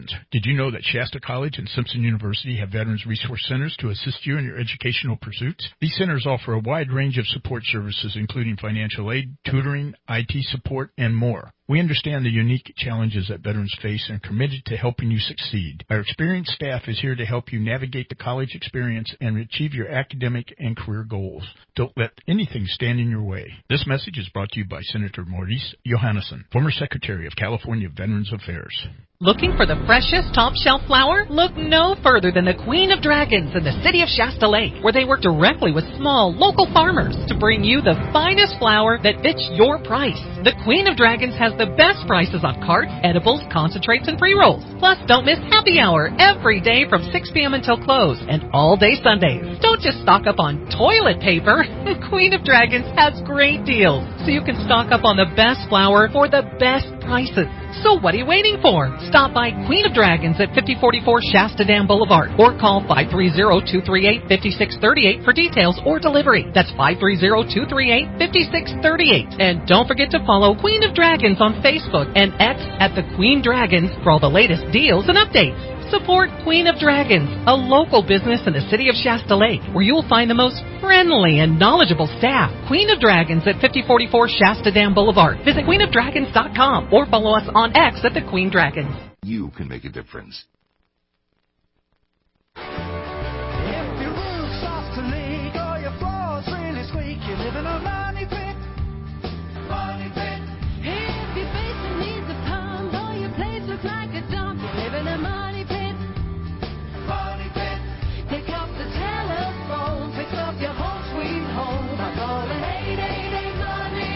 Did you know that Shasta College and Simpson University have Veterans Resource Centers to assist you in your educational pursuits? These centers offer a wide range of support services, including financial aid, tutoring, IT support, and more. We understand the unique challenges that veterans face and are committed to helping you succeed. Our experienced staff is here to help you navigate the college experience and achieve your academic and career goals. Don't let anything stand in your way. This message is brought to you by Senator Maurice Johannesson, former Secretary of California Veterans Affairs. Looking for the freshest top-shelf flower? Look no further than the Queen of Dragons in the city of Shasta Lake, where they work directly with small, local farmers to bring you the finest flower that fits your price. The Queen of Dragons has the best prices on carts, edibles, concentrates, and pre-rolls. Plus, don't miss happy hour every day from 6 p.m. until close, and all day Sundays. Don't just stock up on toilet paper. Queen of Dragons has great deals, so you can stock up on the best flower for the best prices. So what are you waiting for? Stop by Queen of Dragons at 5044 Shasta Dam Boulevard or call 530-238-5638 for details or delivery. That's 530-238-5638. And don't forget to follow Queen of Dragons on Facebook and X at the Queen Dragons for all the latest deals and updates. Support Queen of Dragons, a local business in the city of Shasta Lake, where you will find the most friendly and knowledgeable staff. Queen of Dragons at 5044 Shasta Dam Boulevard. Visit queenofdragons.com or follow us on X at the Queen Dragons. You can make a difference. If your roof's off the leak or your floor's really squeak, you live in a money pit. Money pit. If your basement needs a pump or your place looks like a dump, you live in a money pit. Money pit. Pick up the telephone, fix up your home sweet home by calling 888 Money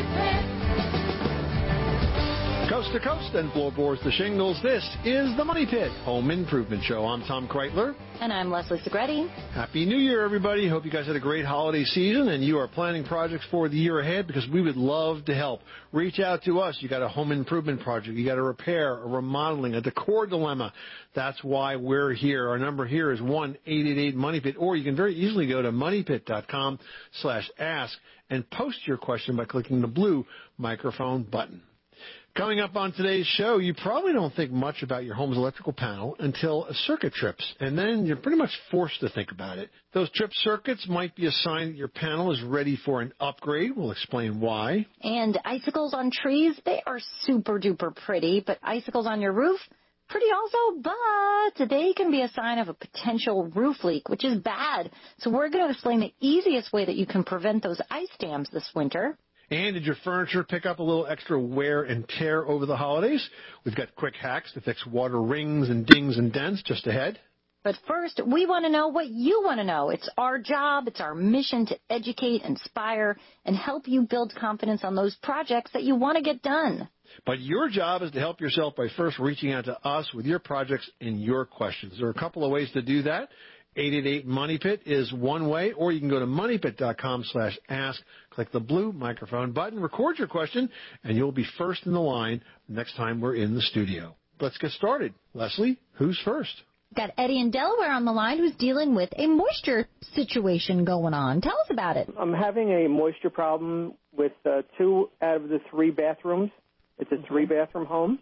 Pit. Coast to coast and floorboards to shingles, this is the Money Pit Home Improvement Show. I'm Tom Kreitler. And I'm Leslie Segretti. Happy New Year, everybody. Hope you guys had a great holiday season and you are planning projects for the year ahead, because we would love to help. Reach out to us. You got a home improvement project, you got a repair, a remodeling, a decor dilemma. That's why we're here. Our number here is 1-888-MONEYPIT, or you can very easily go to moneypit.com/ask and post your question by clicking the blue microphone button. Coming up on today's show, you probably don't think much about your home's electrical panel until a circuit trips, and then you're pretty much forced to think about it. Those tripped circuits might be a sign that your panel is ready for an upgrade. We'll explain why. And icicles on trees, they are super duper pretty, but icicles on your roof, pretty also, but they can be a sign of a potential roof leak, which is bad. So we're going to explain the easiest way that you can prevent those ice dams this winter. And did your furniture pick up a little extra wear and tear over the holidays? We've got quick hacks to fix water rings and dings and dents just ahead. But first, we want to know what you want to know. It's our job, it's our mission to educate, inspire, and help you build confidence on those projects that you want to get done. But your job is to help yourself by first reaching out to us with your projects and your questions. There are a couple of ways to do that. 888-MONEYPIT is one way, or you can go to moneypit.com/ask, click the blue microphone button, record your question, and you'll be first in the line next time we're in the studio. Let's get started. Leslie, who's first? Got Eddie in Delaware on the line who's dealing with a moisture situation going on. Tell us about it. I'm having a moisture problem with 2 out of the 3 bathrooms. It's a 3-bathroom home.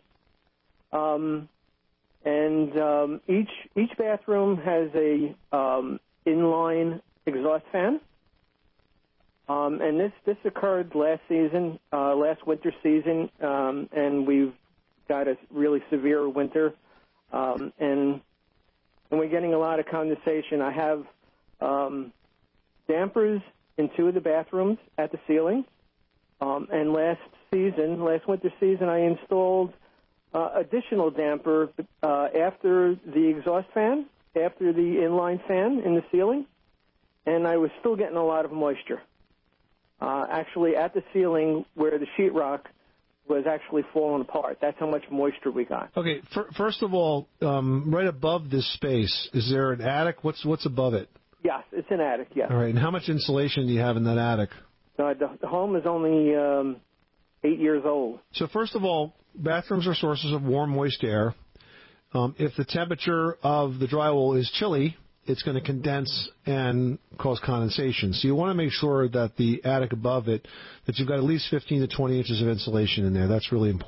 And each bathroom has a inline exhaust fan. And this occurred last winter season, and we've got a really severe winter, and we're getting a lot of condensation. I have dampers in 2 of the bathrooms at the ceiling, and last winter season, I installed additional damper after the exhaust fan, after the inline fan in the ceiling, and I was still getting a lot of moisture. Actually, at the ceiling where the sheetrock was actually falling apart. That's how much moisture we got. Okay, first of all, right above this space, is there an attic? What's above it? Yes, it's an attic, yes. All right, and how much insulation do you have in that attic? The home is only 8 years old. So first of all, bathrooms are sources of warm, moist air. If the temperature of the drywall is chilly, it's going to condense and cause condensation. So you want to make sure that the attic above it, that you've got at least 15 to 20 inches of insulation in there. That's really important.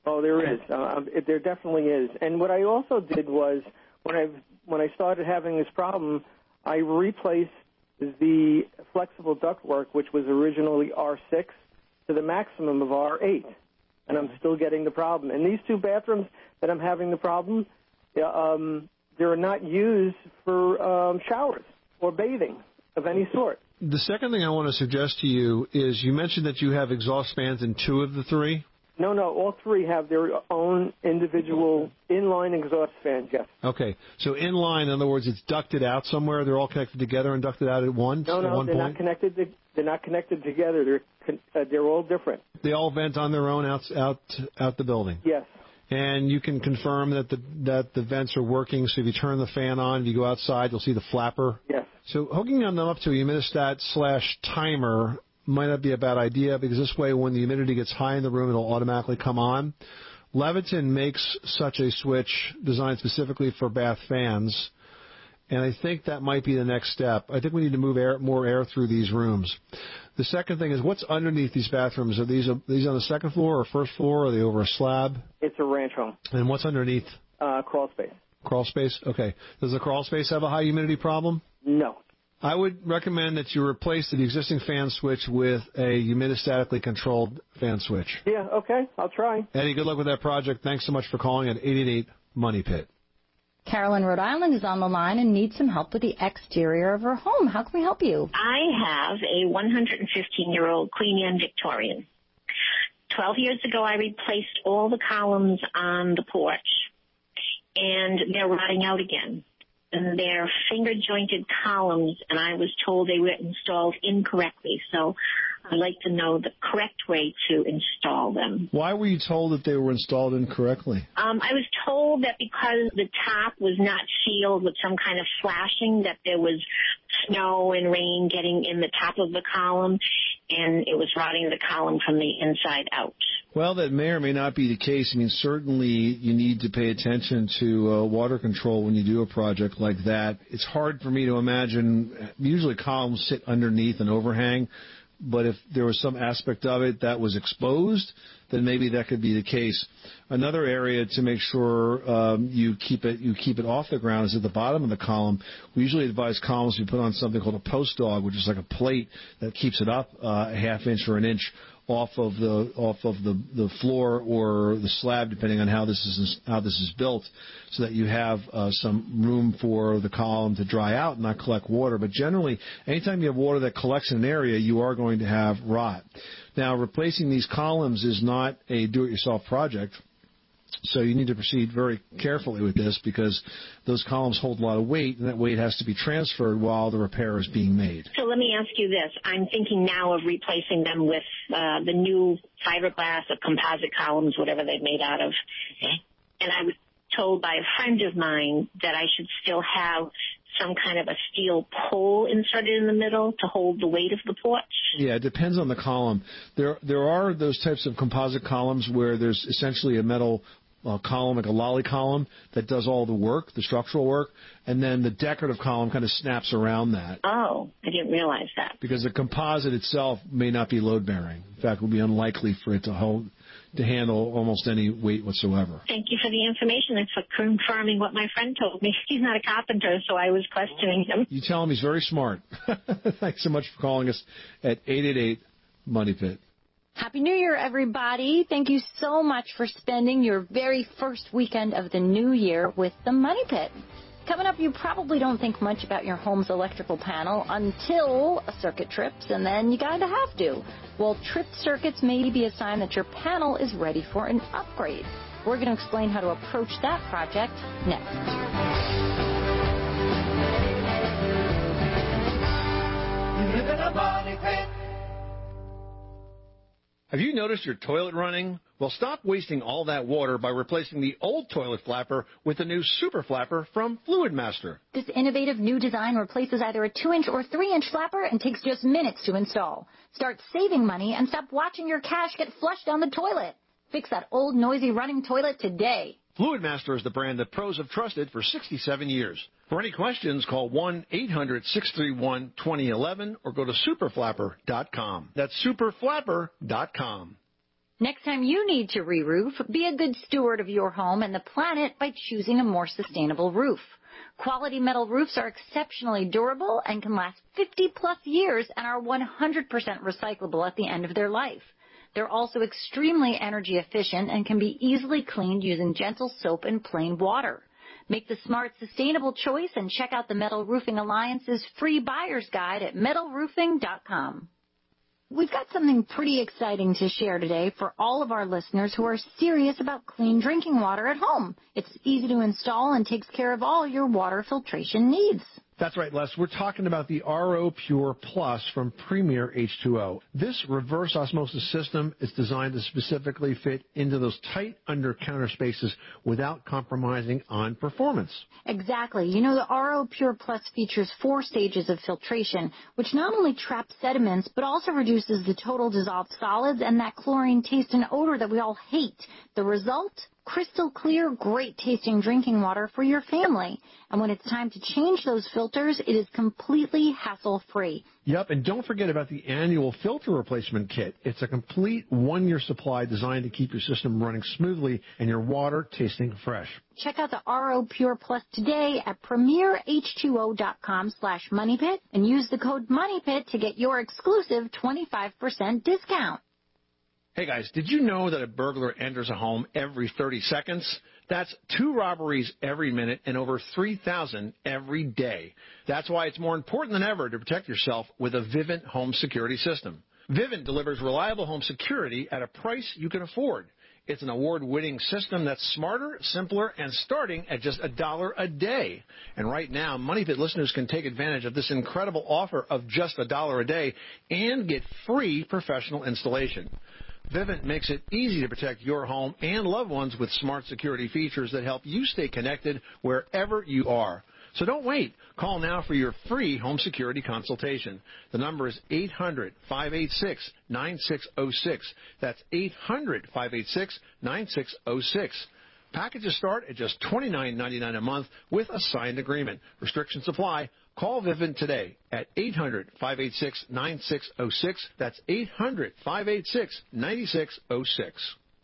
Oh, there is. There definitely is. And what I also did was when I started having this problem, I replaced the flexible ductwork, which was originally R6, to the maximum of R8, and I'm still getting the problem. And these two bathrooms that I'm having the problem, they're not used for showers or bathing of any sort. The second thing I want to suggest to you is you mentioned that you have exhaust fans in 2 of the 3. No, all 3 have their own individual inline exhaust fans, yes. Okay. So inline, in other words, it's ducted out somewhere. They're all connected together and ducted out at once? No, they're not connected. They're not connected together. They're all different. They all vent on their own out the building? Yes. And you can confirm that the vents are working, so if you turn the fan on, if you go outside, you'll see the flapper? Yes. So hooking them up to a humidistat/timer might not be a bad idea, because this way when the humidity gets high in the room, it'll automatically come on. Leviton makes such a switch designed specifically for bath fans, and I think that might be the next step. I think we need to move more air through these rooms. The second thing is, what's underneath these bathrooms? Are these on the second floor or first floor? Are they over a slab? It's a ranch home. And what's underneath? Crawl space. Crawl space? Okay. Does the crawl space have a high humidity problem? No. I would recommend that you replace the existing fan switch with a humidistatically controlled fan switch. Yeah, okay. I'll try. Eddie, good luck with that project. Thanks so much for calling at 888-MONEY-PIT. Carolyn, Rhode Island is on the line and needs some help with the exterior of her home. How can we help you? I have a 115-year-old Queen Anne Victorian. 12 years ago, I replaced all the columns on the porch, and they're rotting out again. And they're finger-jointed columns, and I was told they were installed incorrectly. So I'd like to know the correct way to install them. Why were you told that they were installed incorrectly? I was told that because the top was not sealed with some kind of flashing, that there was snow and rain getting in the top of the column, and it was rotting the column from the inside out. Well, that may or may not be the case. I mean, certainly you need to pay attention to water control when you do a project like that. It's hard for me to imagine. Usually columns sit underneath an overhang, but if there was some aspect of it that was exposed, then maybe that could be the case. Another area to make sure you keep it off the ground is at the bottom of the column. We usually advise columns to put on something called a post dog, which is like a plate that keeps it up a half inch or an inch off of the floor or the slab, depending on how this is built, so that you have some room for the column to dry out and not collect water. But generally, anytime you have water that collects in an area, you are going to have rot. Now, replacing these columns is not a do-it-yourself project, so you need to proceed very carefully with this, because those columns hold a lot of weight, and that weight has to be transferred while the repair is being made. So let me ask you this. I'm thinking now of replacing them with the new fiberglass or composite columns, whatever they're made out of. Okay. And I was told by a friend of mine that I should still have some kind of a steel pole inserted in the middle to hold the weight of the porch? Yeah, it depends on the column. There are those types of composite columns where there's essentially a metal column, like a lolly column, that does all the work, the structural work, and then the decorative column kind of snaps around that. Oh, I didn't realize that. Because the composite itself may not be load-bearing. In fact, it would be unlikely for it to handle almost any weight whatsoever. Thank you for the information and for confirming what my friend told me. He's not a carpenter, so I was questioning him. You tell him he's very smart. Thanks so much for calling us at 888-MONEY-PIT. Happy New Year, everybody. Thank you so much for spending your very first weekend of the new year with the Money Pit. Coming up, you probably don't think much about your home's electrical panel until a circuit trips, and then you kind of have to. Well, tripped circuits may be a sign that your panel is ready for an upgrade. We're going to explain how to approach that project next. You live in a money pit. Have you noticed your toilet running? Well, stop wasting all that water by replacing the old toilet flapper with the new Super Flapper from Fluid Master. This innovative new design replaces either a 2-inch or 3-inch flapper and takes just minutes to install. Start saving money and stop watching your cash get flushed down the toilet. Fix that old, noisy running toilet today. Fluid Master is the brand that pros have trusted for 67 years. For any questions, call 1-800-631-2011 or go to superflapper.com. That's superflapper.com. Next time you need to re-roof, be a good steward of your home and the planet by choosing a more sustainable roof. Quality metal roofs are exceptionally durable and can last 50-plus years and are 100% recyclable at the end of their life. They're also extremely energy efficient and can be easily cleaned using gentle soap and plain water. Make the smart, sustainable choice and check out the Metal Roofing Alliance's free buyer's guide at metalroofing.com. We've got something pretty exciting to share today for all of our listeners who are serious about clean drinking water at home. It's easy to install and takes care of all your water filtration needs. That's right, Les. We're talking about the RO Pure Plus from Premier H2O. This reverse osmosis system is designed to specifically fit into those tight under-counter spaces without compromising on performance. Exactly. You know, the RO Pure Plus features 4 stages of filtration, which not only traps sediments, but also reduces the total dissolved solids and that chlorine taste and odor that we all hate. The result? Crystal clear, great-tasting drinking water for your family. And when it's time to change those filters, it is completely hassle-free. Yep, and don't forget about the annual filter replacement kit. It's a complete one-year supply designed to keep your system running smoothly and your water tasting fresh. Check out the RO Pure Plus today at premierh2o.com/moneypit and use the code MONEYPIT to get your exclusive 25% discount. Hey guys, did you know that a burglar enters a home every 30 seconds? That's 2 robberies every minute and over 3,000 every day. That's why it's more important than ever to protect yourself with a Vivint home security system. Vivint delivers reliable home security at a price you can afford. It's an award-winning system that's smarter, simpler, and starting at just $1 a day. And right now, Money Pit listeners can take advantage of this incredible offer of just $1 a day and get free professional installation. Vivint makes it easy to protect your home and loved ones with smart security features that help you stay connected wherever you are. So don't wait. Call now for your free home security consultation. The number is 800-586-9606. That's 800-586-9606. Packages start at just $29.99 a month with a signed agreement. Restrictions apply. Call Vivint today at 800-586-9606. That's 800-586-9606.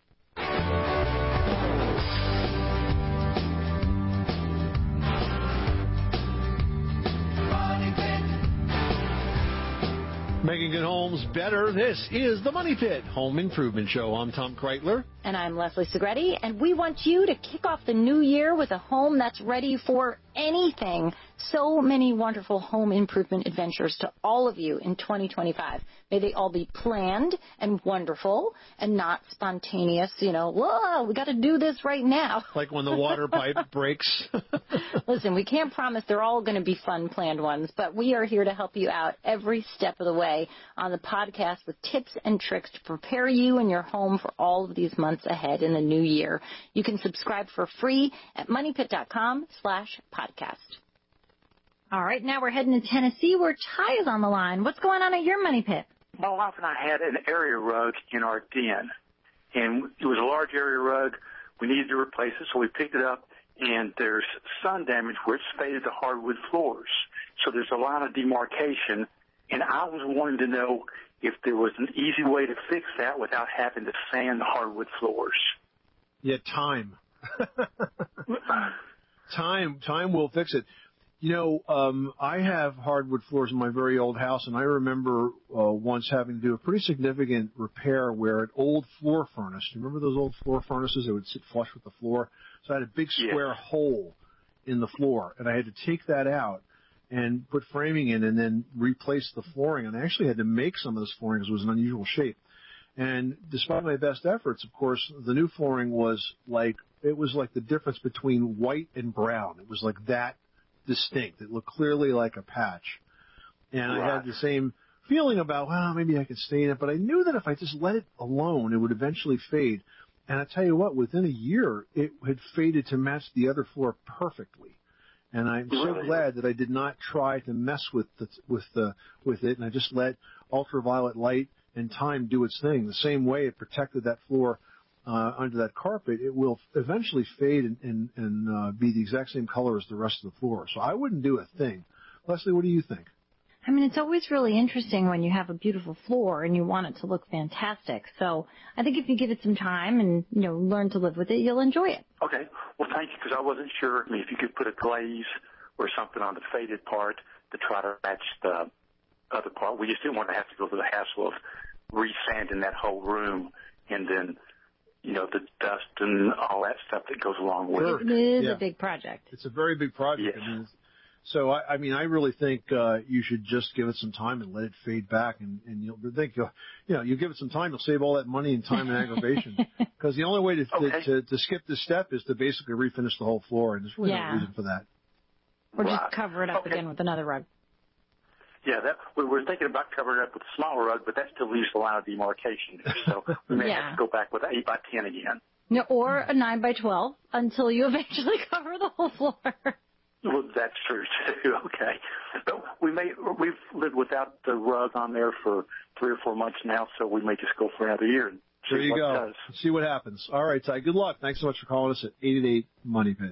Making good homes better. This is the Money Pit Home Improvement Show. I'm Tom Kreitler. And I'm Leslie Segretti, and we want you to kick off the new year with a home that's ready for anything. So many wonderful home improvement adventures to all of you in 2025. May they all be planned and wonderful and not spontaneous, whoa, we got to do this right now. Like when the water pipe breaks. Listen, we can't promise they're all going to be fun planned ones, but we are here to help you out every step of the way on the podcast with tips and tricks to prepare you and your home for all of these months ahead in the new year. You can subscribe for free at moneypit.com/podcast. All right, now we're heading to Tennessee where Ty is on the line. What's going on at your Money Pit? My wife and I had an area rug in our den, and it was a large area rug. We needed to replace it, so we picked it up, and there's sun damage where it's faded to hardwood floors. So there's a line of demarcation, and I was wanting to know if there was an easy way to fix that without having to sand the hardwood floors. Yeah, time. Time will fix it. I have hardwood floors in my very old house, and I remember once having to do a pretty significant repair where an old floor furnace, do you remember those old floor furnaces that would sit flush with the floor? So I had a big square hole in the floor, and I had to take that out and put framing in and then replace the flooring. And I actually had to make some of this flooring because it was an unusual shape. And despite my best efforts, of course, the new flooring was like the difference between white and brown. It was like that distinct. It looked clearly like a patch. And I had the same feeling about, well, maybe I could stain it, but I knew that if I just let it alone, it would eventually fade. And I tell you what, within a year, it had faded to match the other floor perfectly. And I'm so glad that I did not try to mess with it, and I just let ultraviolet light and time do its thing. The same way it protected that floor under that carpet, it will eventually fade and be the exact same color as the rest of the floor. So I wouldn't do a thing. Leslie, what do you think? I mean, it's always really interesting when you have a beautiful floor and you want it to look fantastic. So I think if you give it some time and, learn to live with it, you'll enjoy it. Okay. Well, thank you, because I wasn't sure. I mean, if you could put a glaze or something on the faded part to try to match the other part. We just didn't want to have to go through the hassle of re-sanding that whole room and then, the dust and all that stuff that goes along with it. It is a big project. It's a very big project. Yes. I mean, so, I really think you should just give it some time and let it fade back, and you'll think, you give it some time, you'll save all that money and time and aggravation. Because the only way to skip this step is to basically refinish the whole floor, and there's really no reason for that. Or just cover it up again with another rug. Yeah, we were thinking about covering it up with a smaller rug, but that still leaves a lot of demarcation there, so we may have to go back with an 8x10 again. No, or a 9x12 until you eventually cover the whole floor. Well, that's true too. Okay, but we've lived without the rug on there for 3 or 4 months now, so we may just go for another year and there you go. See what happens. All right, Ty. Good luck. Thanks so much for calling us at 888 Money Pit.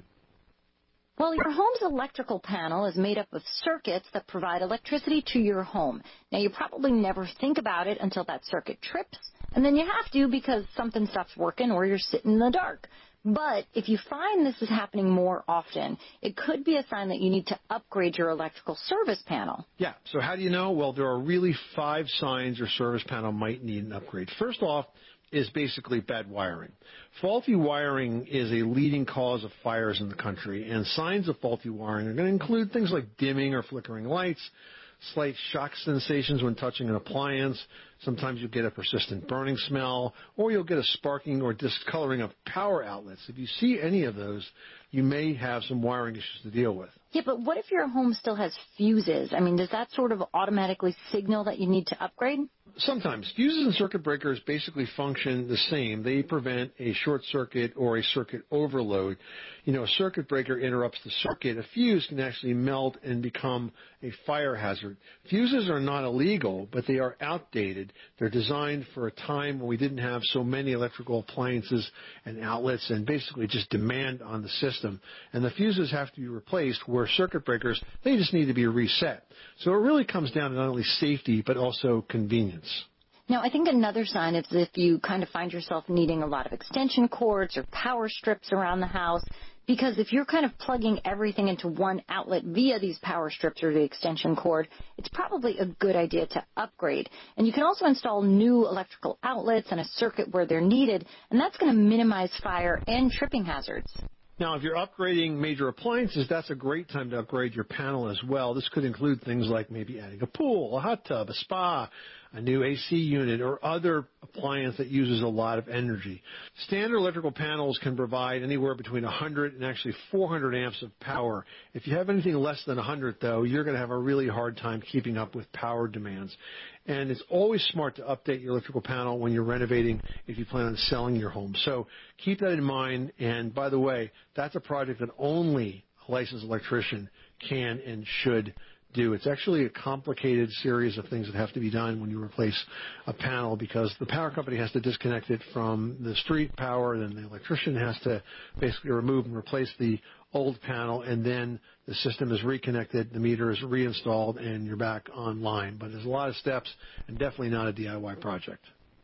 Well, your home's electrical panel is made up of circuits that provide electricity to your home. Now, you probably never think about it until that circuit trips, and then you have to because something stops working or you're sitting in the dark. But if you find this is happening more often, it could be a sign that you need to upgrade your electrical service panel. Yeah, so how do you know? Well, there are really 5 signs your service panel might need an upgrade. First off is basically bad wiring. Faulty wiring is a leading cause of fires in the country, and signs of faulty wiring are going to include things like dimming or flickering lights, slight shock sensations when touching an appliance. Sometimes you'll get a persistent burning smell, or you'll get a sparking or discoloring of power outlets. If you see any of those, you may have some wiring issues to deal with. Yeah, but what if your home still has fuses? I mean, does that sort of automatically signal that you need to upgrade? Sometimes. Fuses and circuit breakers basically function the same. They prevent a short circuit or a circuit overload. A circuit breaker interrupts the circuit. A fuse can actually melt and become a fire hazard. Fuses are not illegal, but they are outdated. They're designed for a time when we didn't have so many electrical appliances and outlets and basically just demand on the system. And the fuses have to be replaced, where circuit breakers, they just need to be reset. So it really comes down to not only safety, but also convenience. Now, I think another sign is if you kind of find yourself needing a lot of extension cords or power strips around the house, because if you're kind of plugging everything into one outlet via these power strips or the extension cord, it's probably a good idea to upgrade. And you can also install new electrical outlets and a circuit where they're needed, and that's going to minimize fire and tripping hazards. Now, if you're upgrading major appliances, that's a great time to upgrade your panel as well. This could include things like maybe adding a pool, a hot tub, a spa, a new AC unit, or other appliance that uses a lot of energy. Standard electrical panels can provide anywhere between 100 and actually 400 amps of power. If you have anything less than 100, though, you're going to have a really hard time keeping up with power demands. And it's always smart to update your electrical panel when you're renovating if you plan on selling your home. So keep that in mind. And by the way, that's a project that only a licensed electrician can and should do. It's actually a complicated series of things that have to be done when you replace a panel, because the power company has to disconnect it from the street power, then the electrician has to basically remove and replace the old panel, and then the system is reconnected, the meter is reinstalled, and you're back online. But there's a lot of steps, and definitely not a DIY project.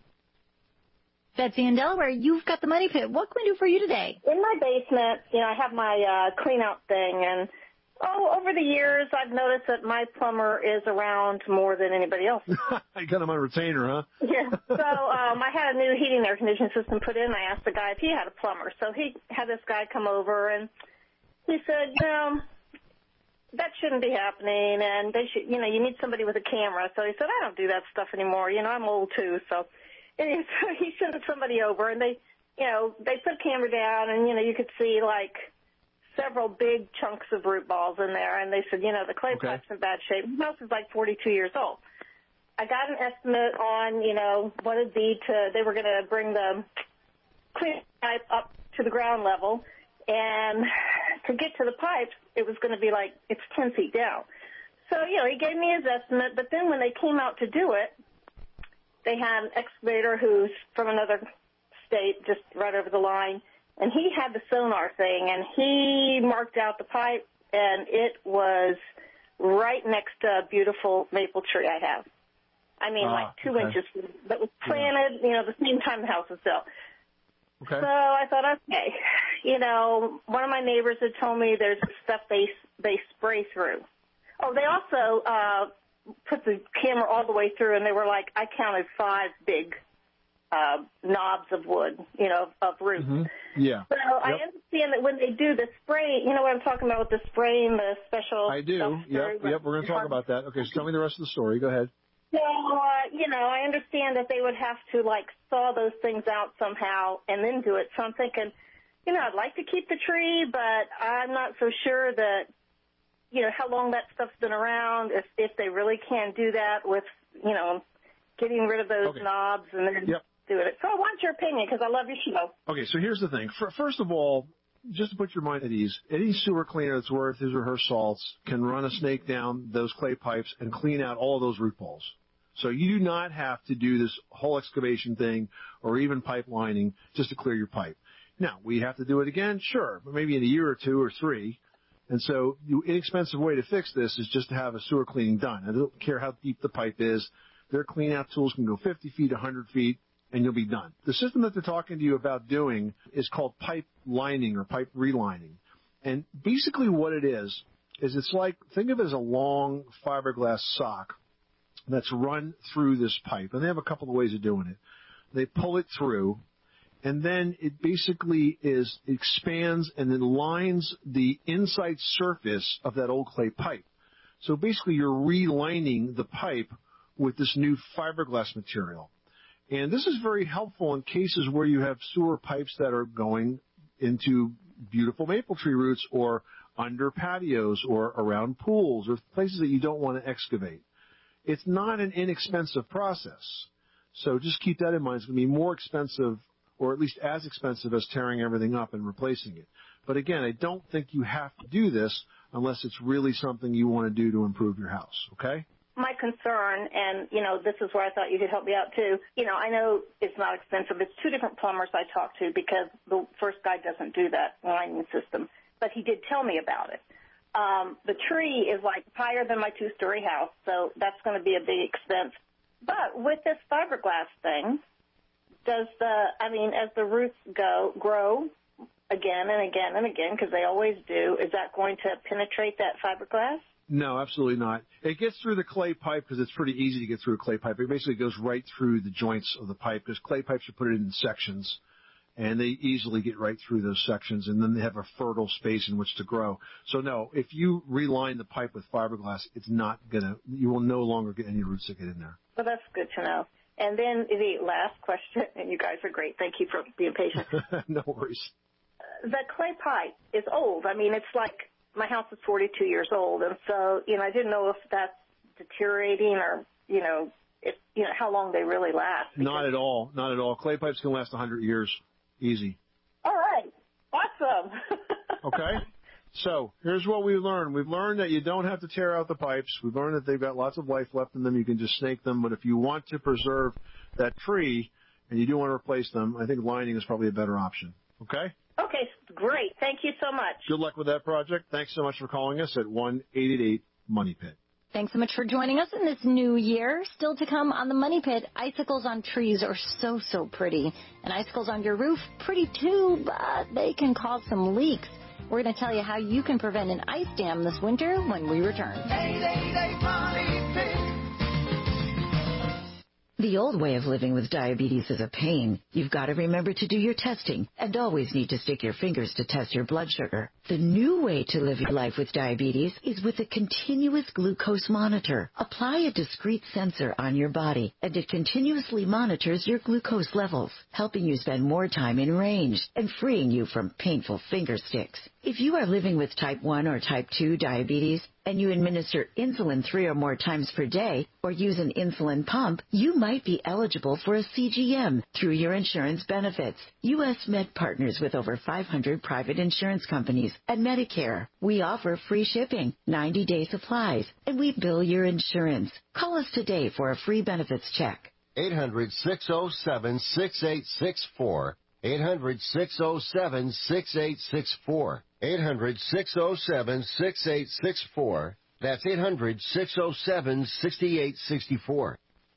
Betsy in Delaware, you've got the Money Pit. What can we do for you today? In my basement, I have my clean-out thing, and over the years, I've noticed that my plumber is around more than anybody else. You got him on retainer, huh? Yeah. So I had a new heating and air conditioning system put in. I asked the guy if he had a plumber. So he had this guy come over, and he said, that shouldn't be happening, and they should, you need somebody with a camera. So he said, I don't do that stuff anymore. I'm old too. So anyway, so he sent somebody over, and they put a camera down, and you could see like several big chunks of root balls in there, and they said, the clay pipe's in bad shape. The house is like 42 years old. I got an estimate on, what it'd be they were going to bring the clean pipe up to the ground level, and to get to the pipes, it was going to be like, it's 10 feet down. So, he gave me his estimate, but then when they came out to do it, they had an excavator who's from another state, just right over the line, and he had the sonar thing, and he marked out the pipe, and it was right next to a beautiful maple tree I have. I mean, like 2 inches, that was planted, the same time the house was built. Okay. So I thought, okay, one of my neighbors had told me there's stuff they spray through. Oh, they also put the camera all the way through, and they were like, I counted 5 big knobs of wood, of roots. Mm-hmm. Yeah. So I understand that when they do the spray, you know what I'm talking about with the spraying, the special I do. Yep, we're going to talk about that. Okay, so tell me the rest of the story. Go ahead. So, I understand that they would have to, saw those things out somehow and then do it. So I'm thinking, I'd like to keep the tree, but I'm not so sure that, how long that stuff's been around, if they really can do that with, getting rid of those knobs and then doing it. So I want your opinion because I love your show. Okay, so here's the thing. First of all, just to put your mind at ease, any sewer cleaner that's worth his or her salts can run a snake down those clay pipes and clean out all those root balls. So you do not have to do this whole excavation thing or even pipe lining just to clear your pipe. Now, we have to do it again? Sure, but maybe in a year or 2 or 3. And so the inexpensive way to fix this is just to have a sewer cleaning done. I don't care how deep the pipe is. Their clean-out tools can go 50 feet, 100 feet, and you'll be done. The system that they're talking to you about doing is called pipe lining or pipe relining. And basically what it is it's like, think of it as a long fiberglass sock that's run through this pipe. And they have a couple of ways of doing it. They pull it through, and then it basically expands and then lines the inside surface of that old clay pipe. So basically you're relining the pipe with this new fiberglass material. And this is very helpful in cases where you have sewer pipes that are going into beautiful maple tree roots or under patios or around pools or places that you don't want to excavate. It's not an inexpensive process. So just keep that in mind. It's going to be more expensive, or at least as expensive as tearing everything up and replacing it. But again, I don't think you have to do this unless it's really something you want to do to improve your house, okay? My concern, and, this is where I thought you could help me out too, I know it's not expensive. It's 2 different plumbers I talked to because the first guy doesn't do that lining system, but he did tell me about it. The tree is higher than my 2-story house, so that's going to be a big expense. But with this fiberglass thing, as the roots grow again and again and again, because they always do, is that going to penetrate that fiberglass? No, absolutely not. It gets through the clay pipe because it's pretty easy to get through a clay pipe. It basically goes right through the joints of the pipe because clay pipes are put in sections, and they easily get right through those sections, and then they have a fertile space in which to grow. So, no, if you reline the pipe with fiberglass, you will no longer get any roots that get in there. Well, that's good to know. And then the last question, and you guys are great. Thank you for being patient. No worries. The clay pipe is old. It's like my house is 42 years old, and so, I didn't know if that's deteriorating or, how long they really last. Not at all. Not at all. Clay pipes can last 100 years. Easy. All right. Awesome. Okay. So here's what we've learned. We've learned that you don't have to tear out the pipes. We've learned that they've got lots of life left in them. You can just snake them. But if you want to preserve that tree and you do want to replace them, I think lining is probably a better option. Okay? Okay. Great. Thank you so much. Good luck with that project. Thanks so much for calling us at 1-888-MONEY-PIT. Thanks so much for joining us in this new year. Still to come on the Money Pit, icicles on trees are so pretty. And icicles on your roof, pretty too, but they can cause some leaks. We're going to tell you how you can prevent an ice dam this winter when we return. 888 Money Pit. The old way of living with diabetes is a pain. You've got to remember to do your testing and always need to stick your fingers to test your blood sugar. The new way to live your life with diabetes is with a continuous glucose monitor. Apply a discrete sensor on your body, and it continuously monitors your glucose levels, helping you spend more time in range and freeing you from painful finger sticks. If you are living with type 1 or type 2 diabetes, and you administer insulin 3 or more times per day or use an insulin pump, you might be eligible for a CGM through your insurance benefits. U.S. Med partners with over 500 private insurance companies and Medicare. We offer free shipping, 90-day supplies, and we bill your insurance. Call us today for a free benefits check. 800-607-6864. 800-607-6864. 800-607-6864. That's 800-607-6864.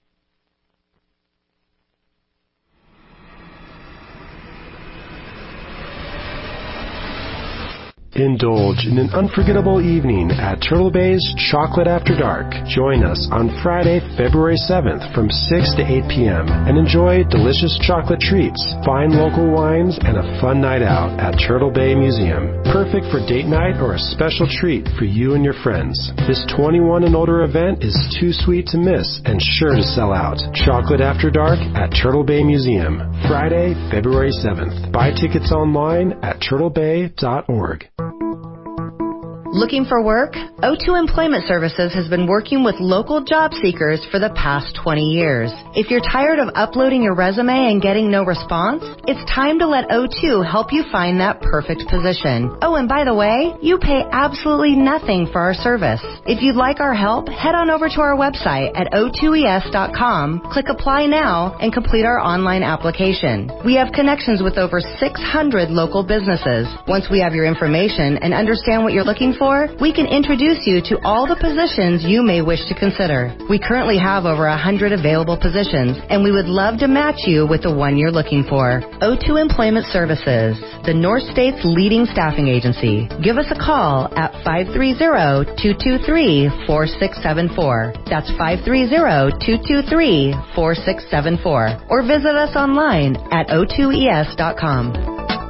Indulge in an unforgettable evening at Turtle Bay's Chocolate After Dark. Join us on Friday, February 7th from 6 to 8 p.m. and enjoy delicious chocolate treats, fine local wines, and a fun night out at Turtle Bay Museum. Perfect for date night or a special treat for you and your friends. This 21 and older event is too sweet to miss and sure to sell out. Chocolate After Dark at Turtle Bay Museum, Friday, February 7th. Buy tickets online at turtlebay.org. Looking for work? O2 Employment Services has been working with local job seekers for the past 20 years. If you're tired of uploading your resume and getting no response, it's time to let O2 help you find that perfect position. Oh, and by the way, you pay absolutely nothing for our service. If you'd like our help, head on over to our website at o2es.com, click Apply Now, and complete our online application. We have connections with over 600 local businesses. Once we have your information and understand what you're looking for, we can introduce you to all the positions you may wish to consider. We currently have over 100 available positions, and we would love to match you with the one you're looking for. O2 Employment Services, the North State's leading staffing agency. Give us a call at 530-223-4674. That's 530-223-4674. Or visit us online at o2es.com.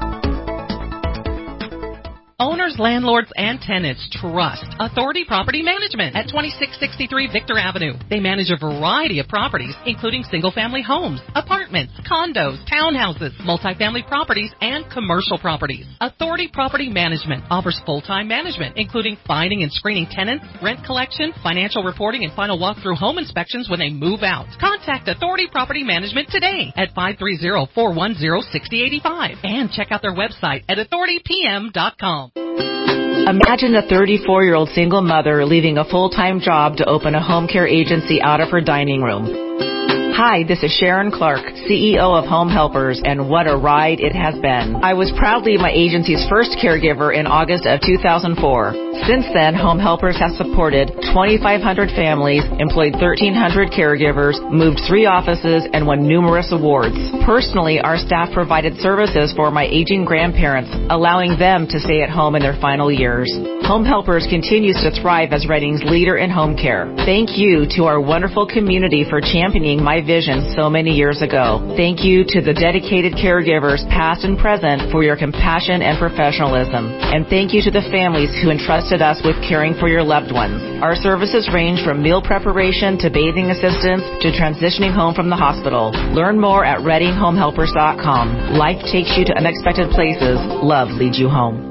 Owners, landlords, and tenants trust Authority Property Management at 2663 Victor Avenue. They manage a variety of properties, including single-family homes, apartments, condos, townhouses, multifamily properties, and commercial properties. Authority Property Management offers full-time management, including finding and screening tenants, rent collection, financial reporting, and final walkthrough home inspections when they move out. Contact Authority Property Management today at 530-410-6085 and check out their website at authoritypm.com. Imagine a 34-year-old single mother leaving a full-time job to open a home care agency out of her dining room. Hi, this is Sharon Clark, CEO of Home Helpers, and what a ride it has been. I was proudly my agency's first caregiver in August of 2004. Since then, Home Helpers has supported 2,500 families, employed 1,300 caregivers, moved 3 offices, and won numerous awards. Personally, our staff provided services for my aging grandparents, allowing them to stay at home in their final years. Home Helpers continues to thrive as Reading's leader in home care. Thank you to our wonderful community for championing my vision so many years ago. Thank you to the dedicated caregivers, past and present, for your compassion and professionalism. And thank you to the families who entrusted us with caring for your loved ones. Our services range from meal preparation to bathing assistance to transitioning home from the hospital. Learn more at ReadingHomeHelpers.com. Life takes you to unexpected places. Love leads you home.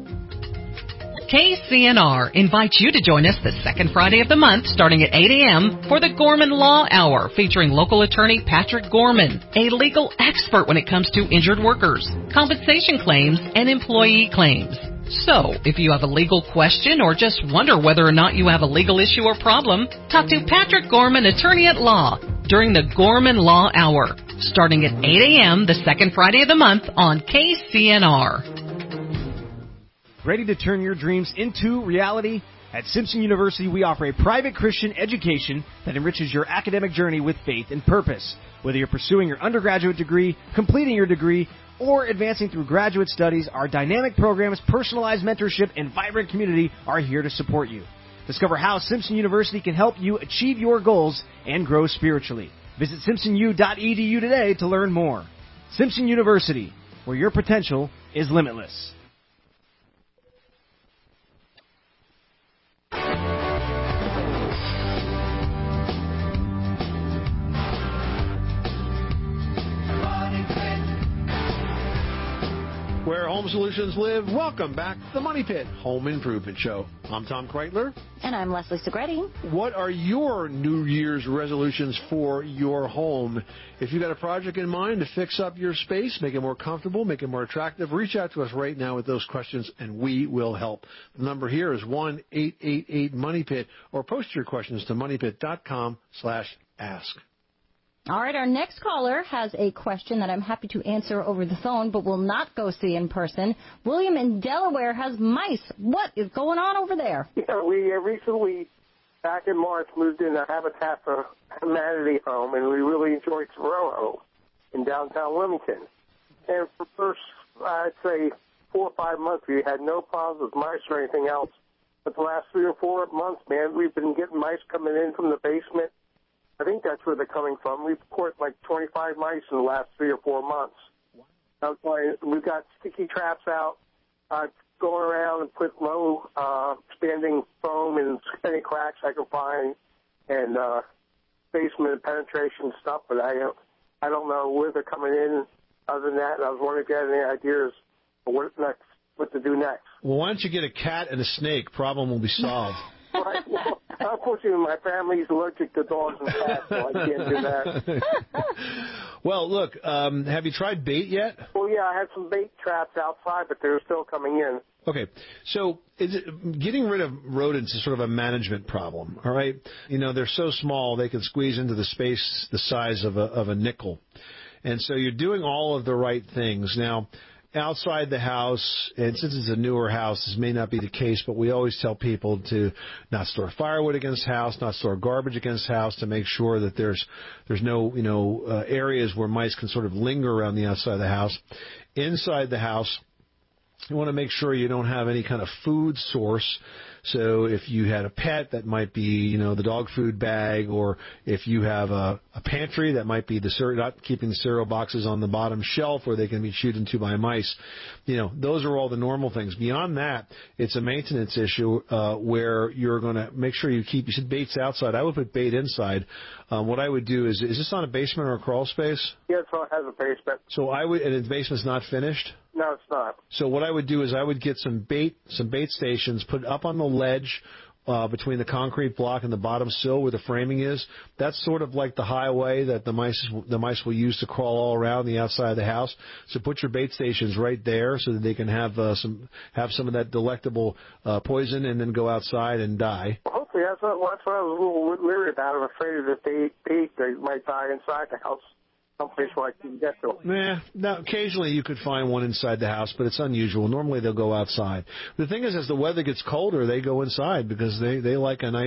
KCNR invites you to join us the second Friday of the month starting at 8 a.m. for the Gorman Law Hour featuring local attorney Patrick Gorman, a legal expert when it comes to injured workers, compensation claims, and employee claims. So, if you have a legal question or just wonder whether or not you have a legal issue or problem, talk to Patrick Gorman, attorney at law, during the Gorman Law Hour starting at 8 a.m. the second Friday of the month on KCNR. Ready to turn your dreams into reality? At Simpson University, we offer a private Christian education that enriches your academic journey with faith and purpose. Whether you're pursuing your undergraduate degree, completing your degree, or advancing through graduate studies, our dynamic programs, personalized mentorship, and vibrant community are here to support you. Discover how Simpson University can help you achieve your goals and grow spiritually. Visit simpsonu.edu today to learn more. Simpson University, where your potential is limitless. Where home solutions live, welcome back to the Money Pit Home Improvement Show. I'm Tom Kreitler. And I'm Leslie Segretti. What are your New Year's resolutions for your home? If you've got a project in mind to fix up your space, make it more comfortable, make it more attractive, reach out to us right now with those questions and we will help. The number here is 1-888-MONEYPIT or post your questions to moneypit.com/ask. All right, our next caller has a question that I'm happy to answer over the phone, but will not go see in person. William in Delaware has mice. What is going on over there? Yeah, we recently, back in March, moved in a Habitat for Humanity home, and we really enjoyed Soho in downtown Wilmington. And for the first, I'd say, 4 or 5 months, we had no problems with mice or anything else. But the last 3 or 4 months, man, we've been getting mice coming in from the basement. I think that's where they're coming from. We've caught like 25 mice in the last 3 or 4 months. We've got sticky traps out, going around and put low expanding foam in any cracks I can find, and basement penetration stuff. But I don't know where they're coming in. Other than that, I was wondering if you had any ideas for what to do next. Well, why don't you get a cat and a snake? Problem will be solved. Right. Well, unfortunately, my family's allergic to dogs and cats, so I can't do that. Well, look, have you tried bait yet? Well, yeah, I had some bait traps outside, but they're still coming in. Okay, so getting rid of rodents is sort of a management problem, all right? You know, they're so small they can squeeze into the space the size of a nickel. And so you're doing all of the right things. Now, outside the house, and since it's a newer house, this may not be the case, but we always tell people to not store firewood against the house, not store garbage against the house, to make sure that there's no areas where mice can sort of linger around the outside of the house. Inside the house, you want to make sure you don't have any kind of food source. So if you had a pet, that might be, the dog food bag, or if you have a pantry, that might be not keeping the cereal boxes on the bottom shelf where they can be chewed into by mice. Those are all the normal things. Beyond that, it's a maintenance issue where you're going to make sure you said bait's outside. I would put bait inside. What I would do is this on a basement or a crawl space? Yes, it has a basement. So and the basement's not finished? No, it's not. So what I would do is I would get some bait stations, put up on the ledge between the concrete block and the bottom sill where the framing is. That's sort of like the highway that the mice will use to crawl all around the outside of the house. So put your bait stations right there so that they can have some of that delectable poison and then go outside and die. Well, hopefully that's what I was a little leery about. I'm afraid that they might die inside the house. Someplace where I can get to them. Now, occasionally you could find one inside the house, but it's unusual. Normally they'll go outside. The thing is, as the weather gets colder, they go inside because they like a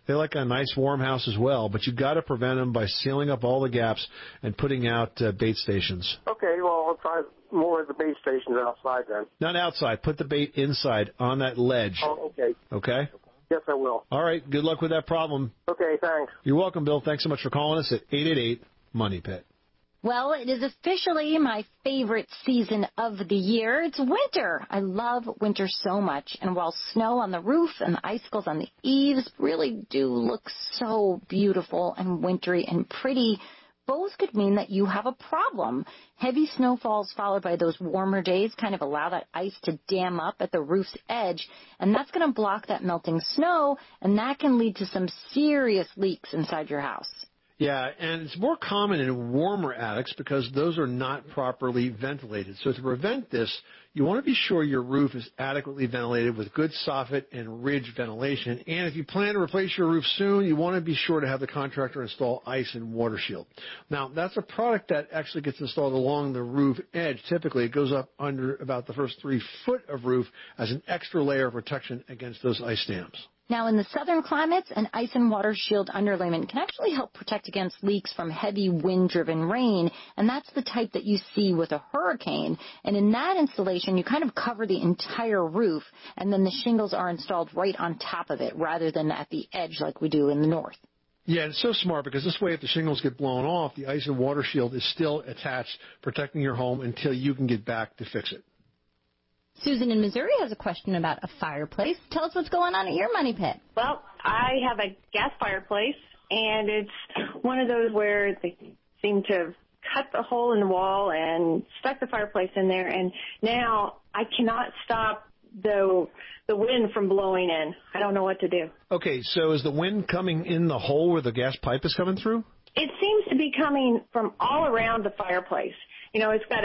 nice warm house as well. But you've got to prevent them by sealing up all the gaps and putting out bait stations. Okay, well, I'll try more of the bait stations outside then. Not outside. Put the bait inside on that ledge. Oh, okay. Okay? Yes, I will. All right. Good luck with that problem. Okay, thanks. You're welcome, Bill. Thanks so much for calling us at 888-MONEY-PIT. Well, it is officially my favorite season of the year. It's winter. I love winter so much. And while snow on the roof and the icicles on the eaves really do look so beautiful and wintry and pretty, both could mean that you have a problem. Heavy snowfalls followed by those warmer days kind of allow that ice to dam up at the roof's edge, and that's going to block that melting snow, and that can lead to some serious leaks inside your house. Yeah, and it's more common in warmer attics because those are not properly ventilated. So to prevent this, you want to be sure your roof is adequately ventilated with good soffit and ridge ventilation. And if you plan to replace your roof soon, you want to be sure to have the contractor install ice and water shield. Now, that's a product that actually gets installed along the roof edge. Typically, it goes up under about the first 3 foot of roof as an extra layer of protection against those ice dams. Now, in the southern climates, an ice and water shield underlayment can actually help protect against leaks from heavy wind-driven rain, and that's the type that you see with a hurricane. And in that installation, you kind of cover the entire roof, and then the shingles are installed right on top of it rather than at the edge like we do in the north. Yeah, it's so smart because this way if the shingles get blown off, the ice and water shield is still attached, protecting your home until you can get back to fix it. Susan in Missouri has a question about a fireplace. Tell us what's going on at your money pit. Well, I have a gas fireplace, and it's one of those where they seem to have cut the hole in the wall and stuck the fireplace in there, and now I cannot stop the wind from blowing in. I don't know what to do. Okay, so is the wind coming in the hole where the gas pipe is coming through? It seems to be coming from all around the fireplace. It's got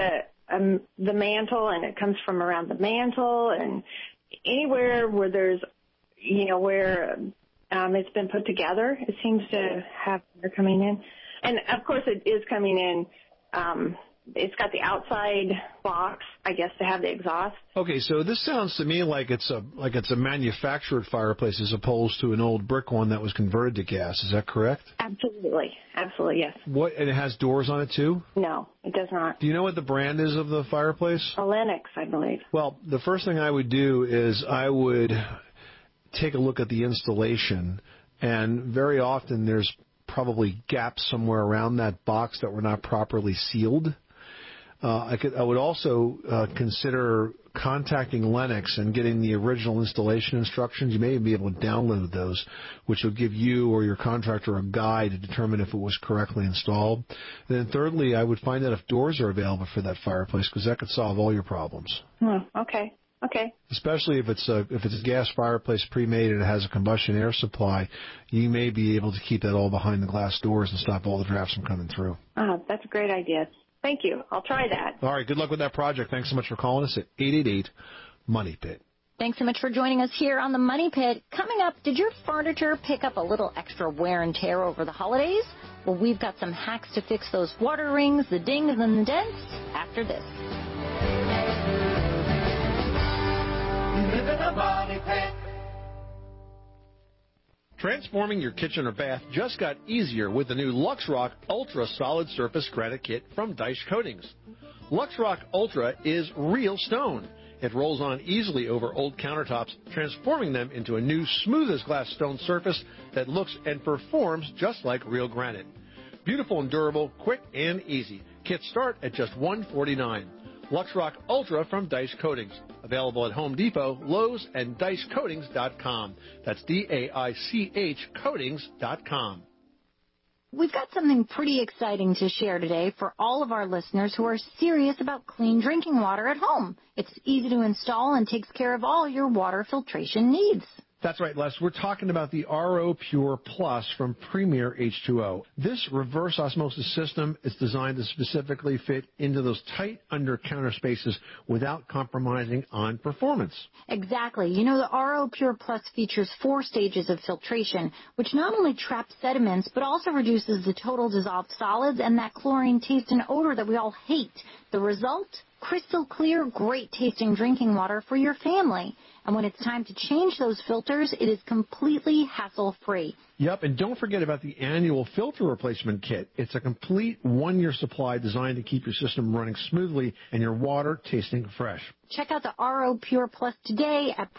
the mantle, and it comes from around the mantle, and anywhere where there's, where it's been put together, it seems to have air coming in. And, of course, it is coming in. It's got the outside box, I guess, to have the exhaust. Okay, so this sounds to me like it's a manufactured fireplace as opposed to an old brick one that was converted to gas. Is that correct? Absolutely, yes. And it has doors on it too? No, it does not. Do you know what the brand is of the fireplace? A Lennox, I believe. Well, the first thing I would do is I would take a look at the installation, and very often there's probably gaps somewhere around that box that were not properly sealed. I would also consider contacting Lennox and getting the original installation instructions. You may be able to download those, which will give you or your contractor a guide to determine if it was correctly installed. And then thirdly, I would find out if doors are available for that fireplace, because that could solve all your problems. Okay. Especially if it's a gas fireplace pre-made and it has a combustion air supply, you may be able to keep that all behind the glass doors and stop all the drafts from coming through. That's a great idea. Thank you. I'll try that. All right. Good luck with that project. Thanks so much for calling us at 888-MONEY-PIT. Thanks so much for joining us here on the Money Pit. Coming up, did your furniture pick up a little extra wear and tear over the holidays? Well, we've got some hacks to fix those water rings, the dings, and the dents after this. You live in a money pit. Transforming your kitchen or bath just got easier with the new LuxRock Ultra Solid Surface Granite Kit from Dice Coatings. LuxRock Ultra is real stone. It rolls on easily over old countertops, transforming them into a new smooth-as-glass stone surface that looks and performs just like real granite. Beautiful and durable, quick and easy. Kits start at just $149. LuxRock Ultra from Dice Coatings. Available at Home Depot, Lowe's, and DiceCoatings.com. That's DAICH Coatings.com. We've got something pretty exciting to share today for all of our listeners who are serious about clean drinking water at home. It's easy to install and takes care of all your water filtration needs. That's right, Les. We're talking about the RO Pure Plus from Premier H2O. This reverse osmosis system is designed to specifically fit into those tight under-counter spaces without compromising on performance. Exactly. You know, the RO Pure Plus features 4 stages of filtration, which not only traps sediments, but also reduces the total dissolved solids and that chlorine taste and odor that we all hate. The result? Crystal clear, great-tasting drinking water for your family. And when it's time to change those filters, it is completely hassle-free. Yep, and don't forget about the annual filter replacement kit. It's a complete 1-year supply designed to keep your system running smoothly and your water tasting fresh. Check out the RO Pure Plus today at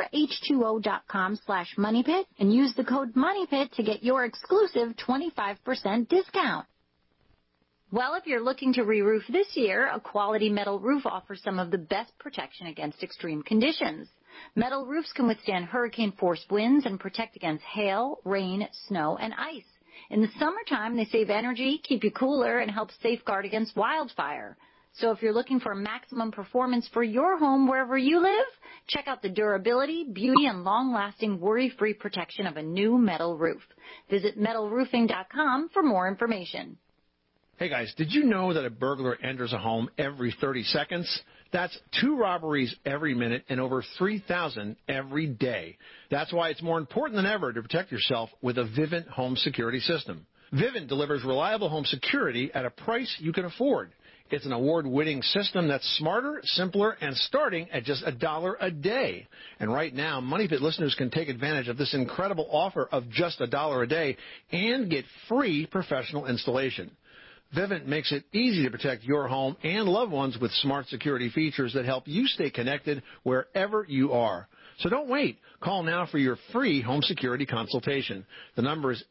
premierh2o.com/moneypit and use the code MONEYPIT to get your exclusive 25% discount. Well, if you're looking to re-roof this year, a quality metal roof offers some of the best protection against extreme conditions. Metal roofs can withstand hurricane-force winds and protect against hail, rain, snow, and ice. In the summertime, they save energy, keep you cooler, and help safeguard against wildfire. So if you're looking for maximum performance for your home wherever you live, check out the durability, beauty, and long-lasting worry-free protection of a new metal roof. Visit metalroofing.com for more information. Hey guys, did you know that a burglar enters a home every 30 seconds? That's 2 robberies every minute and over 3,000 every day. That's why it's more important than ever to protect yourself with a Vivint home security system. Vivint delivers reliable home security at a price you can afford. It's an award-winning system that's smarter, simpler, and starting at just $1 a day. And right now, Money Pit listeners can take advantage of this incredible offer of just $1 a day and get free professional installation. Vivint makes it easy to protect your home and loved ones with smart security features that help you stay connected wherever you are. So don't wait. Call now for your free home security consultation. The number is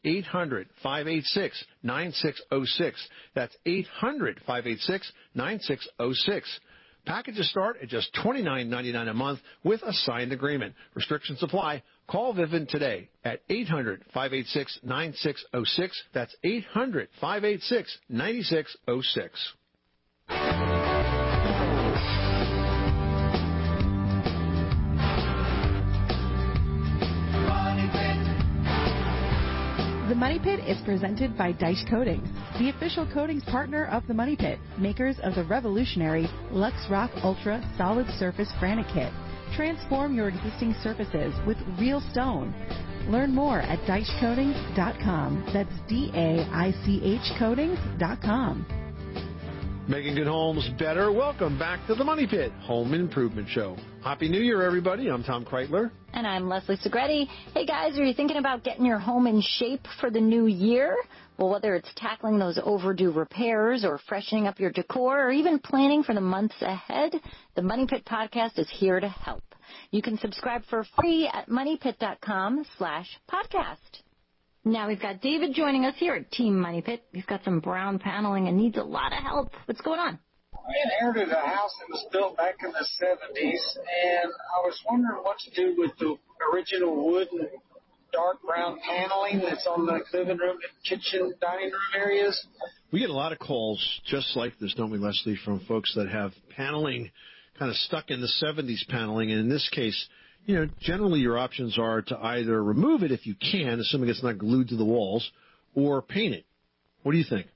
800-586-9606. That's 800-586-9606. Packages start at just $29.99 a month with a signed agreement. Restrictions apply. Call Vivint today at 800-586-9606. That's 800-586-9606. The Money Pit is presented by Dice Coatings, the official coatings partner of the Money Pit, makers of the revolutionary LuxRock Ultra Solid Surface Granite Kit. Transform your existing surfaces with real stone. Learn more at DeichCoatings.com. That's DAICH Coatings.com. Making good homes better. Welcome back to the Money Pit Home Improvement Show. Happy New Year, everybody. I'm Tom Kreitler. And I'm Leslie Segretti. Hey, guys, are you thinking about getting your home in shape for the new year? Well, whether it's tackling those overdue repairs or freshening up your decor or even planning for the months ahead, the Money Pit Podcast is here to help. You can subscribe for free at moneypit.com/podcast. Now we've got David joining us here at Team Money Pit. He's got some brown paneling and needs a lot of help. What's going on? I inherited a house that was built back in the 70s, and I was wondering what to do with the original wood and dark brown paneling that's on the living room and kitchen, dining room areas. We get a lot of calls just like this, don't we, Leslie, from folks that have paneling kind of stuck in the 70s paneling. And in this case, you know, generally your options are to either remove it if you can, assuming it's not glued to the walls, or paint it. What do you think?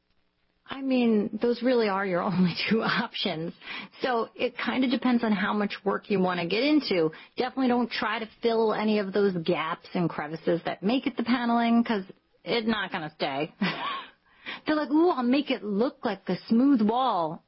I mean, those really are your only two options. So it kind of depends on how much work you want to get into. Definitely don't try to fill any of those gaps and crevices that make it the paneling, because it's not going to stay. They're like, ooh, I'll make it look like a smooth wall.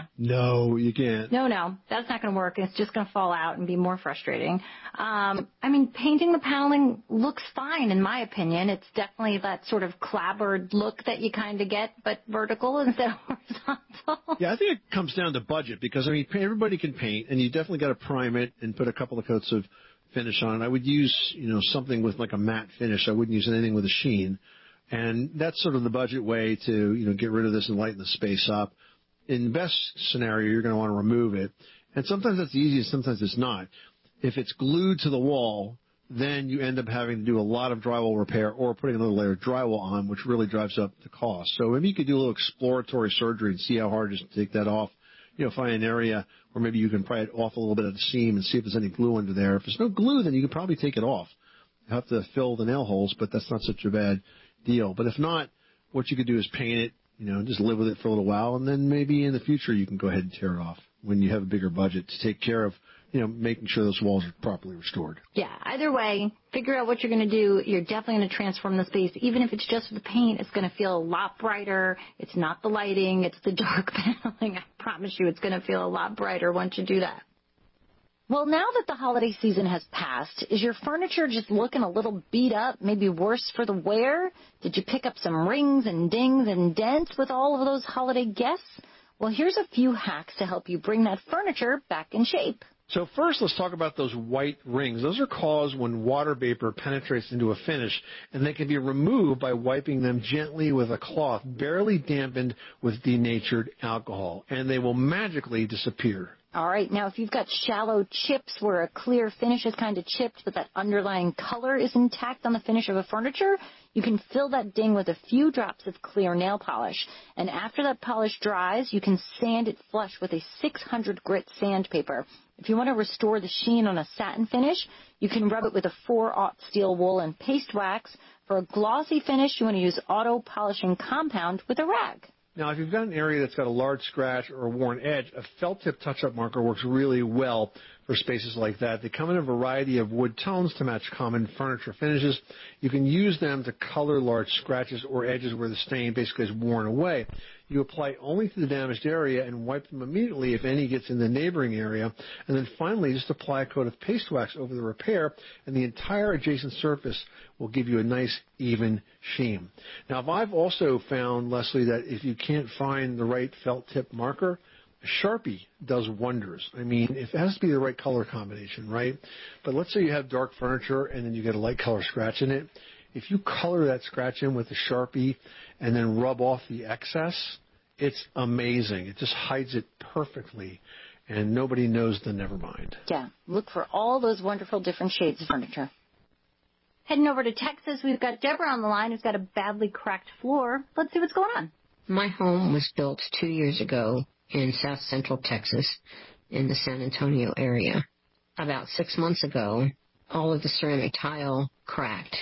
No, you can't. No, that's not going to work. It's just going to fall out and be more frustrating. I mean, painting the paneling looks fine, in my opinion. It's definitely that sort of clapboard look that you kind of get, but vertical instead of horizontal. Yeah, I think it comes down to budget because, I mean, everybody can paint, and you definitely got to prime it and put a couple of coats of finish on it. I would use, something with like a matte finish. I wouldn't use anything with a sheen. And that's sort of the budget way to, get rid of this and lighten the space up. In the best scenario, you're going to want to remove it. And sometimes that's easy and sometimes it's not. If it's glued to the wall, then you end up having to do a lot of drywall repair or putting another layer of drywall on, which really drives up the cost. So maybe you could do a little exploratory surgery and see how hard it is to take that off. Find an area where maybe you can pry it off a little bit at the seam and see if there's any glue under there. If there's no glue, then you can probably take it off. You have to fill the nail holes, but that's not such a bad deal. But if not, what you could do is paint it, just live with it for a little while, and then maybe in the future you can go ahead and tear it off when you have a bigger budget to take care of, making sure those walls are properly restored. Yeah, either way, figure out what you're going to do. You're definitely going to transform the space. Even if it's just the paint, it's going to feel a lot brighter. It's not the lighting, it's the dark paneling. I promise you it's going to feel a lot brighter once you do that. Well, now that the holiday season has passed, is your furniture just looking a little beat up, maybe worse for the wear? Did you pick up some rings and dings and dents with all of those holiday guests? Well, here's a few hacks to help you bring that furniture back in shape. So first, let's talk about those white rings. Those are caused when water vapor penetrates into a finish, and they can be removed by wiping them gently with a cloth, barely dampened with denatured alcohol, and they will magically disappear. All right, now if you've got shallow chips where a clear finish is kind of chipped but that underlying color is intact on the finish of a furniture, you can fill that ding with a few drops of clear nail polish. And after that polish dries, you can sand it flush with a 600 grit sandpaper. If you want to restore the sheen on a satin finish, you can rub it with a 4/0 steel wool and paste wax. For a glossy finish, you want to use auto polishing compound with a rag. Now, if you've got an area that's got a large scratch or a worn edge, a felt tip touch-up marker works really well for spaces like that. They come in a variety of wood tones to match common furniture finishes. You can use them to color large scratches or edges where the stain basically is worn away. You apply only to the damaged area and wipe them immediately if any gets in the neighboring area. And then finally, just apply a coat of paste wax over the repair, and the entire adjacent surface will give you a nice, even sheen. Now, I've also found, Leslie, that if you can't find the right felt tip marker, a Sharpie does wonders. I mean, it has to be the right color combination, right? But let's say you have dark furniture and then you get a light color scratch in it. If you color that scratch in with a Sharpie and then rub off the excess, it's amazing. It just hides it perfectly, and nobody knows the never mind. Yeah, look for all those wonderful different shades of furniture. Heading over to Texas, we've got Deborah on the line who's got a badly cracked floor. Let's see what's going on. My home was built 2 years ago in south central Texas in the San Antonio area. About 6 months ago, all of the ceramic tile cracked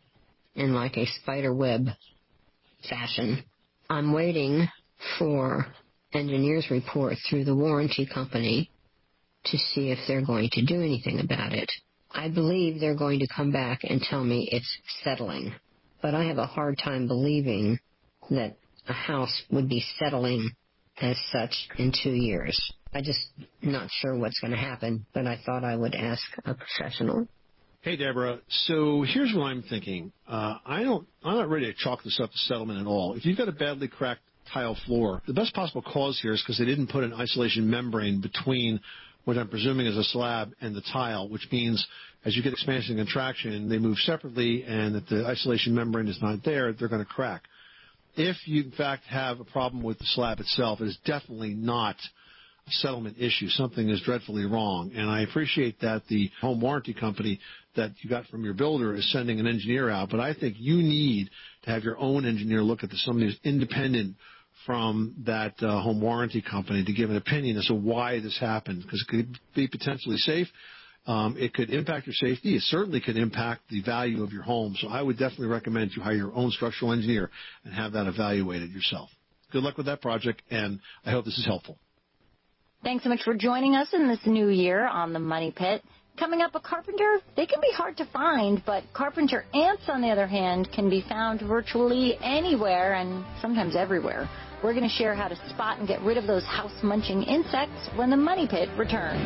in like a spider web fashion. I'm waiting for engineer's report through the warranty company to see if they're going to do anything about it. I believe they're going to come back and tell me it's settling. But I have a hard time believing that a house would be settling as such in 2 years. I just not sure what's going to happen, but I thought I would ask a professional. Hey, Deborah. So here's what I'm thinking. I'm not ready to chalk this up to settlement at all. If you've got a badly cracked tile floor, the best possible cause here is because they didn't put an isolation membrane between what I'm presuming is a slab and the tile, which means as you get expansion and contraction, they move separately, and if the isolation membrane is not there, they're going to crack. If you, in fact, have a problem with the slab itself, it is definitely not a settlement issue. Something is dreadfully wrong. And I appreciate that the home warranty company that you got from your builder is sending an engineer out, but I think you need to have your own engineer look at this, somebody who's independent from that home warranty company to give an opinion as to why this happened, because it could be potentially safe. It could impact your safety. It certainly could impact the value of your home. So I would definitely recommend you hire your own structural engineer and have that evaluated yourself. Good luck with that project, and I hope this is helpful. Thanks so much for joining us in this new year on the Money Pit. Coming up, a carpenter, they can be hard to find, but carpenter ants, on the other hand, can be found virtually anywhere and sometimes everywhere. We're going to share how to spot and get rid of those house-munching insects when the Money Pit returns.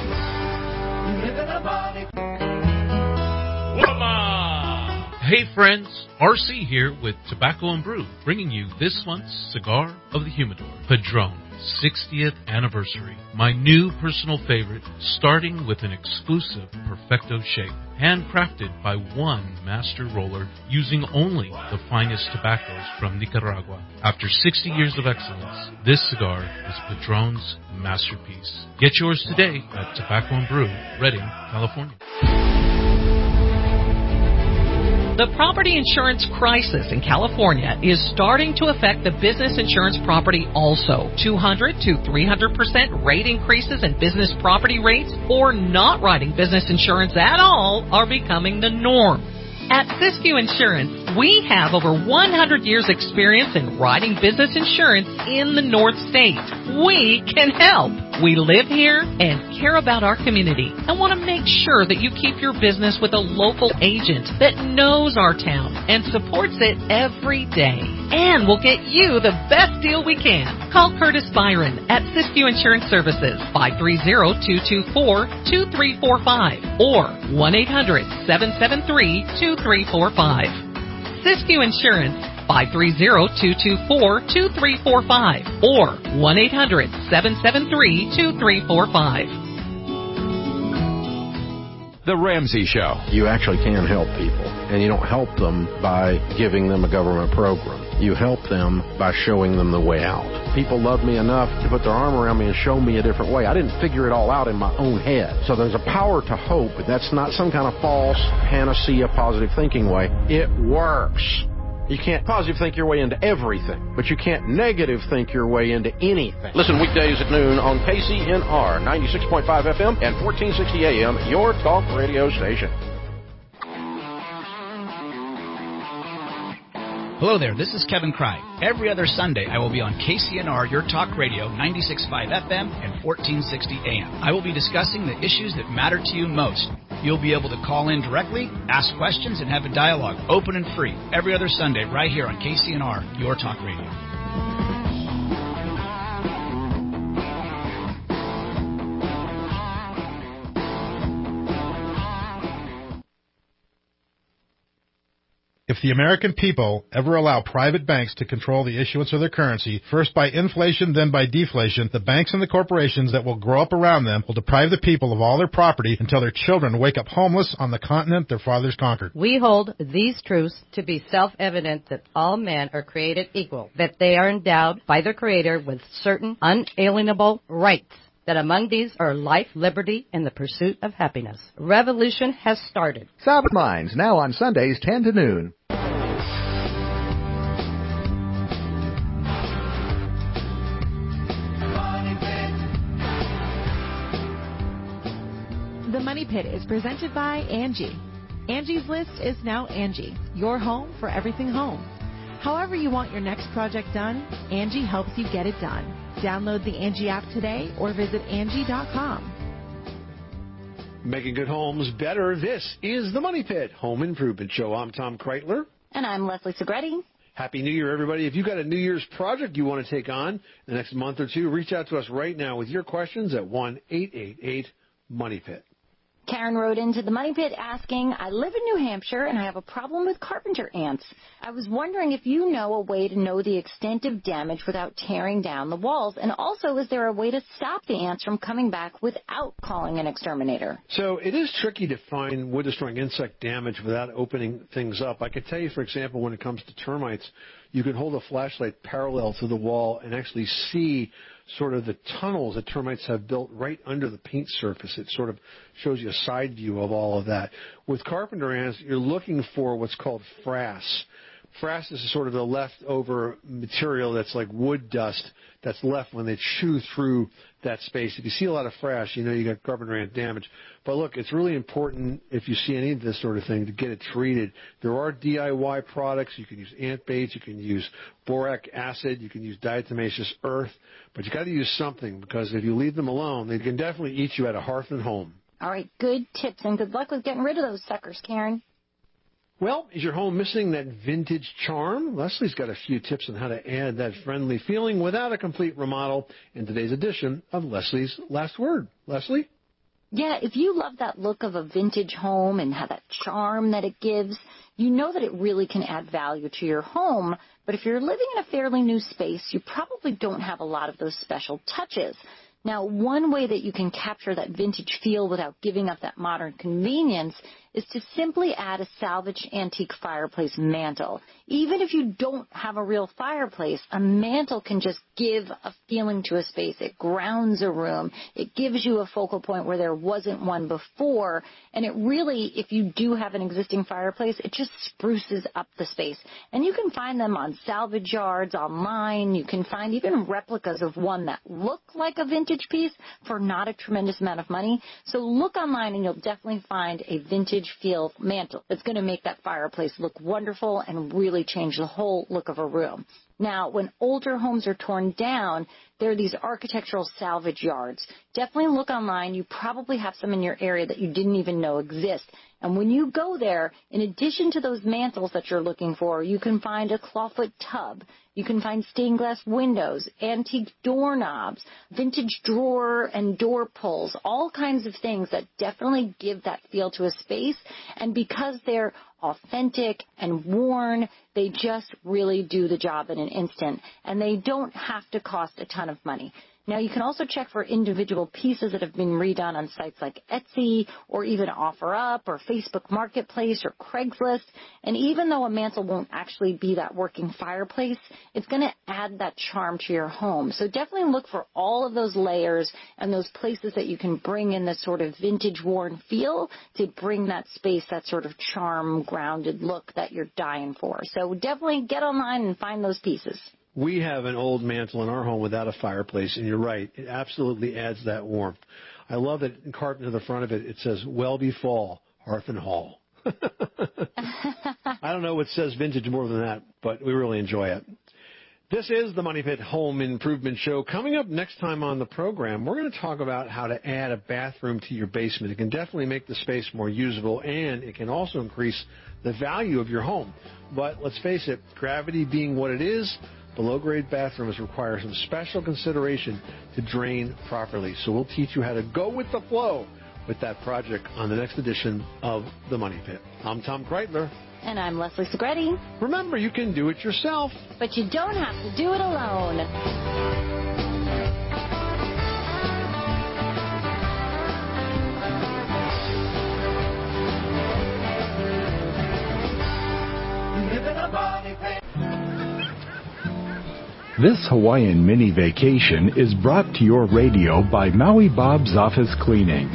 Hey friends, RC here with Tobacco and Brew, bringing you this month's Cigar of the Humidor, Padron 60th Anniversary. My new personal favorite, starting with an exclusive Perfecto shape, handcrafted by one master roller using only the finest tobaccos from Nicaragua. After 60 years of excellence, this cigar is Padron's masterpiece. Get yours today at Tobacco and Brew, Redding, California. The property insurance crisis in California is starting to affect the business insurance property also. 200 to 300% rate increases in business property rates or not writing business insurance at all are becoming the norm. At Siskiyou Insurance, we have over 100 years experience in writing business insurance in the North State. We can help. We live here and care about our community and want to make sure that you keep your business with a local agent that knows our town and supports it every day. And we'll get you the best deal we can. Call Curtis Byron at Siskiyou Insurance Services, 530-224-2345 or 1-800-773-2345. Siskiyou Insurance, 530-224-2345 or 1-800-773-2345. The Ramsey Show. You actually can help people, and you don't help them by giving them a government program. You help them by showing them the way out. People love me enough to put their arm around me and show me a different way. I didn't figure it all out in my own head. So there's a power to hope. That's not some kind of false panacea positive thinking way. It works. You can't positive think your way into everything, but you can't negative think your way into anything. Listen weekdays at noon on KCNR 96.5 FM and 1460 AM, your talk radio station. Hello there, this is Kevin Cry. Every other Sunday, I will be on KCNR, your talk radio, 96.5 FM and 1460 AM. I will be discussing the issues that matter to you most. You'll be able to call in directly, ask questions, and have a dialogue, open and free, every other Sunday right here on KCNR, your talk radio. If the American people ever allow private banks to control the issuance of their currency, first by inflation, then by deflation, the banks and the corporations that will grow up around them will deprive the people of all their property until their children wake up homeless on the continent their fathers conquered. We hold these truths to be self-evident that all men are created equal, that they are endowed by their Creator with certain unalienable rights, that among these are life, liberty, and the pursuit of happiness. Revolution has started. Sound Minds, now on Sundays 10 to noon. The Money Pit is presented by Angie. Angie's List is now Angie, your home for everything home. However you want your next project done, Angie helps you get it done. Download the Angie app today or visit Angie.com. Making good homes better. This is the Money Pit Home Improvement Show. I'm Tom Kreitler. And I'm Leslie Segretti. Happy New Year, everybody. If you've got a New Year's project you want to take on the next month or two, reach out to us right now with your questions at 1-888-MONEY-PIT. Karen wrote into the Money Pit asking, I live in New Hampshire and I have a problem with carpenter ants. I was wondering if you know a way to know the extent of damage without tearing down the walls. And also, is there a way to stop the ants from coming back without calling an exterminator? So it is tricky to find wood-destroying insect damage without opening things up. I could tell you, for example, when it comes to termites, you can hold a flashlight parallel to the wall and actually see sort of the tunnels that termites have built right under the paint surface. It sort of shows you a side view of all of that. With carpenter ants, you're looking for what's called frass. Frass is sort of the leftover material that's like wood dust that's left when they chew through that space. If you see a lot of frass, you know you got carpenter ant damage. But look, it's really important if you see any of this sort of thing to get it treated. There are DIY products. You can use ant baits. You can use boric acid. You can use diatomaceous earth. But you got to use something because if you leave them alone, they can definitely eat you at a hearth and home. All right, good tips and good luck with getting rid of those suckers, Karen. Well, is your home missing that vintage charm? Leslie's got a few tips on how to add that friendly feeling without a complete remodel in today's edition of Leslie's Last Word. Leslie? Yeah, if you love that look of a vintage home and have that charm that it gives, you know that it really can add value to your home. But if you're living in a fairly new space, you probably don't have a lot of those special touches. Now, one way that you can capture that vintage feel without giving up that modern convenience is to simply add a salvaged antique fireplace mantle. Even if you don't have a real fireplace, a mantle can just give a feeling to a space. It grounds a room. It gives you a focal point where there wasn't one before. And it really, if you do have an existing fireplace, it just spruces up the space. And you can find them on salvage yards, online. You can find even replicas of one that look like a vintage piece for not a tremendous amount of money. So look online and you'll definitely find a vintage feel mantle. It's going to make that fireplace look wonderful and really change the whole look of a room. Now, when older homes are torn down, there are these architectural salvage yards. Definitely look online. You probably have some in your area that you didn't even know exist. And when you go there, in addition to those mantles that you're looking for, you can find a clawfoot tub. You can find stained glass windows, antique doorknobs, vintage drawer and door pulls, all kinds of things that definitely give that feel to a space. And because they're authentic and worn, they just really do the job in an instant. And they don't have to cost a ton of money. Now, you can also check for individual pieces that have been redone on sites like Etsy or even OfferUp or Facebook Marketplace or Craigslist. And even though a mantle won't actually be that working fireplace, it's going to add that charm to your home. So definitely look for all of those layers and those places that you can bring in this sort of vintage worn feel to bring that space, that sort of charm, grounded look that you're dying for. So definitely get online and find those pieces. We have an old mantle in our home without a fireplace, and you're right. It absolutely adds that warmth. I love that carved into the front of it, it says, Welby Fall, Hearth and Hall. I don't know what says vintage more than that, but we really enjoy it. This is the Money Pit Home Improvement Show. Coming up next time on the program, we're going to talk about how to add a bathroom to your basement. It can definitely make the space more usable, and it can also increase the value of your home. But let's face it, gravity being what it is, below-grade bathrooms require some special consideration to drain properly. So we'll teach you how to go with the flow with that project on the next edition of The Money Pit. I'm Tom Kreitler. And I'm Leslie Segretti. Remember, you can do it yourself. But you don't have to do it alone. This Hawaiian mini vacation is brought to your radio by Maui Bob's Office Cleaning.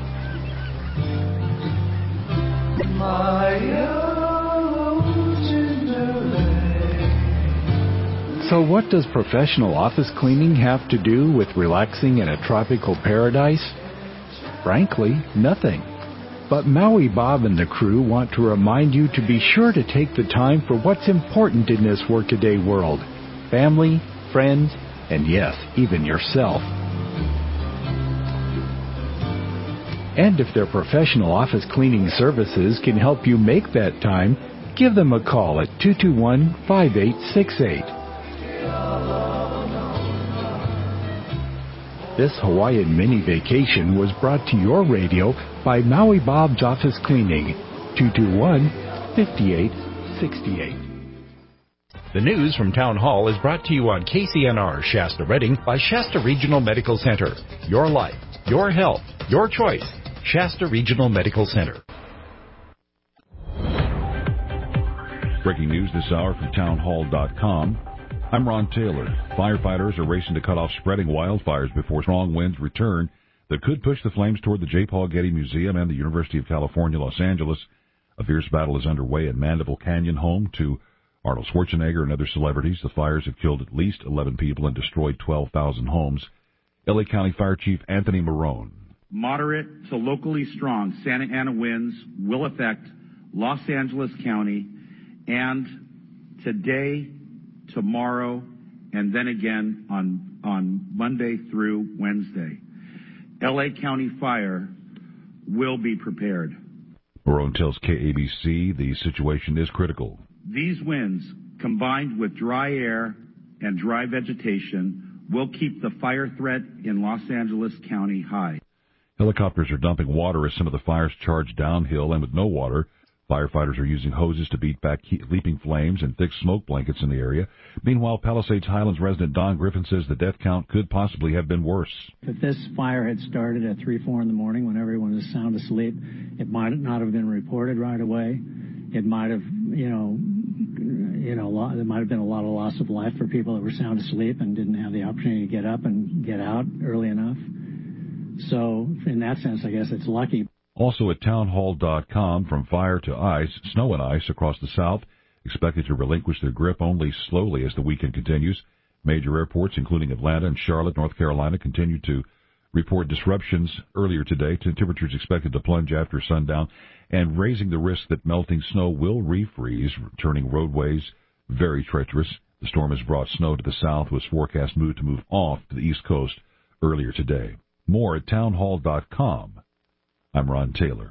So what does professional office cleaning have to do with relaxing in a tropical paradise? Frankly, nothing. But Maui Bob and the crew want to remind you to be sure to take the time for what's important in this workaday world. Family, friends, and yes, even yourself. And if their professional office cleaning services can help you make that time, give them a call at 221-5868. This Hawaiian mini vacation was brought to your radio by Maui Bob's Office Cleaning, 221-5868. The news from Town Hall is brought to you on KCNR Shasta Redding by Shasta Regional Medical Center. Your life, your health, your choice. Shasta Regional Medical Center. Breaking news this hour from townhall.com. I'm Ron Taylor. Firefighters are racing to cut off spreading wildfires before strong winds return that could push the flames toward the J. Paul Getty Museum and the University of California, Los Angeles. A fierce battle is underway at Mandeville Canyon, home to Arnold Schwarzenegger and other celebrities. The fires have killed at least 11 people and destroyed 12,000 homes. L.A. County Fire Chief Anthony Marone. Moderate to locally strong Santa Ana winds will affect Los Angeles County and today, tomorrow, and then again on Monday through Wednesday. L.A. County Fire will be prepared. Marone tells KABC the situation is critical. These winds, combined with dry air and dry vegetation, will keep the fire threat in Los Angeles County high. Helicopters are dumping water as some of the fires charge downhill, and with no water, firefighters are using hoses to beat back leaping flames and thick smoke blankets in the area. Meanwhile, Palisades Highlands resident Don Griffin says the death count could possibly have been worse. If this fire had started at 3, 4 in the morning when everyone was sound asleep, it might not have been reported right away. It might have, there might have been a lot of loss of life for people that were sound asleep and didn't have the opportunity to get up and get out early enough. So in that sense, I guess it's lucky. Also at townhall.com, from fire to ice, snow and ice across the south, expected to relinquish their grip only slowly as the weekend continues. Major airports, including Atlanta and Charlotte, North Carolina, continue to report disruptions earlier today. Temperatures expected to plunge after sundown and raising the risk that melting snow will refreeze, turning roadways very treacherous. The storm has brought snow to the south, with forecast to move off to the east coast earlier today. More at townhall.com. I'm Ron Taylor.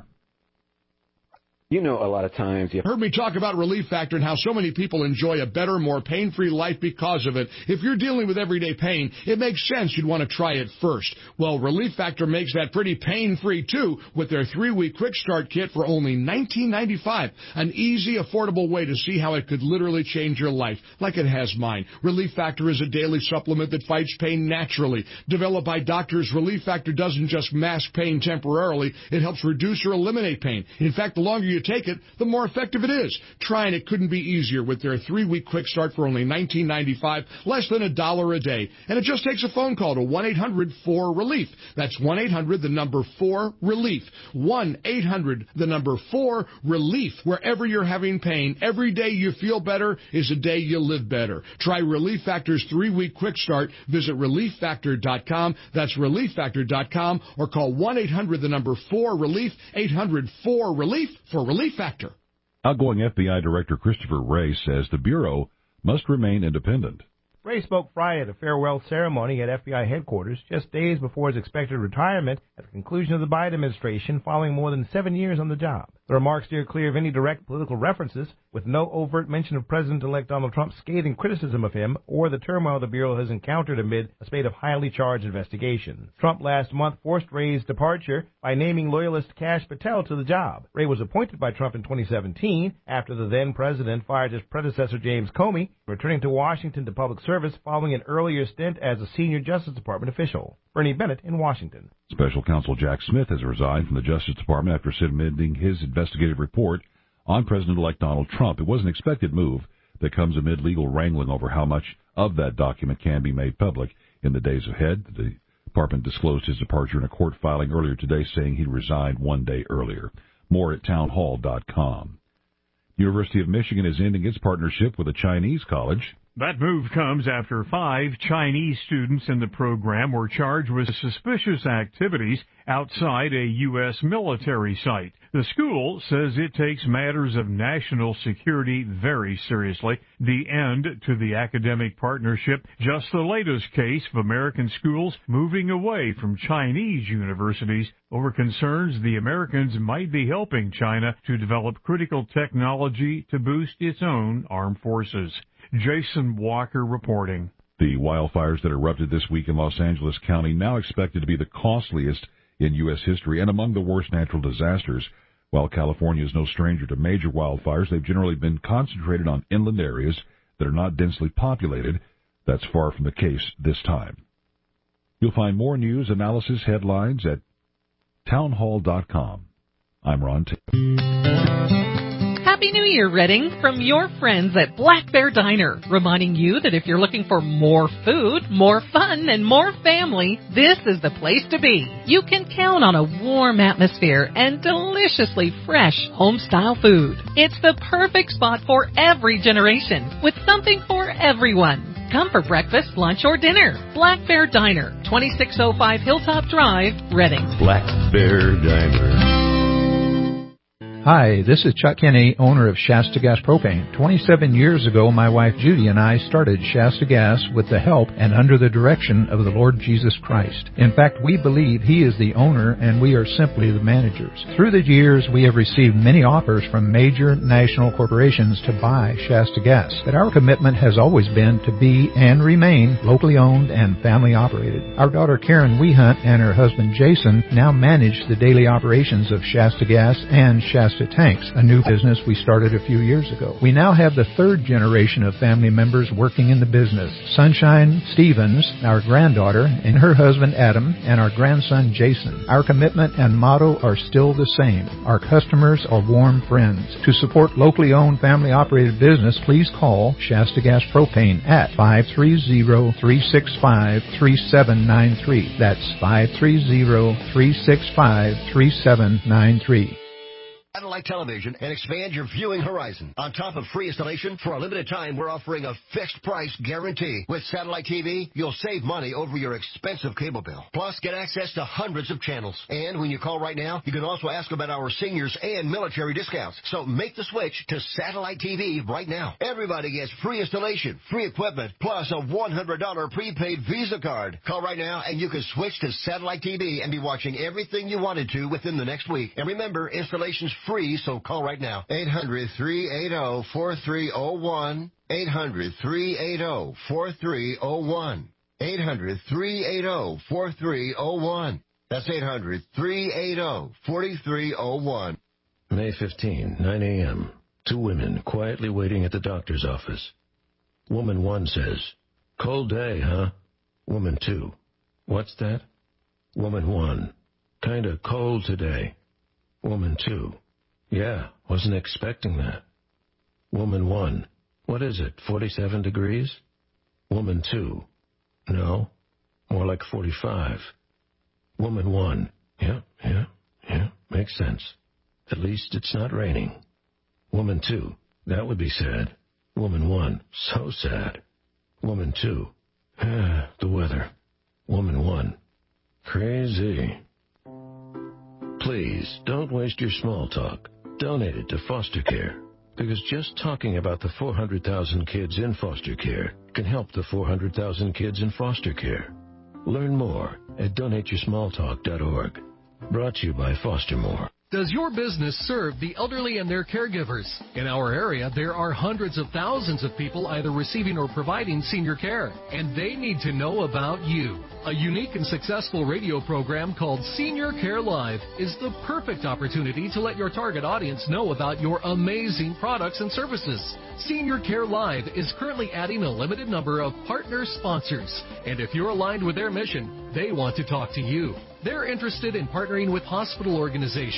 You know, a lot of times you've heard me talk about Relief Factor and how so many people enjoy a better, more pain-free life because of it. If you're dealing with everyday pain, it makes sense you'd want to try it first. Well, Relief Factor makes that pretty pain-free, too, with their 3-week quick start kit for only $19.95. An easy, affordable way to see how it could literally change your life, like it has mine. Relief Factor is a daily supplement that fights pain naturally. Developed by doctors, Relief Factor doesn't just mask pain temporarily. It helps reduce or eliminate pain. In fact, the longer you take it, the more effective it is. Trying it couldn't be easier with their 3-week quick start for only $19.95, less than $1 a day. And it just takes a phone call to 1-800-4RELIEF. That's 1-800-4RELIEF. 1-800-4RELIEF. Wherever you're having pain, every day you feel better is a day you live better. Try Relief Factor's 3-week quick start. Visit ReliefFactor.com. That's ReliefFactor.com, or call 1-800-4RELIEF. 800-4RELIEF for Relief Factor. Outgoing FBI Director Christopher Wray says the Bureau must remain independent. Wray spoke Friday at a farewell ceremony at FBI headquarters just days before his expected retirement at the conclusion of the Biden administration following more than 7 years on the job. The remarks steer clear of any direct political references, with no overt mention of President-elect Donald Trump's scathing criticism of him or the turmoil the Bureau has encountered amid a spate of highly charged investigations. Trump last month forced Wray's departure by naming loyalist Kash Patel to the job. Wray was appointed by Trump in 2017 after the then-president fired his predecessor James Comey, returning to Washington to public service following an earlier stint as a senior Justice Department official. Bernie Bennett in Washington. Special Counsel Jack Smith has resigned from the Justice Department after submitting his investigative report on President-elect Donald Trump. It was an expected move that comes amid legal wrangling over how much of that document can be made public in the days ahead. The department disclosed his departure in a court filing earlier today, saying he'd resigned 1 day earlier. More at townhall.com. University of Michigan is ending its partnership with a Chinese college. That move comes after 5 Chinese students in the program were charged with suspicious activities outside a U.S. military site. The school says it takes matters of national security very seriously. The end to the academic partnership, just the latest case of American schools moving away from Chinese universities over concerns the Americans might be helping China to develop critical technology to boost its own armed forces. Jason Walker reporting. The wildfires that erupted this week in Los Angeles County now expected to be the costliest in U.S. history and among the worst natural disasters. While California is no stranger to major wildfires, they've generally been concentrated on inland areas that are not densely populated. That's far from the case this time. You'll find more news, analysis, headlines at townhall.com. I'm Ron T. Happy New Year, Redding, from your friends at Black Bear Diner, reminding you that if you're looking for more food, more fun, and more family, this is the place to be. You can count on a warm atmosphere and deliciously fresh home-style food. It's the perfect spot for every generation, with something for everyone. Come for breakfast, lunch, or dinner. Black Bear Diner, 2605 Hilltop Drive, Redding. Black Bear Diner. Hi, this is Chuck Kinney, owner of Shasta Gas Propane. 27 years ago, my wife Judy and I started Shasta Gas with the help and under the direction of the Lord Jesus Christ. In fact, we believe He is the owner and we are simply the managers. Through the years, we have received many offers from major national corporations to buy Shasta Gas, but our commitment has always been to be and remain locally owned and family operated. Our daughter Karen Wehunt and her husband Jason now manage the daily operations of Shasta Gas and Shasta Tanks, a new business we started a few years ago. We now have the third generation of family members working in the business. Sunshine Stevens, our granddaughter, and her husband Adam, and our grandson Jason. Our commitment and motto are still the same. Our customers are warm friends. To support locally owned family operated business, please call Shasta Gas Propane at 530-365-3793. That's 530-365-3793. Satellite television and expand your viewing horizon. On top of free installation, for a limited time, we're offering a fixed price guarantee. With satellite TV, you'll save money over your expensive cable bill. Plus, get access to hundreds of channels. And when you call right now, you can also ask about our seniors and military discounts. So make the switch to satellite TV right now. Everybody gets free installation, free equipment, plus a $100 prepaid Visa card. Call right now and you can switch to satellite TV and be watching everything you wanted to within the next week. And remember, installation's free, so call right now. 800-380-4301. 800-380-4301. 800-380-4301. That's 800-380-4301. May 15, 9 a.m. 2 women quietly waiting at the doctor's office. Woman 1 says, "Cold day, huh?" Woman 2, "What's that?" Woman 1, "Kinda cold today." Woman 2, "Yeah, wasn't expecting that." Woman 1, "What is it, 47 degrees?" Woman 2, "No, more like 45. Woman 1, yeah, makes sense. At least it's not raining." Woman 2, "That would be sad." Woman 1, "So sad." Woman 2, "The weather." Woman 1, "Crazy." Please, don't waste your small talk. Donate it to foster care, because just talking about the 400,000 kids in foster care can help the 400,000 kids in foster care. Learn more at donateyoursmalltalk.org. Brought to you by Foster More. Does your business serve the elderly and their caregivers? In our area, there are hundreds of thousands of people either receiving or providing senior care, and they need to know about you. A unique and successful radio program called Senior Care Live is the perfect opportunity to let your target audience know about your amazing products and services. Senior Care Live is currently adding a limited number of partner sponsors, and if you're aligned with their mission, they want to talk to you. They're interested in partnering with hospital organizations,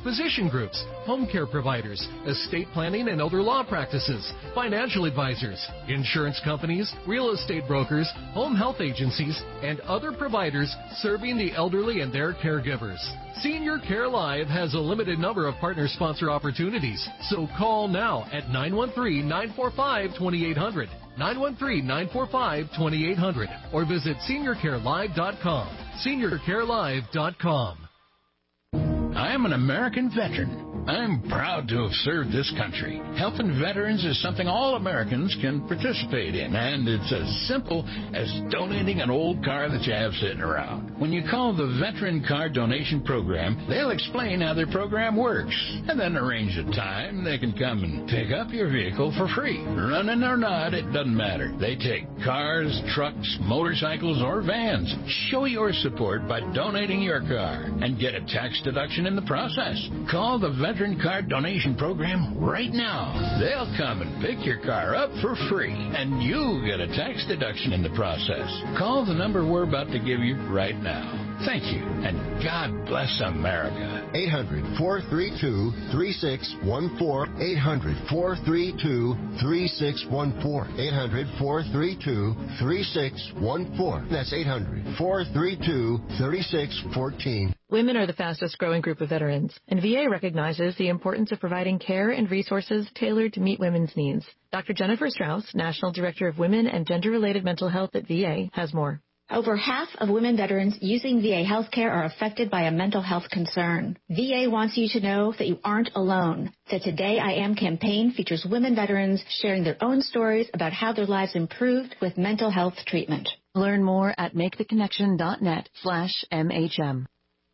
physician groups, home care providers, estate planning and elder law practices, financial advisors, insurance companies, real estate brokers, home health agencies, and other providers serving the elderly and their caregivers. Senior Care Live has a limited number of partner sponsor opportunities, so call now at 913-945-2800, 913-945-2800, or visit seniorcarelive.com. seniorcarelive.com. I am an American veteran. I'm proud to have served this country. Helping veterans is something all Americans can participate in, and it's as simple as donating an old car that you have sitting around. When you call the Veteran Car Donation Program, they'll explain how their program works, and then arrange a time they can come and pick up your vehicle for free. Running or not, it doesn't matter. They take cars, trucks, motorcycles, or vans. Show your support by donating your car and get a tax deduction in the process. Call the Veteran Car Donation Program right now. They'll come and pick your car up for free, and you'll get a tax deduction in the process. Call the number we're about to give you right now. Thank you, and God bless America. 800-432-3614. 800-432-3614. 800-432-3614. That's 800-432-3614. Women are the fastest growing group of veterans, and VA recognizes the importance of providing care and resources tailored to meet women's needs. Dr. Jennifer Strauss, National Director of Women and Gender-Related Mental Health at VA, has more. Over half of women veterans using VA healthcare are affected by a mental health concern. VA wants you to know that you aren't alone. The Today I Am campaign features women veterans sharing their own stories about how their lives improved with mental health treatment. Learn more at maketheconnection.net/MHM.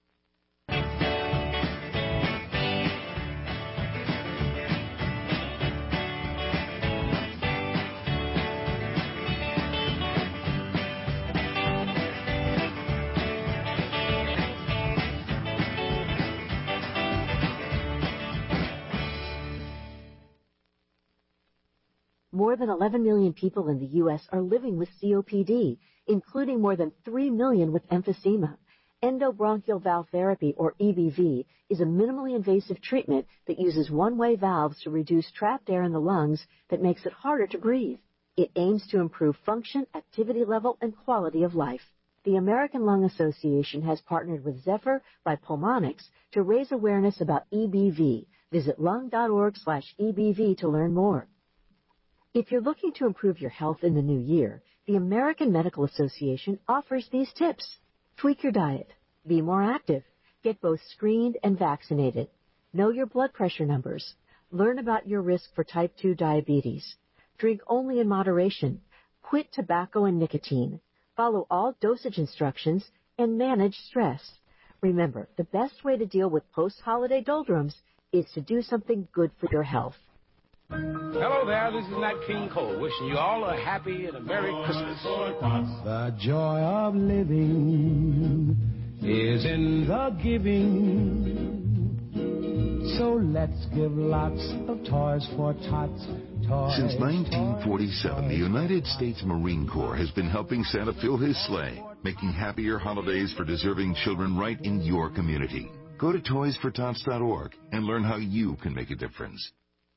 More than 11 million people in the U.S. are living with COPD, including more than 3 million with emphysema. Endobronchial valve therapy, or EVV, is a minimally invasive treatment that uses one-way valves to reduce trapped air in the lungs that makes it harder to breathe. It aims to improve function, activity level, and quality of life. The American Lung Association has partnered with Zephyr by Pulmonx to raise awareness about EBV. Visit lung.org/EBV to learn more. If you're looking to improve your health in the new year, the American Medical Association offers these tips. Tweak your diet. Be more active. Get both screened and vaccinated. Know your blood pressure numbers. Learn about your risk for type 2 diabetes. Drink only in moderation. Quit tobacco and nicotine. Follow all dosage instructions and manage stress. Remember, the best way to deal with post-holiday doldrums is to do something good for your health. Hello there, this is Nat King Cole, wishing you all a happy and a Merry Christmas. The joy of living is in the giving. So let's give lots of toys for tots. Since 1947, the United States Marine Corps has been helping Santa fill his sleigh, making happier holidays for deserving children right in your community. Go to toysfortots.org and learn how you can make a difference.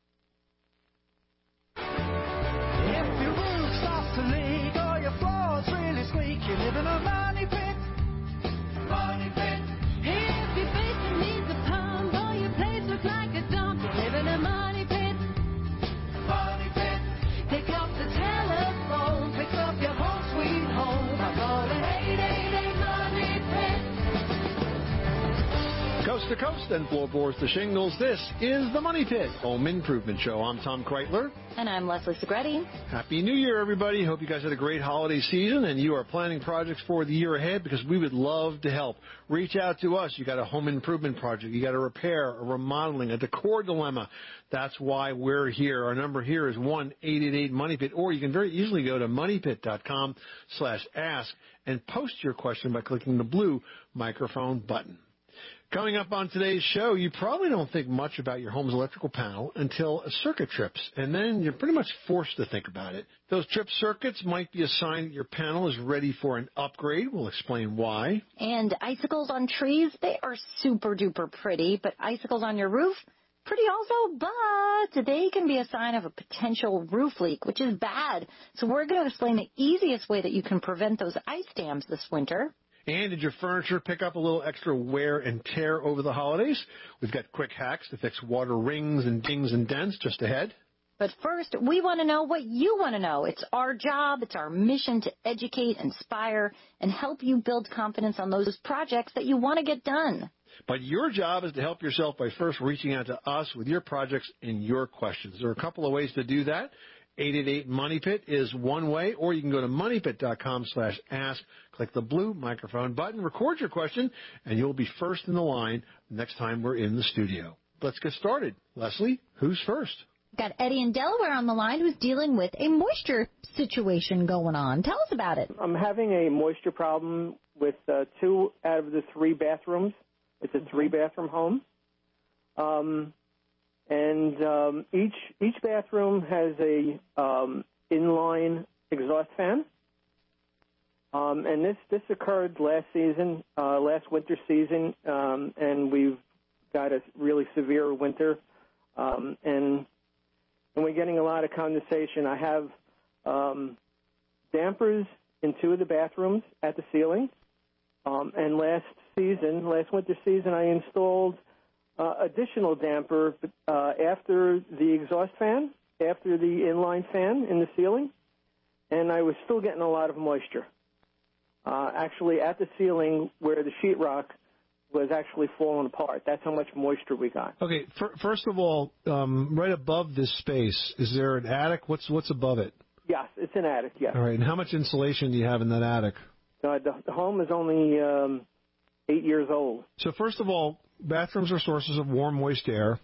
If your roof starts to leak or your floors really squeak, you live in a money pit. Money pit. If your basement needs a pump or your place looks like a dump, you live in a money pit. Money pit. Pick up the telephone, fix up your home sweet home. I call it 888 Money Pit. Coast to coast and floorboards to shingles, this is the Money Pit Home Improvement Show. I'm Tom Kreitler. And I'm Leslie Segretti. Happy New Year, everybody. Hope you guys had a great holiday season and you are planning projects for the year ahead, because we would love to help. Reach out to us. You got a home improvement project. You got a repair, a remodeling, a decor dilemma. That's why we're here. Our number here is 1-888-MONEYPIT, or you can very easily go to moneypit.com/ask and post your question by clicking the blue microphone button. Coming up on today's show, you probably don't think much about your home's electrical panel until a circuit trips, and then you're pretty much forced to think about it. Those tripped circuits might be a sign that your panel is ready for an upgrade. We'll explain why. And icicles on trees, they are super duper pretty, but icicles on your roof, pretty also, but they can be a sign of a potential roof leak, which is bad. So we're going to explain the easiest way that you can prevent those ice dams this winter. And did your furniture pick up a little extra wear and tear over the holidays? We've got quick hacks to fix water rings and dings and dents just ahead. But first, we want to know what you want to know. It's our job, it's our mission to educate, inspire, and help you build confidence on those projects that you want to get done. But your job is to help yourself by first reaching out to us with your projects and your questions. There are a couple of ways to do that. 888-MONEYPIT is one way, or you can go to MoneyPit.com/ask, click the blue microphone button, record your question, and you'll be first in the line next time we're in the studio. Let's get started. Leslie, who's first? Got Eddie in Delaware on the line who's dealing with a moisture situation going on. Tell us about it. I'm having a moisture problem with 2 out of the 3 bathrooms. It's a 3-bathroom home. And each bathroom has a inline exhaust fan. And this occurred last winter season, and we've got a really severe winter. And we're getting a lot of condensation. I have dampers in 2 of the bathrooms at the ceiling. And last winter season, I installed additional damper after the exhaust fan, after the inline fan in the ceiling, and I was still getting a lot of moisture. Actually, at the ceiling where the sheetrock was actually falling apart. That's how much moisture we got. Okay, first of all, right above this space, is there an attic? What's above it? Yes, it's an attic, yes. All right, and how much insulation do you have in that attic? The home is only 8 years old. So first of all, bathrooms are sources of warm, moist air.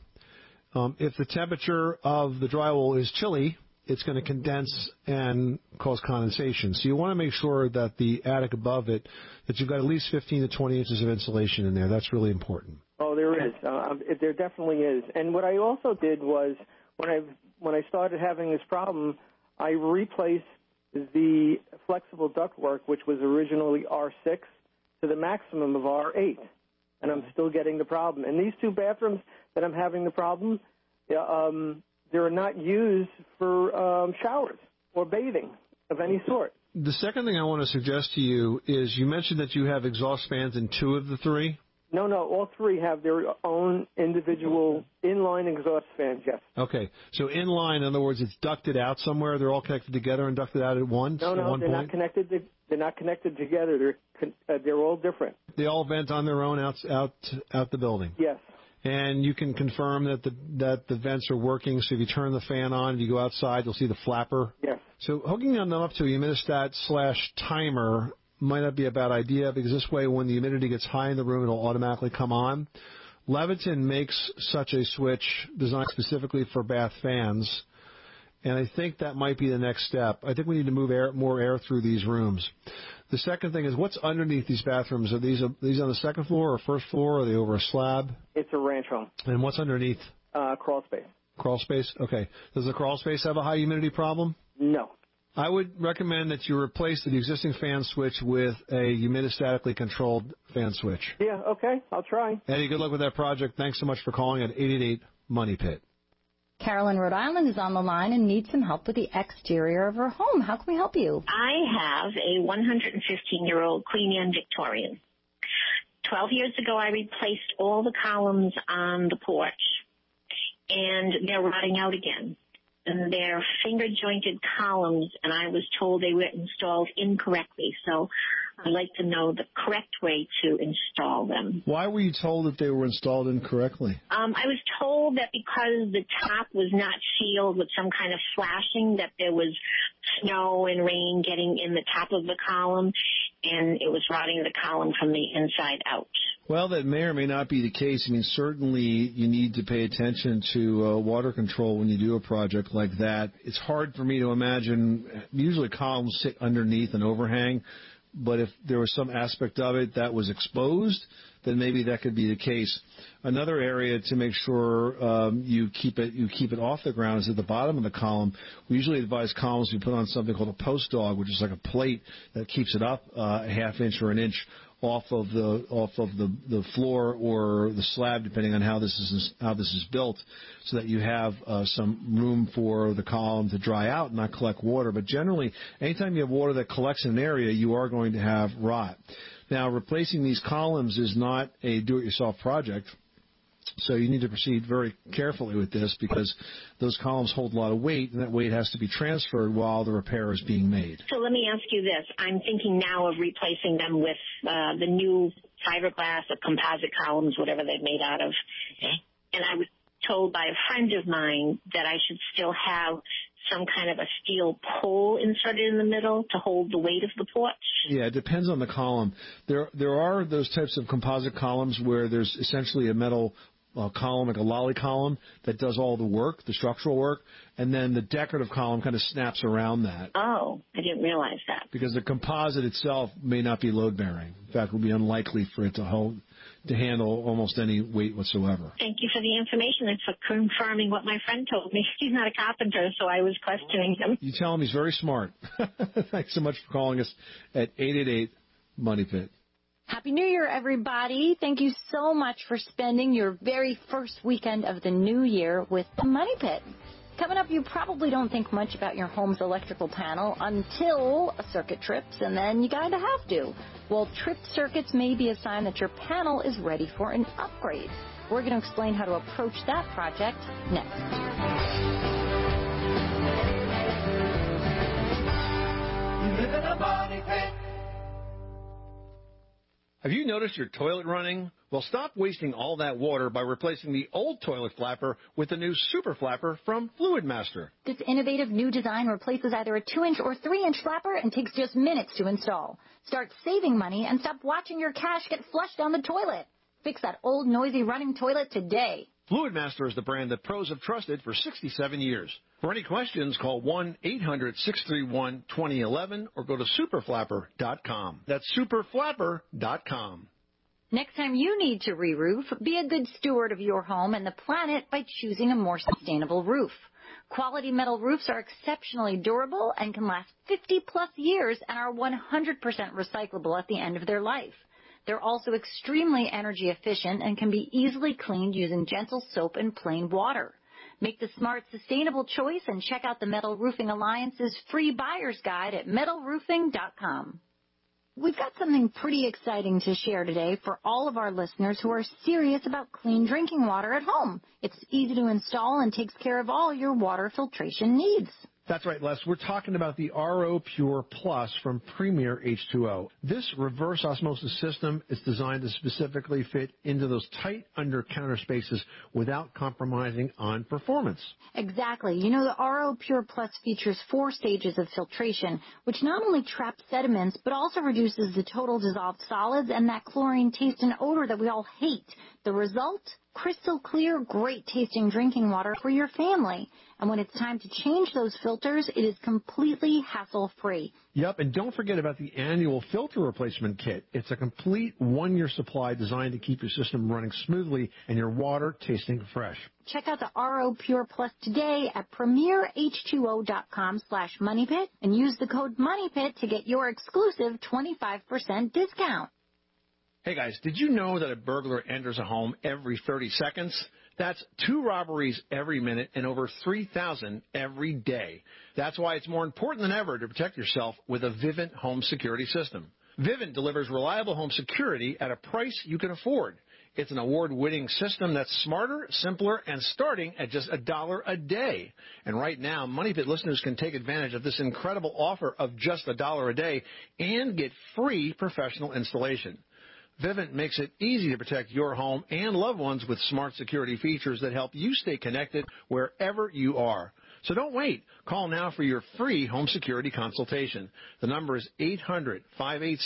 If the temperature of the drywall is chilly, it's going to condense and cause condensation. So you want to make sure that the attic above it, that you've got at least 15 to 20 inches of insulation in there. That's really important. Oh, there is. There definitely is. And what I also did was, when I started having this problem, I replaced the flexible ductwork, which was originally R6, to the maximum of R8. And I'm still getting the problem. And these 2 bathrooms that I'm having the problem, they're not used for showers or bathing of any sort. The second thing I want to suggest to you is you mentioned that you have exhaust fans in 2 of the 3. No, all 3 have their own individual inline exhaust fans, yes. Okay, so inline, in other words, it's ducted out somewhere. They're all connected together and ducted out at once? No, they're not connected. They're not connected together. They're all different. They all vent on their own out the building? Yes. And you can confirm that the vents are working. So if you turn the fan on, if you go outside, you'll see the flapper. Yes. So hooking them up to a humidistat/timer might not be a bad idea, because this way, when the humidity gets high in the room, it'll automatically come on. Leviton makes such a switch designed specifically for bath fans, and I think that might be the next step. I think we need to move more air through these rooms. The second thing is, what's underneath these bathrooms? Are these on the second floor or first floor? Or are they over a slab? It's a ranch home. And what's underneath? Crawl space. Crawl space? Okay. Does the crawl space have a high humidity problem? No. I would recommend that you replace the existing fan switch with a humidistatically controlled fan switch. Yeah, okay. I'll try. Eddie, good luck with that project. Thanks so much for calling at 888-MONEYPIT. Carol in Rhode Island is on the line and needs some help with the exterior of her home. How can we help you? I have a 115-year-old Queen Anne Victorian. 12 years ago, I replaced all the columns on the porch, and they're rotting out again. And they're finger-jointed columns, and I was told they were installed incorrectly. So I'd like to know the correct way to install them. Why were you told that they were installed incorrectly? I was told that because the top was not sealed with some kind of flashing, that there was snow and rain getting in the top of the column, and it was rotting the column from the inside out. Well, that may or may not be the case. I mean, certainly you need to pay attention to water control when you do a project like that. It's hard for me to imagine. Usually columns sit underneath an overhang. but if there was some aspect of it that was exposed, then maybe that could be the case. Another area to make sure you keep it off the ground is at the bottom of the column. We usually advise columns we put on something called a post dog, which is like a plate that keeps it up a half inch or an inch off of the floor or the slab, depending on how this is built, so that you have some room for the column to dry out and not collect water. But generally, anytime you have water that collects in an area, you are going to have rot. Now, replacing these columns is not a do-it-yourself project, so you need to proceed very carefully with this because those columns hold a lot of weight, and that weight has to be transferred while the repair is being made. So let me ask you this. I'm thinking now of replacing them with the new fiberglass or composite columns, whatever they're made out of. Okay. And I was told by a friend of mine that I should still have some kind of a steel pole inserted in the middle to hold the weight of the porch? Yeah, it depends on the column. There are those types of composite columns where there's essentially a metal column, like a lolly column, that does all the work, the structural work, and then the decorative column kind of snaps around that. Oh, I didn't realize that. Because the composite itself may not be load-bearing. In fact, it would be unlikely for it to handle almost any weight whatsoever. Thank you for the information and for confirming what my friend told me. He's not a carpenter, so I was questioning him. You tell him he's very smart. Thanks so much for calling us at 888-MONEY-PIT. Happy New Year, everybody. Thank you so much for spending your very first weekend of the new year with the Money Pit. Coming up, you probably don't think much about your home's electrical panel until a circuit trips, and then you kind of have to. Well, tripped circuits may be a sign that your panel is ready for an upgrade. We're going to explain how to approach that project next. You live in a money pit. Have you noticed your toilet running? Well, stop wasting all that water by replacing the old toilet flapper with the new Super Flapper from Fluid Master. This innovative new design replaces either a 2-inch or 3-inch flapper and takes just minutes to install. Start saving money and stop watching your cash get flushed down the toilet. Fix that old noisy running toilet today. Fluid Master is the brand that pros have trusted for 67 years. For any questions, call 1-800-631-2011 or go to superflapper.com. That's superflapper.com. Next time you need to re-roof, be a good steward of your home and the planet by choosing a more sustainable roof. Quality metal roofs are exceptionally durable and can last 50-plus years and are 100% recyclable at the end of their life. They're also extremely energy efficient and can be easily cleaned using gentle soap and plain water. Make the smart, sustainable choice and check out the Metal Roofing Alliance's free buyer's guide at metalroofing.com. We've got something pretty exciting to share today for all of our listeners who are serious about clean drinking water at home. It's easy to install and takes care of all your water filtration needs. That's right, Les. We're talking about the RO Pure Plus from Premier H2O. This reverse osmosis system is designed to specifically fit into those tight under-counter spaces without compromising on performance. Exactly. You know, the RO Pure Plus features 4 stages of filtration, which not only traps sediments, but also reduces the total dissolved solids and that chlorine taste and odor that we all hate. The result? Crystal clear, great-tasting drinking water for your family. And when it's time to change those filters, it is completely hassle-free. Yep, and don't forget about the annual filter replacement kit. It's a complete 1-year supply designed to keep your system running smoothly and your water tasting fresh. Check out the RO Pure Plus today at premierh2o.com/moneypit and use the code MONEYPIT to get your exclusive 25% discount. Hey guys, did you know that a burglar enters a home every 30 seconds? That's 2 robberies every minute and over 3,000 every day. That's why it's more important than ever to protect yourself with a Vivint home security system. Vivint delivers reliable home security at a price you can afford. It's an award-winning system that's smarter, simpler, and starting at just $1 a day. And right now, Money Pit listeners can take advantage of this incredible offer of just $1 a day and get free professional installation. Vivint makes it easy to protect your home and loved ones with smart security features that help you stay connected wherever you are. So don't wait. Call now for your free home security consultation. The number is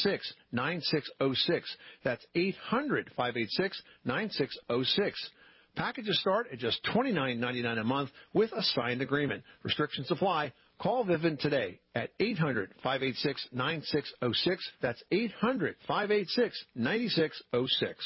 800-586-9606. That's 800-586-9606. Packages start at just $29.99 a month with a signed agreement. Restrictions apply. Call Vivint today at 800-586-9606. That's 800-586-9606.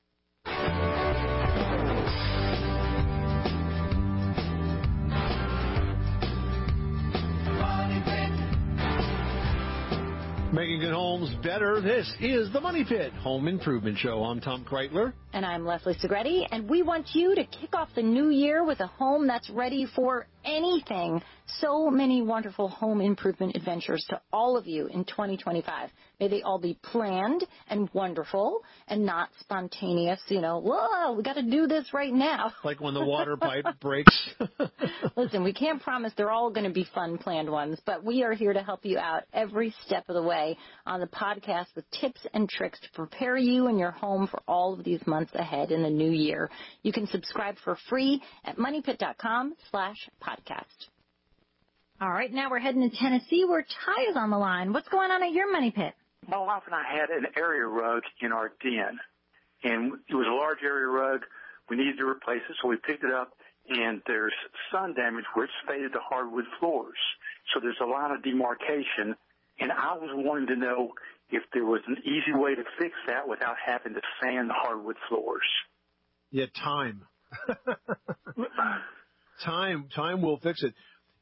Making good homes better. This is the Money Pit Home Improvement Show. I'm Tom Kreitler. And I'm Leslie Segretti, and we want you to kick off the new year with a home that's ready for anything. So many wonderful home improvement adventures to all of you in 2025. May they all be planned and wonderful and not spontaneous, whoa, we got to do this right now. Like when the water pipe breaks. Listen, we can't promise they're all going to be fun, planned ones, but we are here to help you out every step of the way on the podcast with tips and tricks to prepare you and your home for all of these months ahead in the new year. You can subscribe for free at moneypit.com/podcast. All right, now we're heading to Tennessee where Ty is on the line. What's going on at your Money Pit? My wife and I had an area rug in our den, and it was a large area rug. We needed to replace it, so we picked it up, and there's sun damage where it's faded to hardwood floors. So there's a line of demarcation, and I was wanting to know if there was an easy way to fix that without having to sand the hardwood floors. Yeah, time. Time will fix it.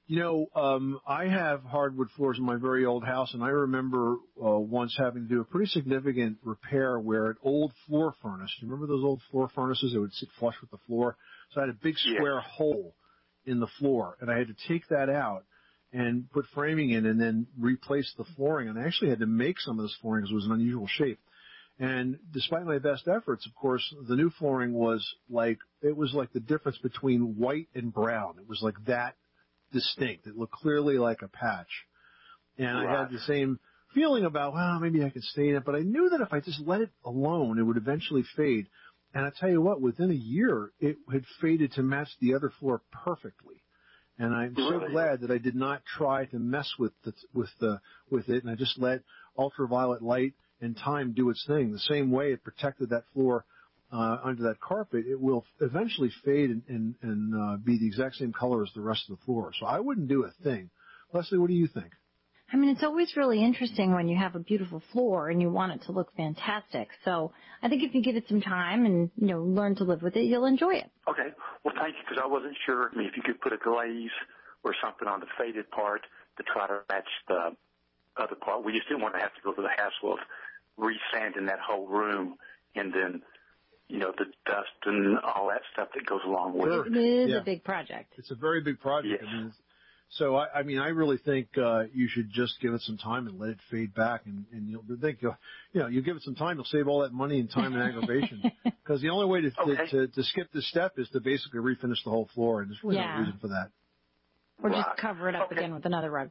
I have hardwood floors in my very old house, and I remember once having to do a pretty significant repair where an old floor furnace, you remember those old floor furnaces that would sit flush with the floor? So I had a big square hole in the floor, and I had to take that out and put framing in and then replace the flooring. And I actually had to make some of this flooring because it was an unusual shape. And despite my best efforts, of course, the new flooring was like the difference between white and brown. It was like that distinct. It looked clearly like a patch. And I had the same feeling about, well, maybe I could stain it, but I knew that if I just let it alone, it would eventually fade. And I tell you what, within a year, it had faded to match the other floor perfectly. And I'm so glad that I did not try to mess with it, and I just let ultraviolet light and time do its thing. The same way it protected that floor under that carpet, it will eventually fade and be the exact same color as the rest of the floor. So I wouldn't do a thing. Leslie, what do you think? I mean, it's always really interesting when you have a beautiful floor and you want it to look fantastic. So I think if you give it some time and, learn to live with it, you'll enjoy it. Okay. Well, thank you, because I wasn't sure if you could put a glaze or something on the faded part to try to match the other part. We just didn't want to have to go through the hassle of re-sanding that whole room and then, the dust and all that stuff that goes along with it. It is a big project. It's a very big project. Yes. I mean, so, I really think you should just give it some time and let it fade back, and you'll think, you give it some time, you'll save all that money and time and aggravation. Because the only way to skip this step is to basically refinish the whole floor, and there's really no reason for that. Or just cover it up again with another rug.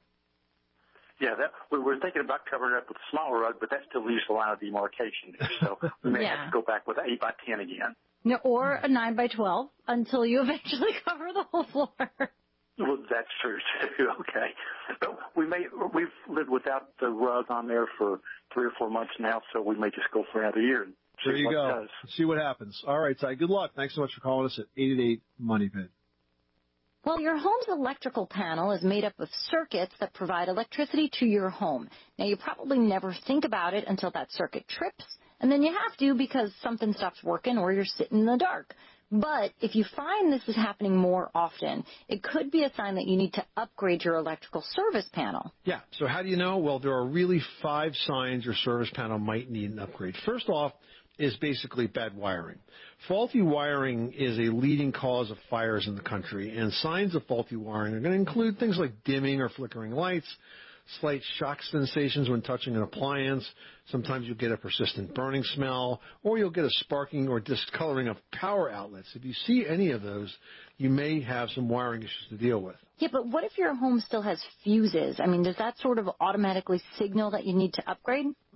Yeah, we were thinking about covering it up with a smaller rug, but that still leaves a line of demarcation there, so we may have to go back with an 8x10 again. No, or a 9x12 until you eventually cover the whole floor. Well, that's true, too. Okay. But we've lived without the rug on there for 3 or 4 months now, so we may just go for another year and see there you what go. it does. See what happens. All right, Ty, good luck. Thanks so much for calling us at 888-MONEY-PIT. Well, your home's electrical panel is made up of circuits that provide electricity to your home. Now, you probably never think about it until that circuit trips, and then you have to because something stops working or you're sitting in the dark. But if you find this is happening more often, it could be a sign that you need to upgrade your electrical service panel. Yeah, so how do you know? Well, there are really 5 signs your service panel might need an upgrade. First off is basically bad wiring. Faulty wiring is a leading cause of fires in the country, and signs of faulty wiring are going to include things like dimming or flickering lights, slight shock sensations when touching an appliance. Sometimes you'll get a persistent burning smell, or you'll get a sparking or discoloring of power outlets. If you see any of those, you may have some wiring issues to deal with. Yeah, but what if your home still has fuses? I mean, does that sort of automatically signal that you need to upgrade?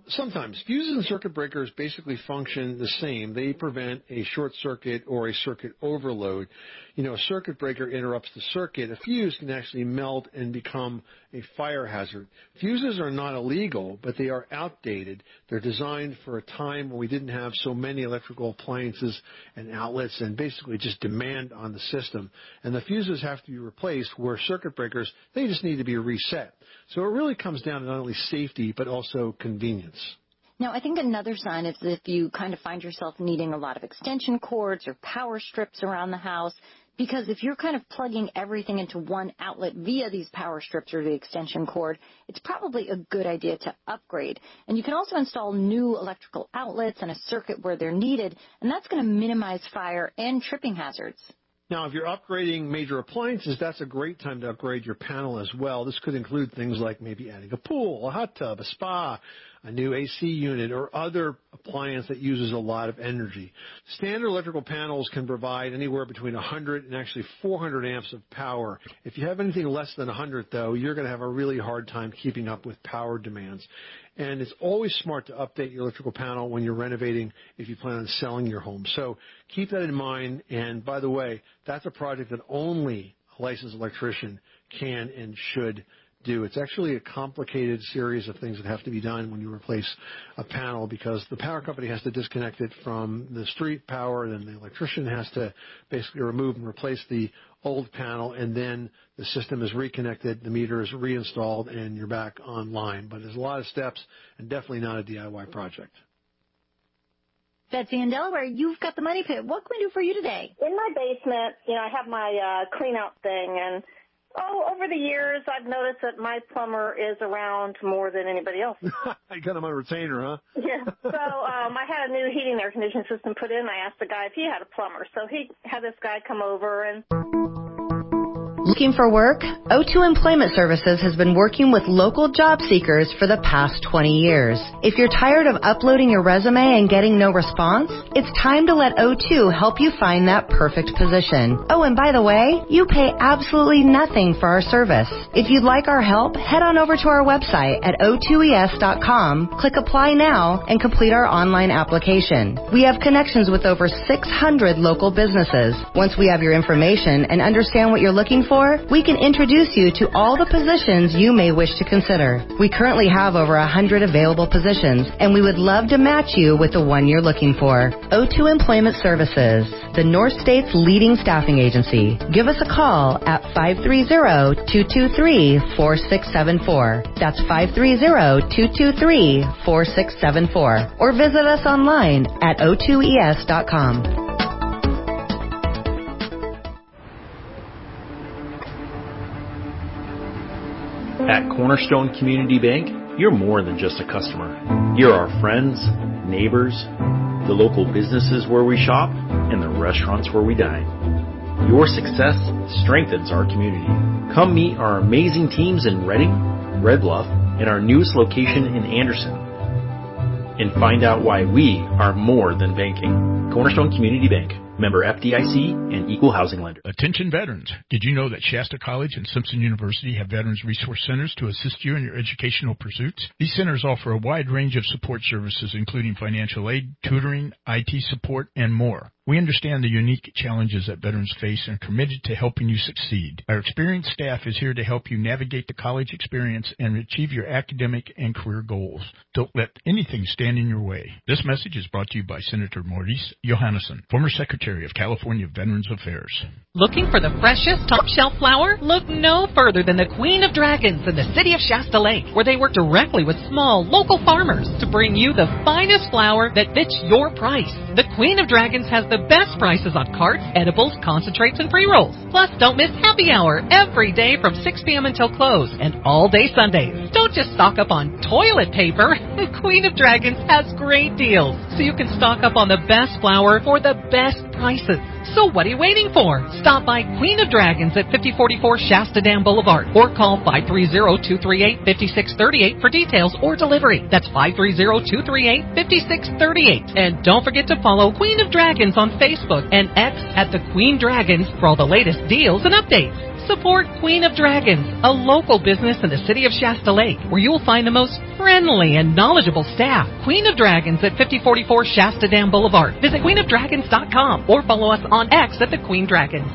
Sometimes. Fuses and circuit breakers basically function the same. They prevent a short circuit or a circuit overload. You know, a circuit breaker interrupts the circuit. A fuse can actually melt and become a fire hazard. Fuses are not illegal, but they are outdated. They're designed for a time when we didn't have so many electrical appliances and outlets and basically just demand on the system. And the fuses have to be replaced, where circuit breakers, they just need to be reset. So it really comes down to not only safety, but also convenience. Now, I think another sign is if you kind of find yourself needing a lot of extension cords or power strips around the house, because if you're kind of plugging everything into one outlet via these power strips or the extension cord, it's probably a good idea to upgrade. And you can also install new electrical outlets and a circuit where they're needed, and that's going to minimize fire and tripping hazards. Now, if you're upgrading major appliances, that's a great time to upgrade your panel as well. This could include things like maybe adding a pool, a hot tub, a spa, a new AC unit, or other appliance that uses a lot of energy. Standard electrical panels can provide anywhere between 100 and actually 400 amps of power. If you have anything less than 100, though, you're going to have a really hard time keeping up with power demands. And it's always smart to update your electrical panel when you're renovating if you plan on selling your home. So keep that in mind. And by the way, that's a project that only a licensed electrician can and should do. It's actually a complicated series of things that have to be done when you replace a panel, because the power company has to disconnect it from the street power, then the electrician has to basically remove and replace the old panel, and then the system is reconnected, the meter is reinstalled, and you're back online. But there's a lot of steps, and definitely not a DIY project. Betsy in Delaware, you've got the Money Pit. What can we do for you today? In my basement, I have my clean-out thing, and over the years, I've noticed that my plumber is around more than anybody else. I got him on a retainer, huh? Yeah. So I had a new heating and air conditioning system put in. I asked the guy if he had a plumber. So he had this guy come over and... Looking for work? O2 Employment Services has been working with local job seekers for the past 20 years. If you're tired of uploading your resume and getting no response, it's time to let O2 help you find that perfect position. Oh, and by the way, you pay absolutely nothing for our service. If you'd like our help, head on over to our website at o2es.com, click Apply Now, and complete our online application. We have connections with over 600 local businesses. Once we have your information and understand what you're looking for, we can introduce you to all the positions you may wish to consider. We currently have over 100 available positions, and we would love to match you with the one you're looking for. O2 Employment Services, the North State's leading staffing agency. Give us a call at 530-223-4674. That's 530-223-4674. Or visit us online at o2es.com. At Cornerstone Community Bank, you're more than just a customer. You're our friends, neighbors, the local businesses where we shop, and the restaurants where we dine. Your success strengthens our community. Come meet our amazing teams in Reading, Red Bluff, and our newest location in Anderson. And find out why we are more than banking. Cornerstone Community Bank. Member FDIC and equal housing lender. Attention veterans. Did you know that Shasta College and Simpson University have Veterans Resource Centers to assist you in your educational pursuits? These centers offer a wide range of support services, including financial aid, tutoring, IT support, and more. We understand the unique challenges that veterans face and are committed to helping you succeed. Our experienced staff is here to help you navigate the college experience and achieve your academic and career goals. Don't let anything stand in your way. This message is brought to you by Senator Maurice Johannesson, former Secretary of California Veterans Affairs. Looking for the freshest top-shelf flower? Look no further than the Queen of Dragons in the city of Shasta Lake, where they work directly with small, local farmers to bring you the finest flower that fits your price. The Queen of Dragons has the best prices on carts, edibles, concentrates, and pre-rolls. Plus, don't miss happy hour every day from 6 p.m. until close, and all day Sundays. Don't just stock up on toilet paper. Queen of Dragons has great deals, so you can stock up on the best flower for the best prices. So what are you waiting for? Stop by Queen of Dragons at 5044 Shasta Dam Boulevard or call 530-238-5638 for details or delivery. That's 530-238-5638. And don't forget to follow Queen of Dragons on Facebook and X at The Queen Dragons for all the latest deals and updates. Support Queen of Dragons, a local business in the city of Shasta Lake, where you will find the most friendly and knowledgeable staff. Queen of Dragons at 5044 Shasta Dam Boulevard. Visit queenofdragons.com or follow us on X at the Queen Dragons.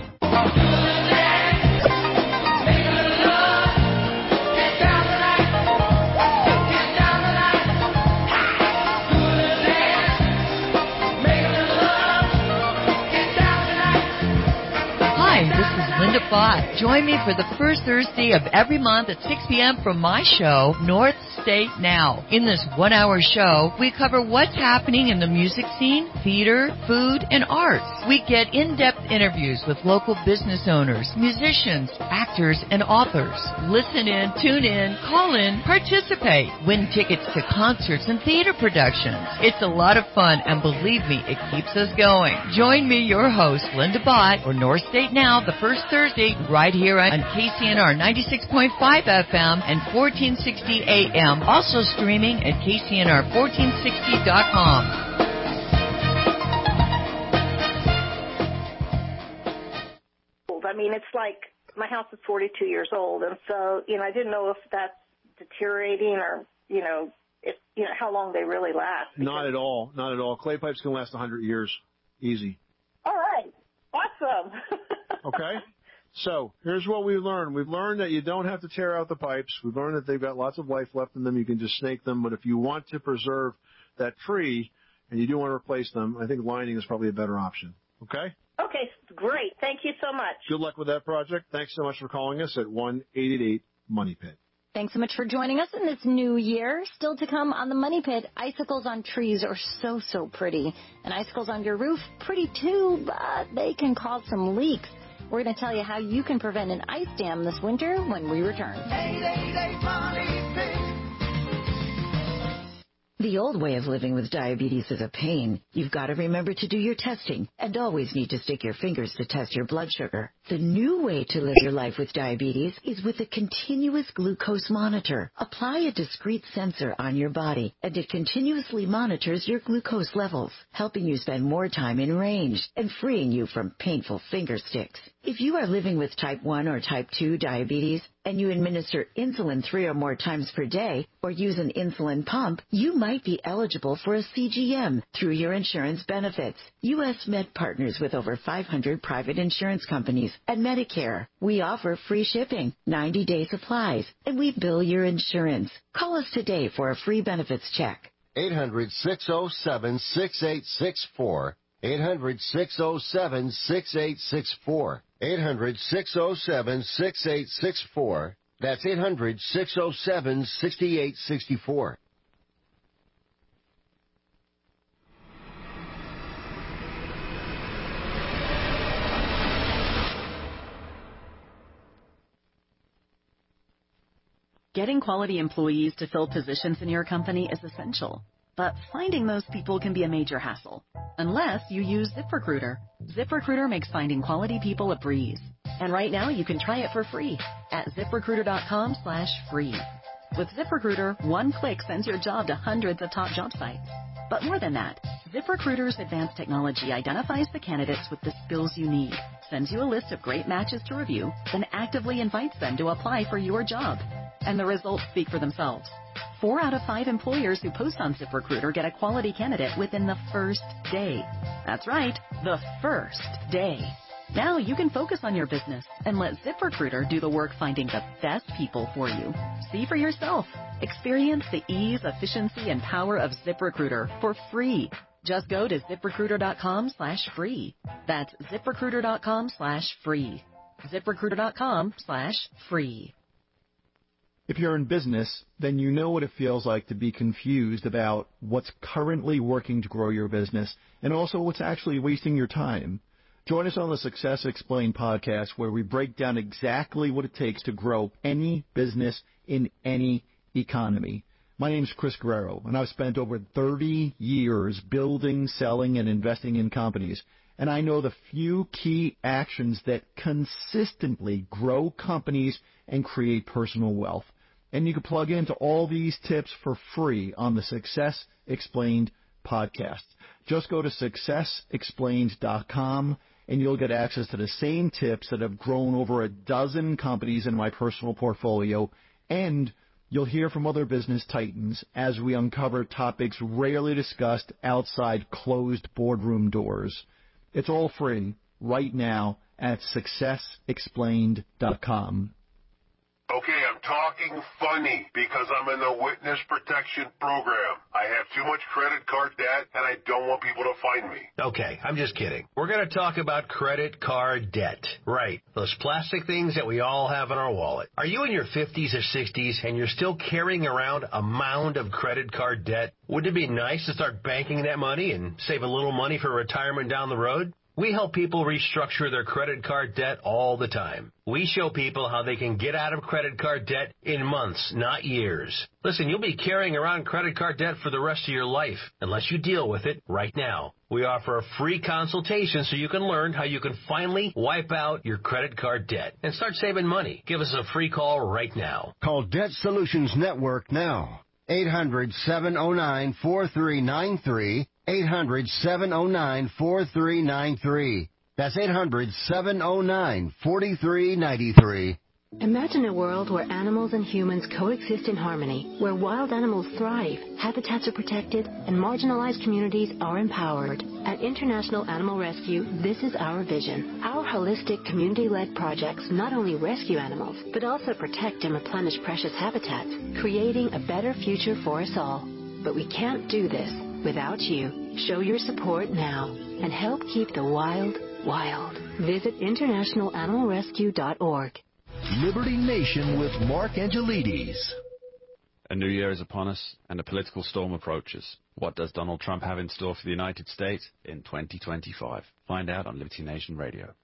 Linda Bott. Join me for the first Thursday of every month at 6 p.m. from my show, North State Now. In this one-hour show, we cover what's happening in the music scene, theater, food, and arts. We get in-depth interviews with local business owners, musicians, actors, and authors. Listen in, tune in, call in, participate, win tickets to concerts and theater productions. It's a lot of fun, and believe me, it keeps us going. Join me, your host, Linda Bott, for North State Now, the first Thursday, right here on KCNR 96.5 FM and 1460 AM. Also streaming at KCNR1460.com. I mean, it's like my house is 42 years old, and so, I didn't know if that's deteriorating or, how long they really last. Not at all. Not at all. Clay pipes can last 100 years. Easy. All right. Awesome. Okay. So here's what we've learned. We've learned that you don't have to tear out the pipes. We've learned that they've got lots of life left in them. You can just snake them. But if you want to preserve that tree and you do want to replace them, I think lining is probably a better option. Okay? Okay, great. Thank you so much. Good luck with that project. Thanks so much for calling us at 1-888-MONEY-PIT. Thanks so much for joining us in this new year. Still to come on the Money Pit, icicles on trees are so pretty. And icicles on your roof, pretty too, but they can cause some leaks. We're going to tell you how you can prevent an ice dam this winter when we return. 888 Money Pit. The old way of living with diabetes is a pain. You've got to remember to do your testing and always need to stick your fingers to test your blood sugar. The new way to live your life with diabetes is with a continuous glucose monitor. Apply a discrete sensor on your body, and it continuously monitors your glucose levels, helping you spend more time in range and freeing you from painful finger sticks. If you are living with type 1 or type 2 diabetes and you administer insulin 3 or more times per day or use an insulin pump, you might be eligible for a CGM through your insurance benefits. U.S. Med partners with over 500 private insurance companies and Medicare. We offer free shipping, 90-day supplies, and we bill your insurance. Call us today for a free benefits check. 800-607-6864. 800-607-6864. 800-607-6864. That's 800-607-6864. Getting quality employees to fill positions in your company is essential, but finding those people can be a major hassle, unless you use ZipRecruiter. ZipRecruiter makes finding quality people a breeze. And right now you can try it for free at ZipRecruiter.com/free. With ZipRecruiter, one click sends your job to hundreds of top job sites. But more than that, ZipRecruiter's advanced technology identifies the candidates with the skills you need, sends you a list of great matches to review, then actively invites them to apply for your job. And the results speak for themselves. 4 out of 5 employers who post on ZipRecruiter get a quality candidate within the first day. That's right, the first day. Now you can focus on your business and let ZipRecruiter do the work finding the best people for you. See for yourself. Experience the ease, efficiency, and power of ZipRecruiter for free. Just go to ZipRecruiter.com/free. That's ZipRecruiter.com/free. ZipRecruiter.com/free. If you're in business, then you know what it feels like to be confused about what's currently working to grow your business and also what's actually wasting your time. Join us on the Success Explained podcast, where we break down exactly what it takes to grow any business in any economy. My name is Chris Guerrero, and I've spent over 30 years building, selling, and investing in companies. And I know the few key actions that consistently grow companies and create personal wealth. And you can plug into all these tips for free on the Success Explained podcast. Just go to successexplained.com and you'll get access to the same tips that have grown over a dozen companies in my personal portfolio, and you'll hear from other business titans as we uncover topics rarely discussed outside closed boardroom doors. It's all free right now at successexplained.com. Okay, I'm talking funny because I'm in the witness protection program. I have too much credit card debt, and I don't want people to find me. Okay, I'm just kidding. We're going to talk about credit card debt. Right, those plastic things that we all have in our wallet. Are you in your 50s or 60s and you're still carrying around a mound of credit card debt? Wouldn't it be nice to start banking that money and save a little money for retirement down the road? We help people restructure their credit card debt all the time. We show people how they can get out of credit card debt in months, not years. Listen, you'll be carrying around credit card debt for the rest of your life unless you deal with it right now. We offer a free consultation so you can learn how you can finally wipe out your credit card debt and start saving money. Give us a free call right now. Call Debt Solutions Network now. 800-709-4393. 800-709-4393. That's 800-709-4393. Imagine a world where animals and humans coexist in harmony, where wild animals thrive, habitats are protected, and marginalized communities are empowered. At International Animal Rescue, this is our vision. Our holistic, community-led projects not only rescue animals, but also protect and replenish precious habitats, creating a better future for us all. But we can't do this without you. Show your support now and help keep the wild, wild. Visit internationalanimalrescue.org. Liberty Nation with Mark Angelides. A new year is upon us, and a political storm approaches. What does Donald Trump have in store for the United States in 2025? Find out on Liberty Nation Radio.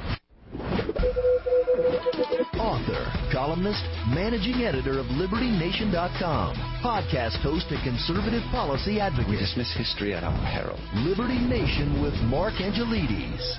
Author, columnist, managing editor of LibertyNation.com, podcast host and conservative policy advocate. We dismiss history at our peril. Liberty Nation with Mark Angelides.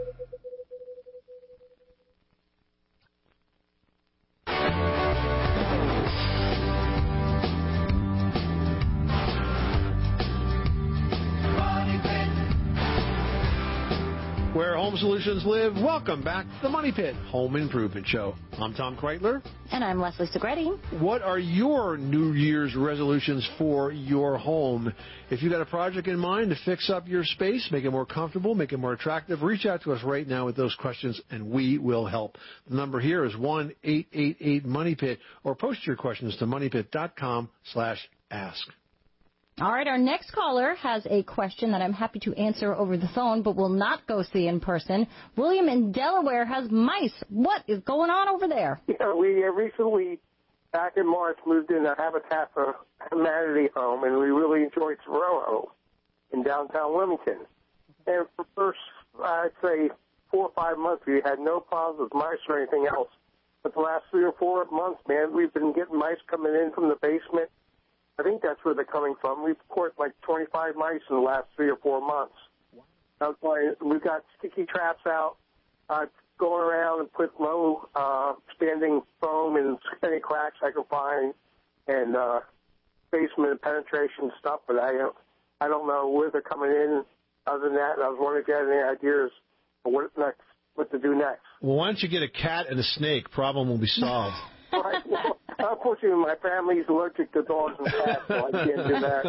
Where home solutions live, welcome back to the Money Pit Home Improvement Show. I'm Tom Kreitler. And I'm Leslie Segretti. What are your New Year's resolutions for your home? If you've got a project in mind to fix up your space, make it more comfortable, make it more attractive, reach out to us right now with those questions, and we will help. The number here is 1-888-MONEYPIT, or post your questions to moneypit.com/ask. All right, our next caller has a question that I'm happy to answer over the phone, but will not go see in person. William in Delaware has mice. What is going on over there? Yeah, we recently, back in March, moved in a Habitat for Humanity home, and we really enjoyed Sorejo in downtown Wilmington. And for the first, I'd say, 4 or 5 months, we had no problems with mice or anything else. But the last 3 or 4 months, man, we've been getting mice coming in from the basement. I think that's where they're coming from. We've caught like 25 mice in the last 3 or 4 months. That's why we've got sticky traps out, going around and put low standing foam in any cracks I can find, and basement penetration stuff. But I don't know where they're coming in. Other than that, I was wondering if you had any ideas for what to do next. Well, why don't you get a cat and a snake? Problem will be solved. Right. Well, unfortunately, my family's allergic to dogs and cats, so I can't do that.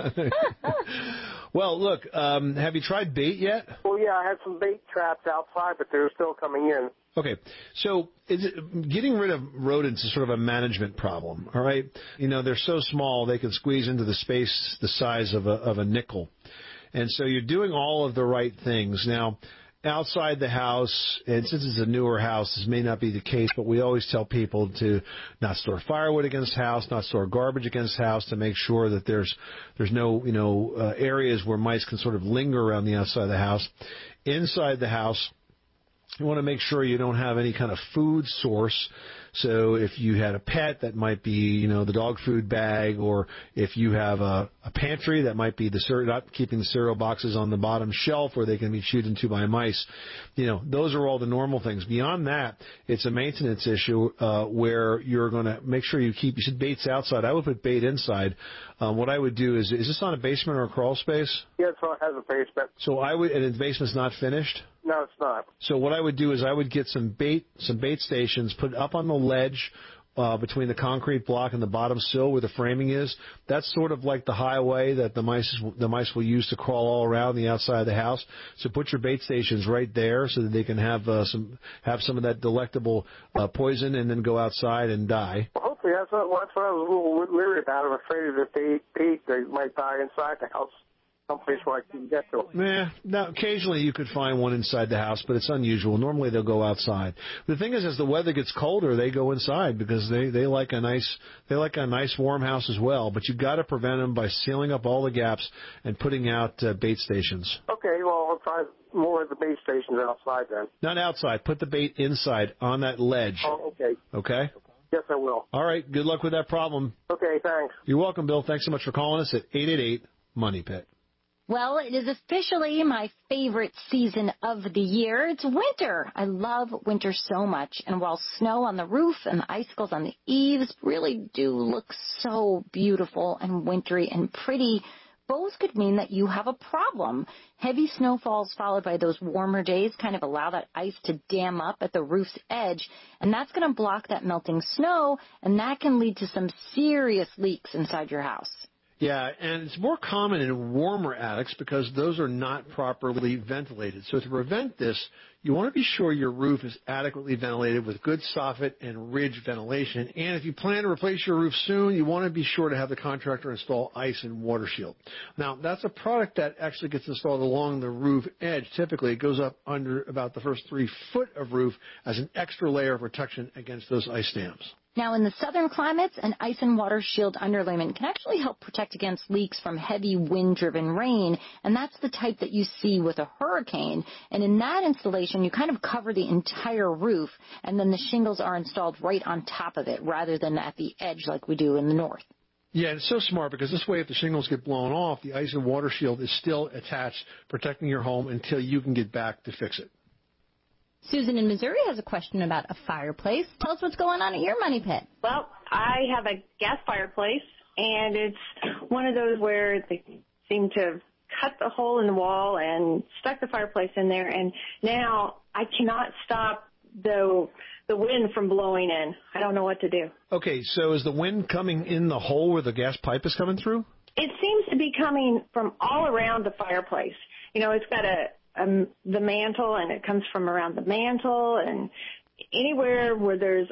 Well, look, have you tried bait yet? Well, yeah, I had some bait traps outside, but they're still coming in. Okay, so getting rid of rodents is sort of a management problem, all right? You know, they're so small they can squeeze into the space the size of a nickel. And so you're doing all of the right things. Now, outside the house, and since it's a newer house, this may not be the case, but we always tell people to not store firewood against house, not store garbage against house, to make sure that there's no areas where mice can sort of linger around the outside of the house. Inside the house, you want to make sure you don't have any kind of food source. So if you had a pet, that might be, the dog food bag, or if you have a pantry. That might be not keeping the cereal boxes on the bottom shelf where they can be chewed into by mice. Those are all the normal things. Beyond that, it's a maintenance issue where you're going to make sure you said bait's outside. I would put bait inside. What I would do is this on a basement or a crawl space? Yes, it has a basement. So and the basement's not finished? No, it's not. So what I would do is I would get some bait stations, put up on the ledge between the concrete block and the bottom sill where the framing is. That's sort of like the highway that the mice will use to crawl all around the outside of the house. So put your bait stations right there so that they can have some of that delectable poison and then go outside and die. Well, hopefully that's what I was a little leery about. I'm afraid that they might die inside the house. Someplace where I can get to them. Now, occasionally you could find one inside the house, but it's unusual. Normally they'll go outside. The thing is, as the weather gets colder, they go inside because they like a nice warm house as well. But you've got to prevent them by sealing up all the gaps and putting out bait stations. Okay, well, I'll try more of the bait stations outside then. Not outside. Put the bait inside on that ledge. Oh, okay. Okay? Yes, I will. All right. Good luck with that problem. Okay, thanks. You're welcome, Bill. Thanks so much for calling us at 888-MONEY-PIT. Well, it is officially my favorite season of the year. It's winter. I love winter so much. And while snow on the roof and the icicles on the eaves really do look so beautiful and wintry and pretty, both could mean that you have a problem. Heavy snowfalls followed by those warmer days kind of allow that ice to dam up at the roof's edge, and that's going to block that melting snow, and that can lead to some serious leaks inside your house. Yeah, and it's more common in warmer attics because those are not properly ventilated. So to prevent this, you want to be sure your roof is adequately ventilated with good soffit and ridge ventilation. And if you plan to replace your roof soon, you want to be sure to have the contractor install ice and water shield. Now, that's a product that actually gets installed along the roof edge. Typically, it goes up under about the first 3 foot of roof as an extra layer of protection against those ice dams. Now, in the southern climates, an ice and water shield underlayment can actually help protect against leaks from heavy wind-driven rain, and that's the type that you see with a hurricane. And in that installation, you kind of cover the entire roof, and then the shingles are installed right on top of it rather than at the edge like we do in the north. Yeah, it's so smart because this way if the shingles get blown off, the ice and water shield is still attached, protecting your home until you can get back to fix it. Susan in Missouri has a question about a fireplace. Tell us what's going on at your money pit. Well, I have a gas fireplace, and it's one of those where they seem to have cut the hole in the wall and stuck the fireplace in there, and now I cannot stop the wind from blowing in. I don't know what to do. Okay, so is the wind coming in the hole where the gas pipe is coming through? It seems to be coming from all around the fireplace. It's got the mantle, and it comes from around the mantle, and anywhere where there's,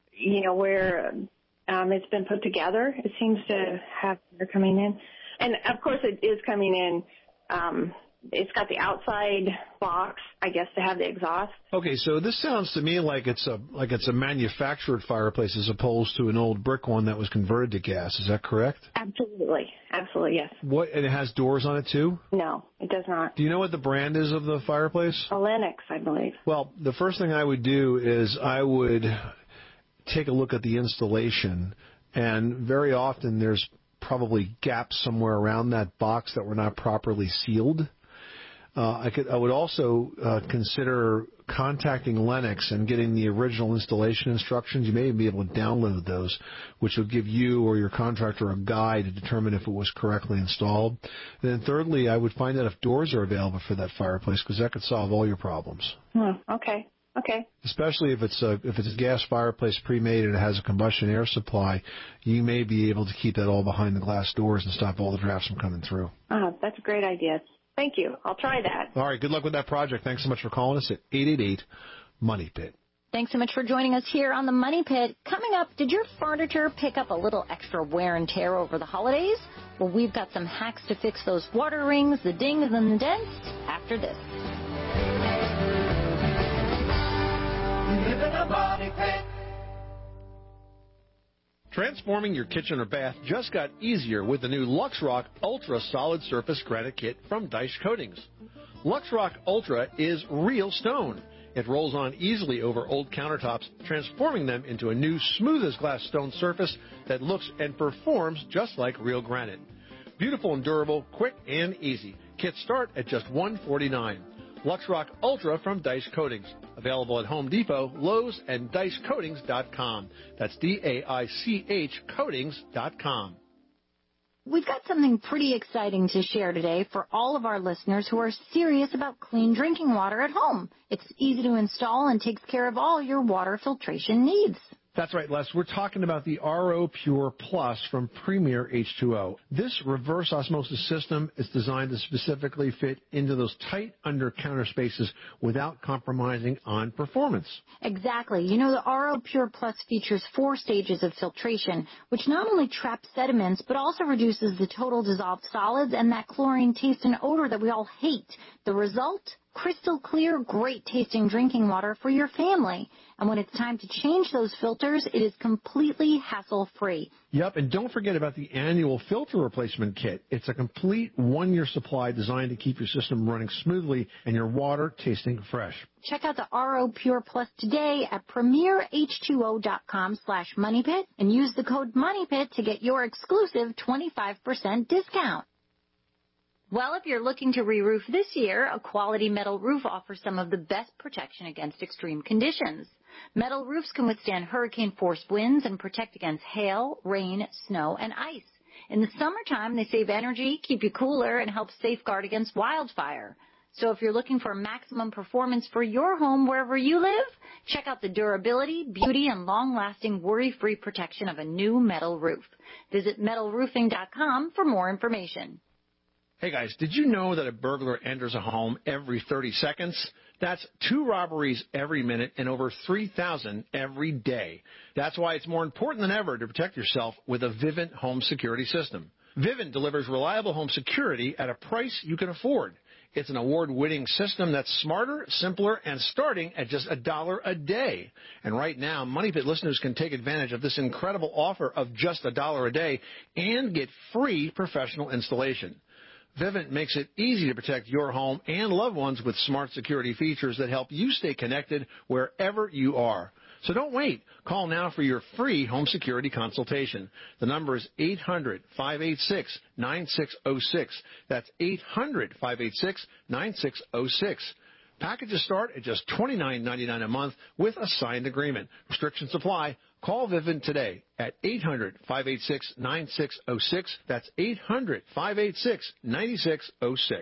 where it's been put together, it seems to have air coming in. And of course it is coming in, it's got the outside box, I guess, to have the exhaust. Okay, so this sounds to me like it's a manufactured fireplace as opposed to an old brick one that was converted to gas. Is that correct? Absolutely, yes. And it has doors on it too? No, it does not. Do you know what the brand is of the fireplace? Lennox, I believe. Well, the first thing I would do is I would take a look at the installation, and very often there's probably gaps somewhere around that box that were not properly sealed. I would also consider contacting Lennox and getting the original installation instructions. You may even be able to download those, which will give you or your contractor a guide to determine if it was correctly installed. And then thirdly, I would find out if doors are available for that fireplace, because that could solve all your problems. Okay. Especially if it's a gas fireplace pre-made and it has a combustion air supply, you may be able to keep that all behind the glass doors and stop all the drafts from coming through. That's a great idea. Thank you. I'll try that. All right. Good luck with that project. Thanks so much for calling us at 888-MONEY-PIT. Thanks so much for joining us here on the Money Pit. Coming up, did your furniture pick up a little extra wear and tear over the holidays? Well, we've got some hacks to fix those water rings, the dings, and the dents after this. Live in a money pit. Transforming your kitchen or bath just got easier with the new LuxRock Ultra Solid Surface Granite Kit from Dice Coatings. LuxRock Ultra is real stone. It rolls on easily over old countertops, transforming them into a new smooth as glass stone surface that looks and performs just like real granite. Beautiful and durable, quick and easy. Kits start at just $149. LuxRock Ultra from Dice Coatings. Available at Home Depot, Lowe's, and DiceCoatings.com. That's DAICH Coatings.com. We've got something pretty exciting to share today for all of our listeners who are serious about clean drinking water at home. It's easy to install and takes care of all your water filtration needs. That's right, Les. We're talking about the RO Pure Plus from Premier H2O. This reverse osmosis system is designed to specifically fit into those tight under-counter spaces without compromising on performance. Exactly. You know, the RO Pure Plus features 4 stages of filtration, which not only traps sediments, but also reduces the total dissolved solids and that chlorine taste and odor that we all hate. The result? Crystal clear, great-tasting drinking water for your family. And when it's time to change those filters, it is completely hassle-free. Yep, and don't forget about the annual filter replacement kit. It's a complete 1-year supply designed to keep your system running smoothly and your water tasting fresh. Check out the RO Pure Plus today at premierh2o.com/moneypit and use the code MONEYPIT to get your exclusive 25% discount. Well, if you're looking to re-roof this year, a quality metal roof offers some of the best protection against extreme conditions. Metal roofs can withstand hurricane-force winds and protect against hail, rain, snow, and ice. In the summertime, they save energy, keep you cooler, and help safeguard against wildfire. So if you're looking for maximum performance for your home wherever you live, check out the durability, beauty, and long-lasting worry-free protection of a new metal roof. Visit metalroofing.com for more information. Hey guys, did you know that a burglar enters a home every 30 seconds? That's 2 robberies every minute and over 3,000 every day. That's why it's more important than ever to protect yourself with a Vivint home security system. Vivint delivers reliable home security at a price you can afford. It's an award-winning system that's smarter, simpler, and starting at just $1 a day. And right now, Money Pit listeners can take advantage of this incredible offer of just $1 a day and get free professional installation. Vivint makes it easy to protect your home and loved ones with smart security features that help you stay connected wherever you are. So don't wait. Call now for your free home security consultation. The number is 800-586-9606. That's 800-586-9606. Packages start at just $29.99 a month with a signed agreement. Restrictions apply. Call Vivint today at 800-586-9606. That's 800-586-9606.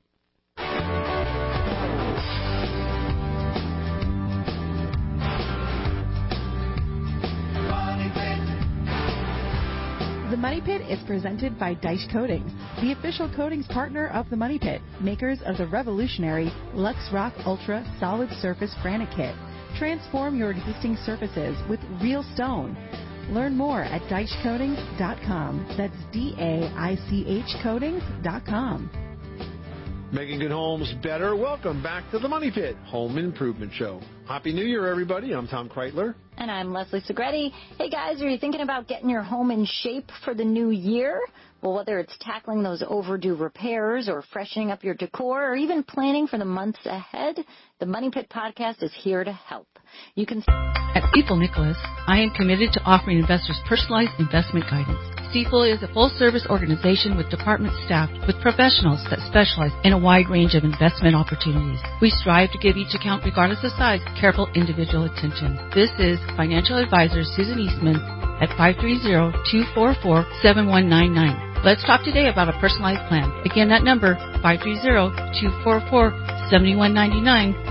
The Money Pit is presented by Dice Coatings, the official coatings partner of the Money Pit, makers of the revolutionary LuxRock Ultra Solid Surface Granite Kit. Transform your existing surfaces with real stone. Learn more at DiceCoatings.com. That's DAICH Coatings.com. Making good homes better. Welcome back to the Money Pit Home Improvement Show. Happy New Year, everybody. I'm Tom Kreitler. And I'm Leslie Segretti. Hey, guys, are you thinking about getting your home in shape for the new year? Well, whether it's tackling those overdue repairs or freshening up your decor or even planning for the months ahead, the Money Pit Podcast is here to help. You can... At Stifel Nicholas, I am committed to offering investors personalized investment guidance. Stifel is a full-service organization with department staffed with professionals that specialize in a wide range of investment opportunities. We strive to give each account, regardless of size, careful individual attention. This is financial advisor Susan Eastman at 530-244-7199. Let's talk today about a personalized plan. Again, that number, 530-244-7199.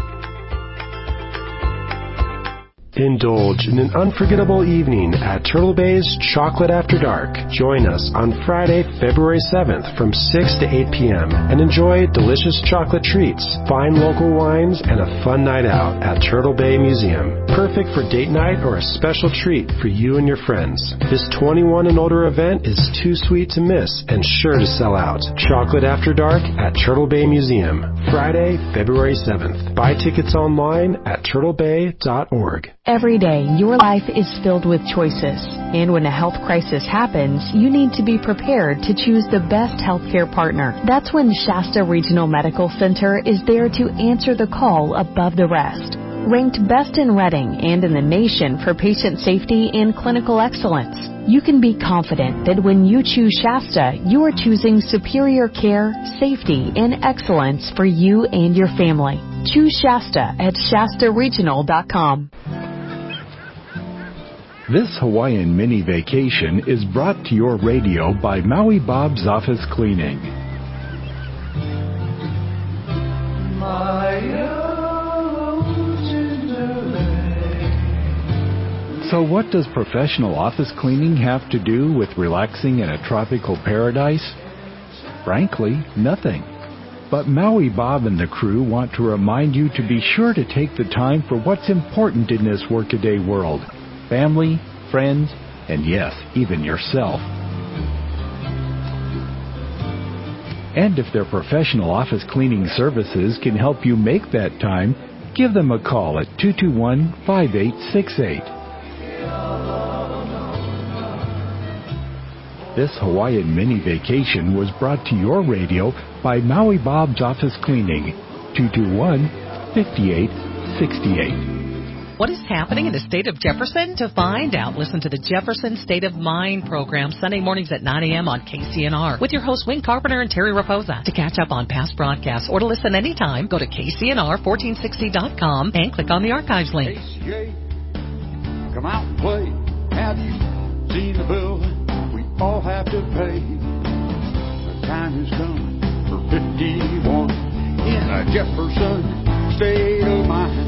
Indulge in an unforgettable evening at Turtle Bay's Chocolate After Dark. Join us on Friday, February 7th from 6 to 8 p.m. and enjoy delicious chocolate treats, fine local wines, and a fun night out at Turtle Bay Museum. Perfect for date night or a special treat for you and your friends. This 21 and older event is too sweet to miss and sure to sell out. Chocolate After Dark at Turtle Bay Museum, Friday, February 7th. Buy tickets online at turtlebay.org. Every day, your life is filled with choices. And when a health crisis happens, you need to be prepared to choose the best healthcare partner. That's when Shasta Regional Medical Center is there to answer the call above the rest. Ranked best in Reading and in the nation for patient safety and clinical excellence, you can be confident that when you choose Shasta, you are choosing superior care, safety, and excellence for you and your family. Choose Shasta at ShastaRegional.com. This Hawaiian mini vacation is brought to your radio by Maui Bob's Office Cleaning. So what does professional office cleaning have to do with relaxing in a tropical paradise? Frankly, nothing. But Maui Bob and the crew want to remind you to be sure to take the time for what's important in this workaday world. Family, friends, and yes, even yourself. And if their professional office cleaning services can help you make that time, give them a call at 221-5868. This Hawaiian mini vacation was brought to your radio by Maui Bob's Office Cleaning, 221-5868. What is happening in the state of Jefferson? To find out, listen to the Jefferson State of Mind program Sunday mornings at 9 a.m. on KCNR with your hosts Wing Carpenter and Terry Raposa. To catch up on past broadcasts or to listen anytime, go to KCNR1460.com and click on the archives link. ACA, come out and play. Have you seen the bill we all have to pay? The time has come for 51 in a Jefferson State of Mind.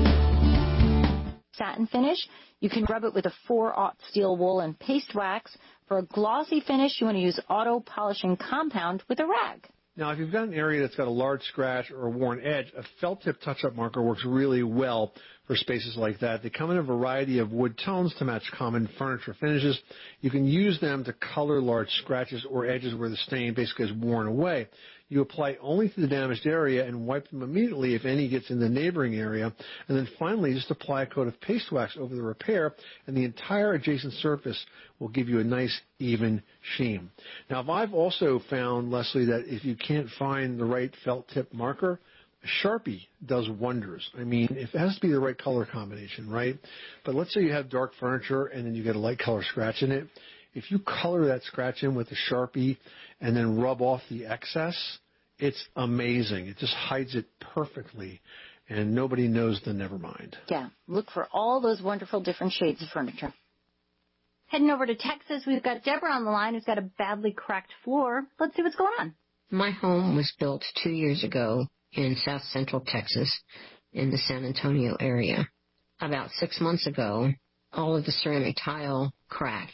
Satin finish, you can rub it with a 4/0 steel wool and paste wax. For a glossy finish, you want to use auto polishing compound with a rag. Now, if you've got an area that's got a large scratch or a worn edge, a felt tip touch-up marker works really well for spaces like that. They come in a variety of wood tones to match common furniture finishes. You can use them to color large scratches or edges where the stain basically is worn away. You apply only to the damaged area and wipe them immediately if any gets in the neighboring area. And then finally, just apply a coat of paste wax over the repair, and the entire adjacent surface will give you a nice, even sheen. Now, I've also found, Leslie, that if you can't find the right felt tip marker, a Sharpie does wonders. I mean, it has to be the right color combination, right? But let's say you have dark furniture and then you get a light color scratch in it. If you color that scratch in with a Sharpie and then rub off the excess, it's amazing. It just hides it perfectly, and nobody knows the never mind. Yeah, look for all those wonderful different shades of furniture. Heading over to Texas, we've got Deborah on the line who's got a badly cracked floor. Let's see what's going on. My home was built 2 years ago in south central Texas in the San Antonio area. About 6 months ago, all of the ceramic tile cracked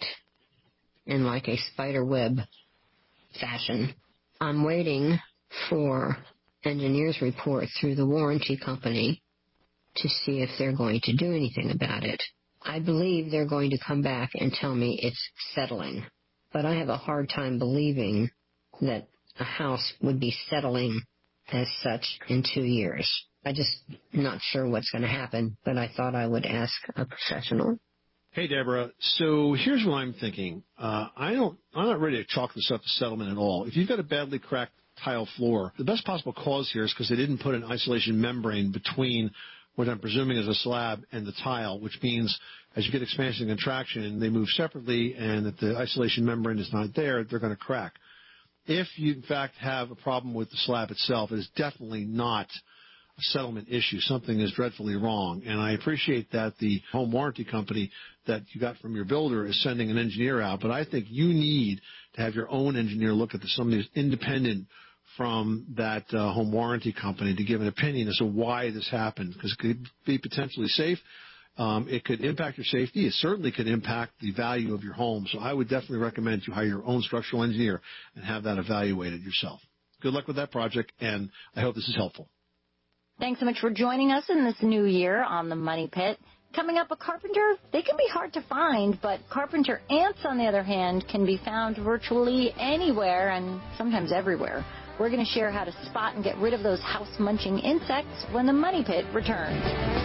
in like a spider web fashion. I'm waiting for engineer's report through the warranty company to see if they're going to do anything about it. I believe they're going to come back and tell me it's settling, but I have a hard time believing that a house would be settling as such in 2 years. I just not sure what's going to happen, but I thought I would ask a professional. Hey, Deborah. So here's what I'm thinking. I'm not ready to chalk this up to settlement at all. If you've got a badly cracked tile floor, the best possible cause here is because they didn't put an isolation membrane between what I'm presuming is a slab and the tile, which means as you get expansion and contraction, they move separately, and if the isolation membrane is not there, they're going to crack. If you, in fact, have a problem with the slab itself, it is definitely not a settlement issue. Something is dreadfully wrong. And I appreciate that the home warranty company that you got from your builder is sending an engineer out, but I think you need to have your own engineer look at somebody who's independent from that home warranty company to give an opinion as to why this happened, because it could be potentially safe. It could impact your safety. It certainly could impact the value of your home. So I would definitely recommend you hire your own structural engineer and have that evaluated yourself. Good luck with that project, and I hope this is helpful. Thanks so much for joining us in this new year on the Money Pit. Coming up, a carpenter, they can be hard to find, but carpenter ants, on the other hand, can be found virtually anywhere and sometimes everywhere. We're going to share how to spot and get rid of those house-munching insects when the Money Pit returns.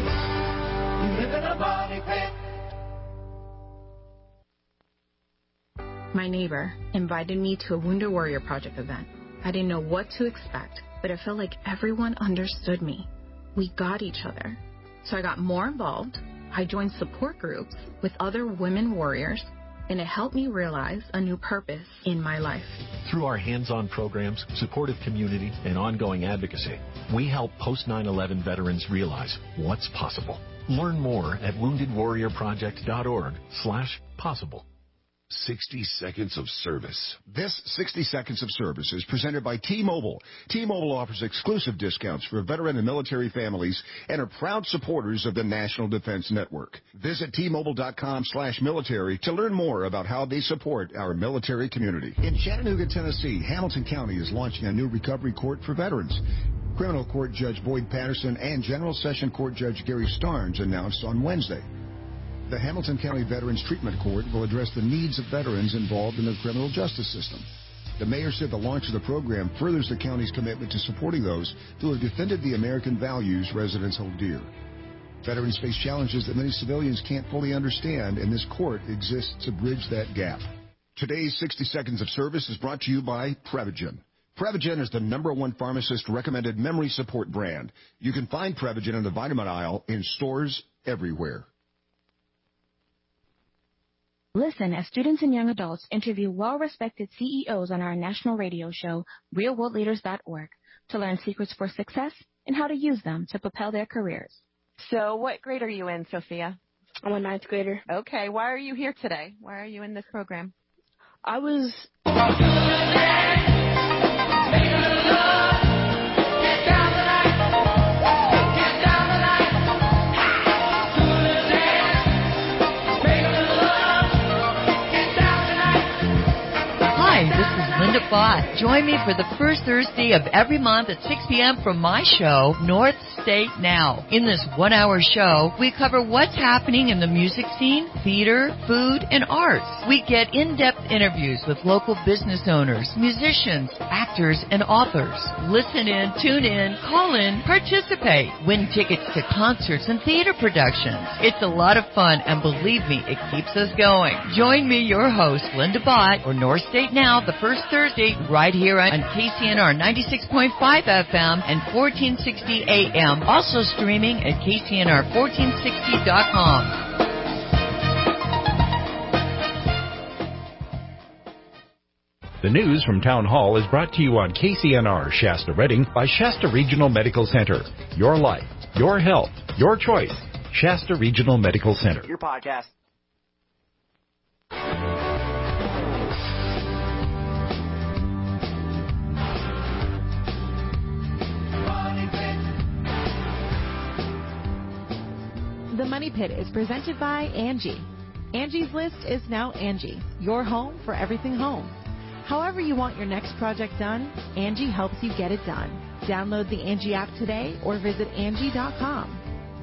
You live in a money pit. My neighbor invited me to a Wounded Warrior Project event. I didn't know what to expect, but it felt like everyone understood me. We got each other. So I got more involved. I joined support groups with other women warriors, and it helped me realize a new purpose in my life. Through our hands-on programs, supportive community, and ongoing advocacy, we help post-9/11 veterans realize what's possible. Learn more at woundedwarriorproject.org/possible. 60 Seconds of Service. This 60 Seconds of Service is presented by T-Mobile. T-Mobile offers exclusive discounts for veteran and military families and are proud supporters of the National Defense Network. Visit T-Mobile.com/military to learn more about how they support our military community. In Chattanooga, Tennessee, Hamilton County is launching a new recovery court for veterans. Criminal Court Judge Boyd Patterson and General Session Court Judge Gary Starnes announced on Wednesday. The Hamilton County Veterans Treatment Court will address the needs of veterans involved in the criminal justice system. The mayor said the launch of the program furthers the county's commitment to supporting those who have defended the American values residents hold dear. Veterans face challenges that many civilians can't fully understand, and this court exists to bridge that gap. Today's 60 Seconds of Service is brought to you by Prevagen. Prevagen is the #1 pharmacist-recommended memory support brand. You can find Prevagen in the vitamin aisle in stores everywhere. Listen as students and young adults interview well-respected CEOs on our national radio show, RealWorldLeaders.org, to learn secrets for success and how to use them to propel their careers. So what grade are you in, Sophia? I'm a 9th grader. Okay. Why are you here today? Why are you in this program? I was... Linda Bott. Join me for the first Thursday of every month at 6 p.m. from my show, North State Now. In this one-hour show, we cover what's happening in the music scene, theater, food, and arts. We get in-depth interviews with local business owners, musicians, actors, and authors. Listen in, tune in, call in, participate. Win tickets to concerts and theater productions. It's a lot of fun, and believe me, it keeps us going. Join me, your host, Linda Bott, or North State Now, the first Thursday, right here on KCNR 96.5 FM and 1460 AM. Also streaming at KCNR1460.com. The news from Town Hall is brought to you on KCNR Shasta Redding by Shasta Regional Medical Center. Your life, your health, your choice. Shasta Regional Medical Center. Your podcast. The Money Pit is presented by Angie. Angie's List is now Angie, your home for everything home. However you want your next project done, Angie helps you get it done. Download the Angie app today or visit Angie.com.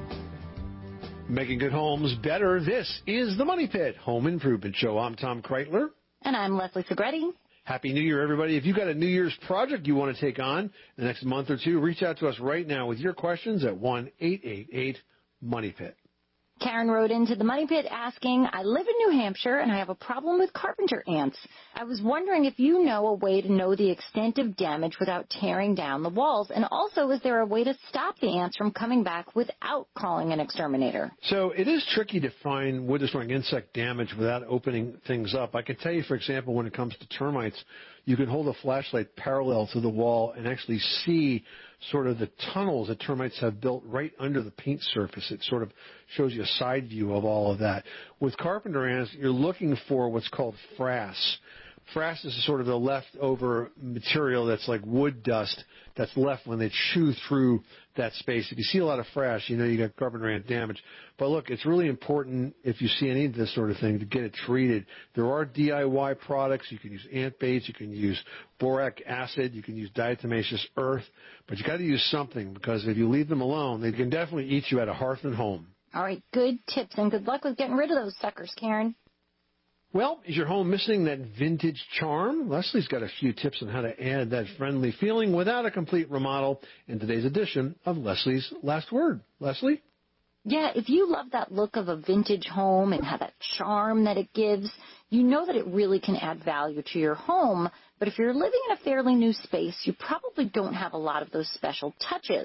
Making good homes better. This is the Money Pit Home Improvement Show. I'm Tom Kreitler. And I'm Leslie Segretti. Happy New Year, everybody. If you've got a New Year's project you want to take on the next month or two, reach out to us right now with your questions at 1-888-MONEY-PIT. Karen wrote into the Money Pit asking, I live in New Hampshire and I have a problem with carpenter ants. I was wondering if you know a way to know the extent of damage without tearing down the walls. And also, is there a way to stop the ants from coming back without calling an exterminator? So it is tricky to find wood-destroying insect damage without opening things up. I can tell you, for example, when it comes to termites, you can hold a flashlight parallel to the wall and actually see sort of the tunnels that termites have built right under the paint surface. It sort of shows you a side view of all of that. With carpenter ants, you're looking for what's called frass. Frass is sort of the leftover material that's like wood dust that's left when they chew through that space. If you see a lot of frass, you know you got carpenter ant damage. But look, it's really important if you see any of this sort of thing to get it treated. There are DIY products. You can use ant baits. You can use boric acid. You can use diatomaceous earth. But you got to use something because if you leave them alone, they can definitely eat you at a hearth and home. All right, good tips and good luck with getting rid of those suckers, Karen. Well, is your home missing that vintage charm? Leslie's got a few tips on how to add that friendly feeling without a complete remodel in today's edition of Leslie's Last Word. Leslie? Yeah, if you love that look of a vintage home and how that charm that it gives, you know that it really can add value to your home. But if you're living in a fairly new space, you probably don't have a lot of those special touches.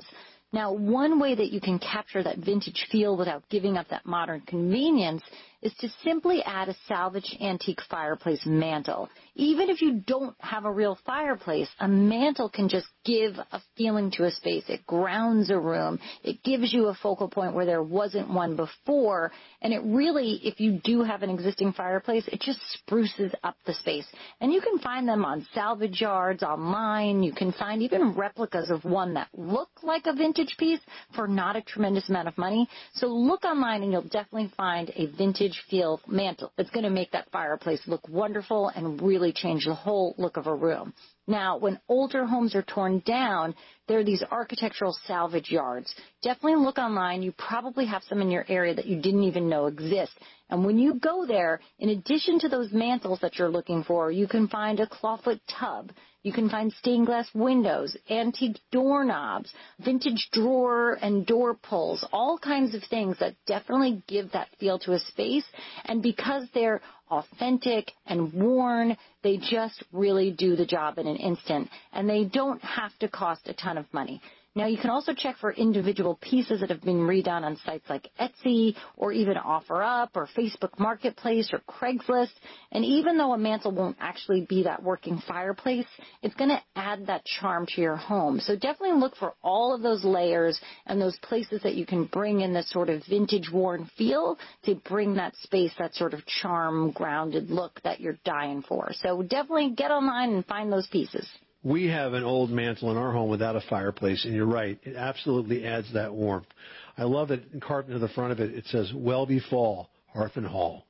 Now, one way that you can capture that vintage feel without giving up that modern convenience is to simply add a salvaged antique fireplace mantle. Even if you don't have a real fireplace, a mantle can just give a feeling to a space. It grounds a room. It gives you a focal point where there wasn't one before. And it really, if you do have an existing fireplace, it just spruces up the space. And you can find them on salvage yards, online. You can find even replicas of one that look like a vintage piece for not a tremendous amount of money. So look online and you'll definitely find a vintage feel mantle that's going to make that fireplace look wonderful and really change the whole look of a room. Now, when older homes are torn down, there are these architectural salvage yards. Definitely look online. You probably have some in your area that you didn't even know exist. And when you go there, in addition to those mantles that you're looking for, you can find a clawfoot tub. You can find stained glass windows, antique doorknobs, vintage drawer and door pulls, all kinds of things that definitely give that feel to a space. And because they're authentic and worn, they just really do the job in an instant. And they don't have to cost a ton of money. Now, you can also check for individual pieces that have been redone on sites like Etsy or even OfferUp or Facebook Marketplace or Craigslist. And even though a mantle won't actually be that working fireplace, it's going to add that charm to your home. So definitely look for all of those layers and those places that you can bring in this sort of vintage worn feel to bring that space, that sort of charm, grounded look that you're dying for. So definitely get online and find those pieces. We have an old mantle in our home without a fireplace, and you're right. It absolutely adds that warmth. I love that carved into the front of it, it says, Welby Fall, Hearth and Hall.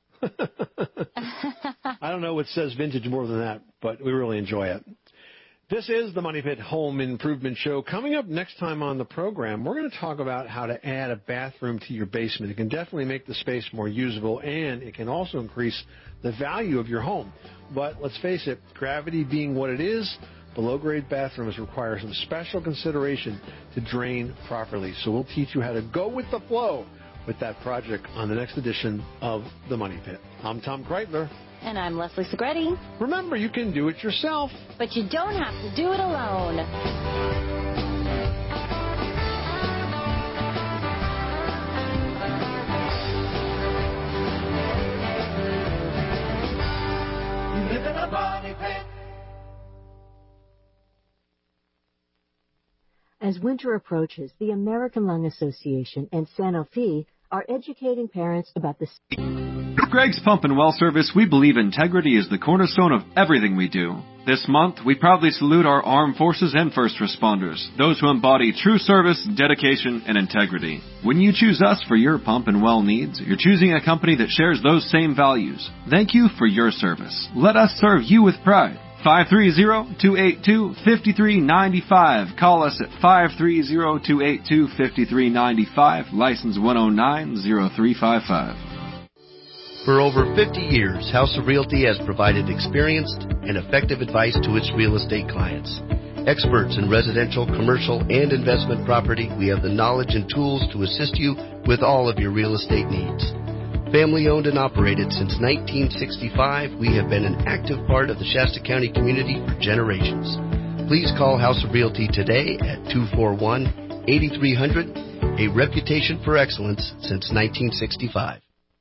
I don't know what says vintage more than that, but we really enjoy it. This is the Money Pit Home Improvement Show. Coming up next time on the program, we're going to talk about how to add a bathroom to your basement. It can definitely make the space more usable, and it can also increase the value of your home. But let's face it, gravity being what it is, below-grade bathrooms require some special consideration to drain properly. So we'll teach you how to go with the flow with that project on the next edition of The Money Pit. I'm Tom Kreitler. And I'm Leslie Segretti. Remember, you can do it yourself. But you don't have to do it alone. You live in a money pit. As winter approaches, the American Lung Association and Sanofi are educating parents about the... At Greg's Pump and Well Service, we believe integrity is the cornerstone of everything we do. This month, we proudly salute our armed forces and first responders, those who embody true service, dedication, and integrity. When you choose us for your pump and well needs, you're choosing a company that shares those same values. Thank you for your service. Let us serve you with pride. 530-282-5395. Call us at 530-282-5395. License 109-0355. For over 50 years, House of Realty has provided experienced and effective advice to its real estate clients. Experts in residential, commercial, and investment property, we have the knowledge and tools to assist you with all of your real estate needs. Family owned and operated since 1965, we have been an active part of the Shasta County community for generations. Please call House of Realty today at 241-8300, a reputation for excellence since 1965.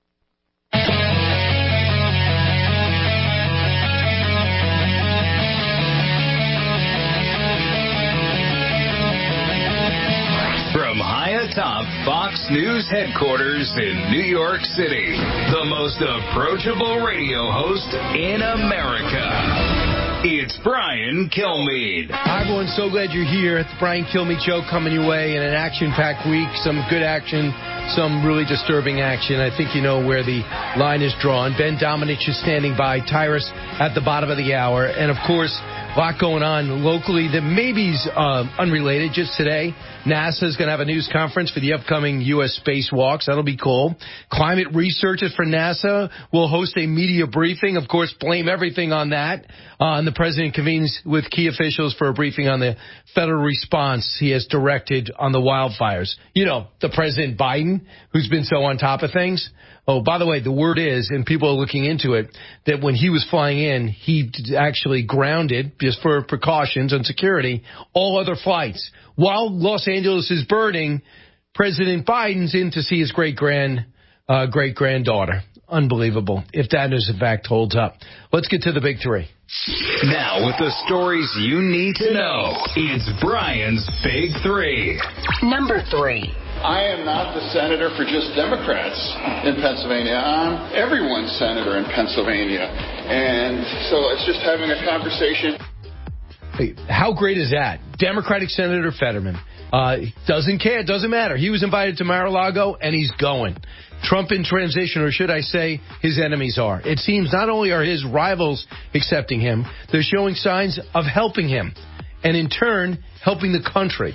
From high atop Fox News headquarters in New York City, the most approachable radio host in America. It's Brian Kilmeade. Hi, everyone. So glad you're here. It's the Brian Kilmeade Show coming your way in an action-packed week. Some good action, some really disturbing action. I think you know where the line is drawn. Ben Domenech is standing by. Tyrus at the bottom of the hour. And, of course, a lot going on locally that maybe's unrelated. Just today, NASA is going to have a news conference for the upcoming U.S. spacewalks. That'll be cool. Climate researchers for NASA will host a media briefing. Of course, blame everything on that. And the president convenes with key officials for a briefing on the federal response he has directed on the wildfires. You know, the President Biden, who's been so on top of things. Oh, by the way, the word is, and people are looking into it, that when he was flying in, he actually grounded, just for precautions and security, all other flights. While Los Angeles is burning, President Biden's in to see his great-granddaughter. Unbelievable, if that is in fact holds up. Let's get to the big three. Now, with the stories you need to know, it's Brian's Big Three. Number 3. I am not the senator for just Democrats in Pennsylvania. I'm everyone's senator in Pennsylvania. And so it's just having a conversation. Hey, how great is that? Democratic Senator Fetterman. Doesn't care. Doesn't matter. He was invited to Mar-a-Lago, and he's going. Trump in transition, or should I say his enemies are. It seems not only are his rivals accepting him, they're showing signs of helping him, and in turn, helping the country.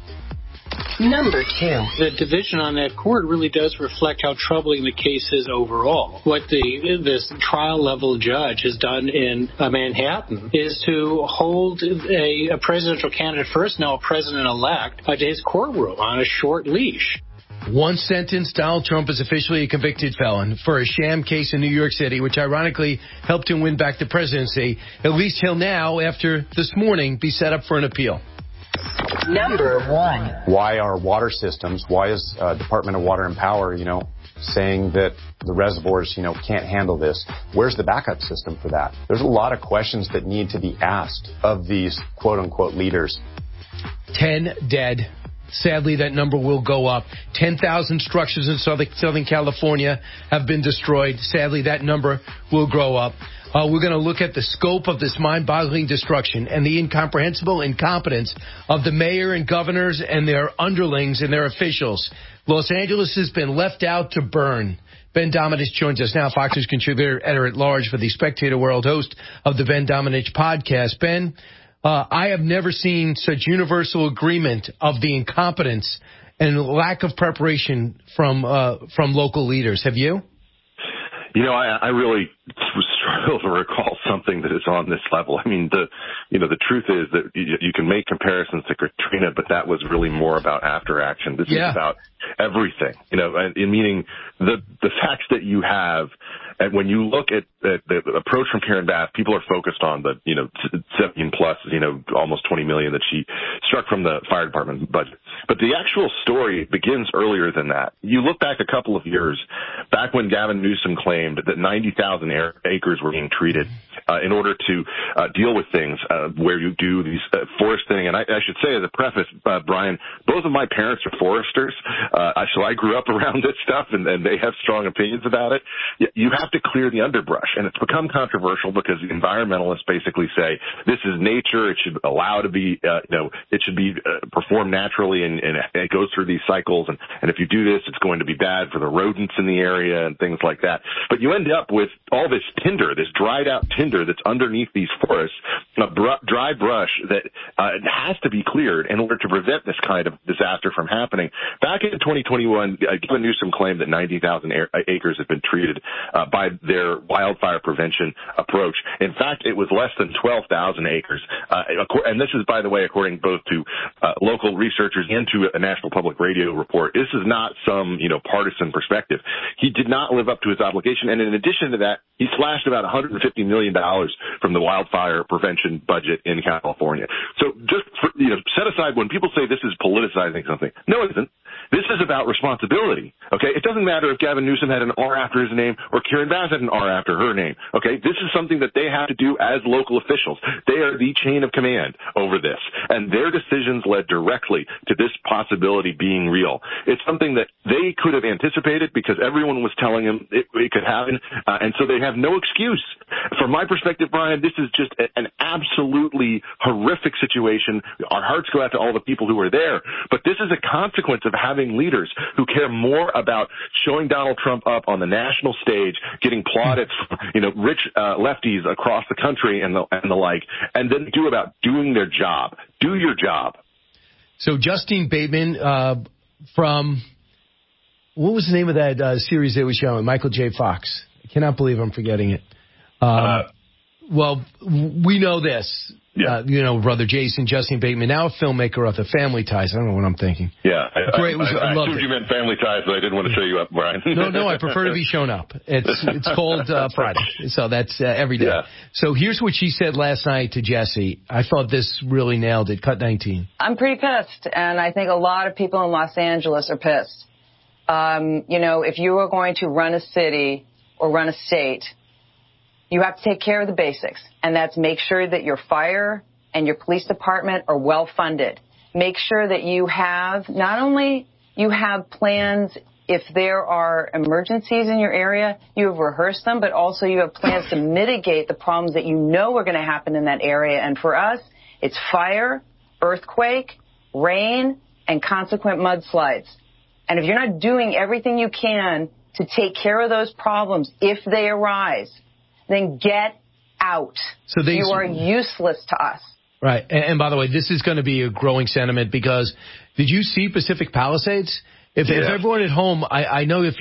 Number 2. The division on that court really does reflect how troubling the case is overall. What this trial-level judge has done in Manhattan is to hold a presidential candidate first, now a president-elect, to his courtroom on a short leash. One sentence, Donald Trump is officially a convicted felon for a sham case in New York City, which ironically helped him win back the presidency. At least he'll now, after this morning, be set up for an appeal. Number 1. Why our water systems, why is Department of Water and Power, saying that the reservoirs, can't handle this? Where's the backup system for that? There's a lot of questions that need to be asked of these quote-unquote leaders. 10 dead. Sadly, that number will go up. 10,000 structures in Southern California have been destroyed. Sadly, that number will grow up. We're going to look at the scope of this mind-boggling destruction and the incomprehensible incompetence of the mayor and governors and their underlings and their officials. Los Angeles has been left out to burn. Ben Domenech joins us now, Fox News contributor, editor-at-large for the Spectator World, host of the Ben Domenech podcast. Ben, I have never seen such universal agreement of the incompetence and lack of preparation from local leaders. Have you? I really struggle to recall something that is on this level. I mean, the truth is that you can make comparisons to Katrina, but that was really more about after action. This is about everything, meaning the facts that you have. And when you look at the approach from Karen Bass, people are focused on the, 17 plus, almost 20 million that she struck from the fire department budget. But the actual story begins earlier than that. You look back a couple of years, back when Gavin Newsom claimed that 90,000 acres were being treated in order to deal with things where you do these foresting. And I should say as a preface, Brian, both of my parents are foresters, so I grew up around this stuff, and they have strong opinions about it. You have to clear the underbrush, and it's become controversial because the environmentalists basically say this is nature; it should allow to be, it should be performed naturally, and it goes through these cycles. And if you do this, it's going to be bad for the rodents in the area and things like that. But you end up with all this tinder, this dried out tinder that's underneath these forests, dry brush that has to be cleared in order to prevent this kind of disaster from happening. Back in 2021, Gavin Newsom claimed that 90,000 acres had been treated by their wildfire prevention approach. In fact, it was less than 12,000 acres. And this is, by the way, according both to local researchers and to a National Public Radio report. This is not some, partisan perspective. He did not live up to his obligation. And in addition to that, he slashed about $150 million from the wildfire prevention budget in California. So just set aside when people say this is politicizing something. No, it isn't. This is about responsibility, okay? It doesn't matter if Gavin Newsom had an R after his name or Karen Bass had an R after her name, okay? This is something that they have to do as local officials. They are the chain of command over this, and their decisions led directly to this possibility being real. It's something that they could have anticipated because everyone was telling them it could happen, and so they have no excuse. From my perspective, Brian, this is just an absolutely horrific situation. Our hearts go out to all the people who are there, but this is a consequence of having leaders who care more about showing Donald Trump up on the national stage, getting plaudits, rich lefties across the country and the like, and then about doing their job. Do your job. So Justine Bateman from, what was the name of that series they were showing? Michael J. Fox. I cannot believe I'm forgetting it. Well, we know this. brother Jason, Justin Bateman, now a filmmaker of the Family Ties. I don't know what I'm thinking. Yeah. Great. I assumed you meant Family Ties, but I didn't want to show you up, Brian. No, I prefer to be shown up. It's called Friday, so that's every day. Yeah. So here's what she said last night to Jesse. I thought this really nailed it. Cut 19. I'm pretty pissed, and I think a lot of people in Los Angeles are pissed. If you are going to run a city or run a state, you have to take care of the basics, and that's make sure that your fire and your police department are well funded. Make sure that you have, not only you have plans if there are emergencies in your area, you have rehearsed them, but also you have plans to mitigate the problems that you know are going to happen in that area. And for us, it's fire, earthquake, rain, and consequent mudslides. And if you're not doing everything you can to take care of those problems if they arise, then get out. You are useless to us. Right. And by the way, this is going to be a growing sentiment because did you see Pacific Palisades? If everyone at home, I know if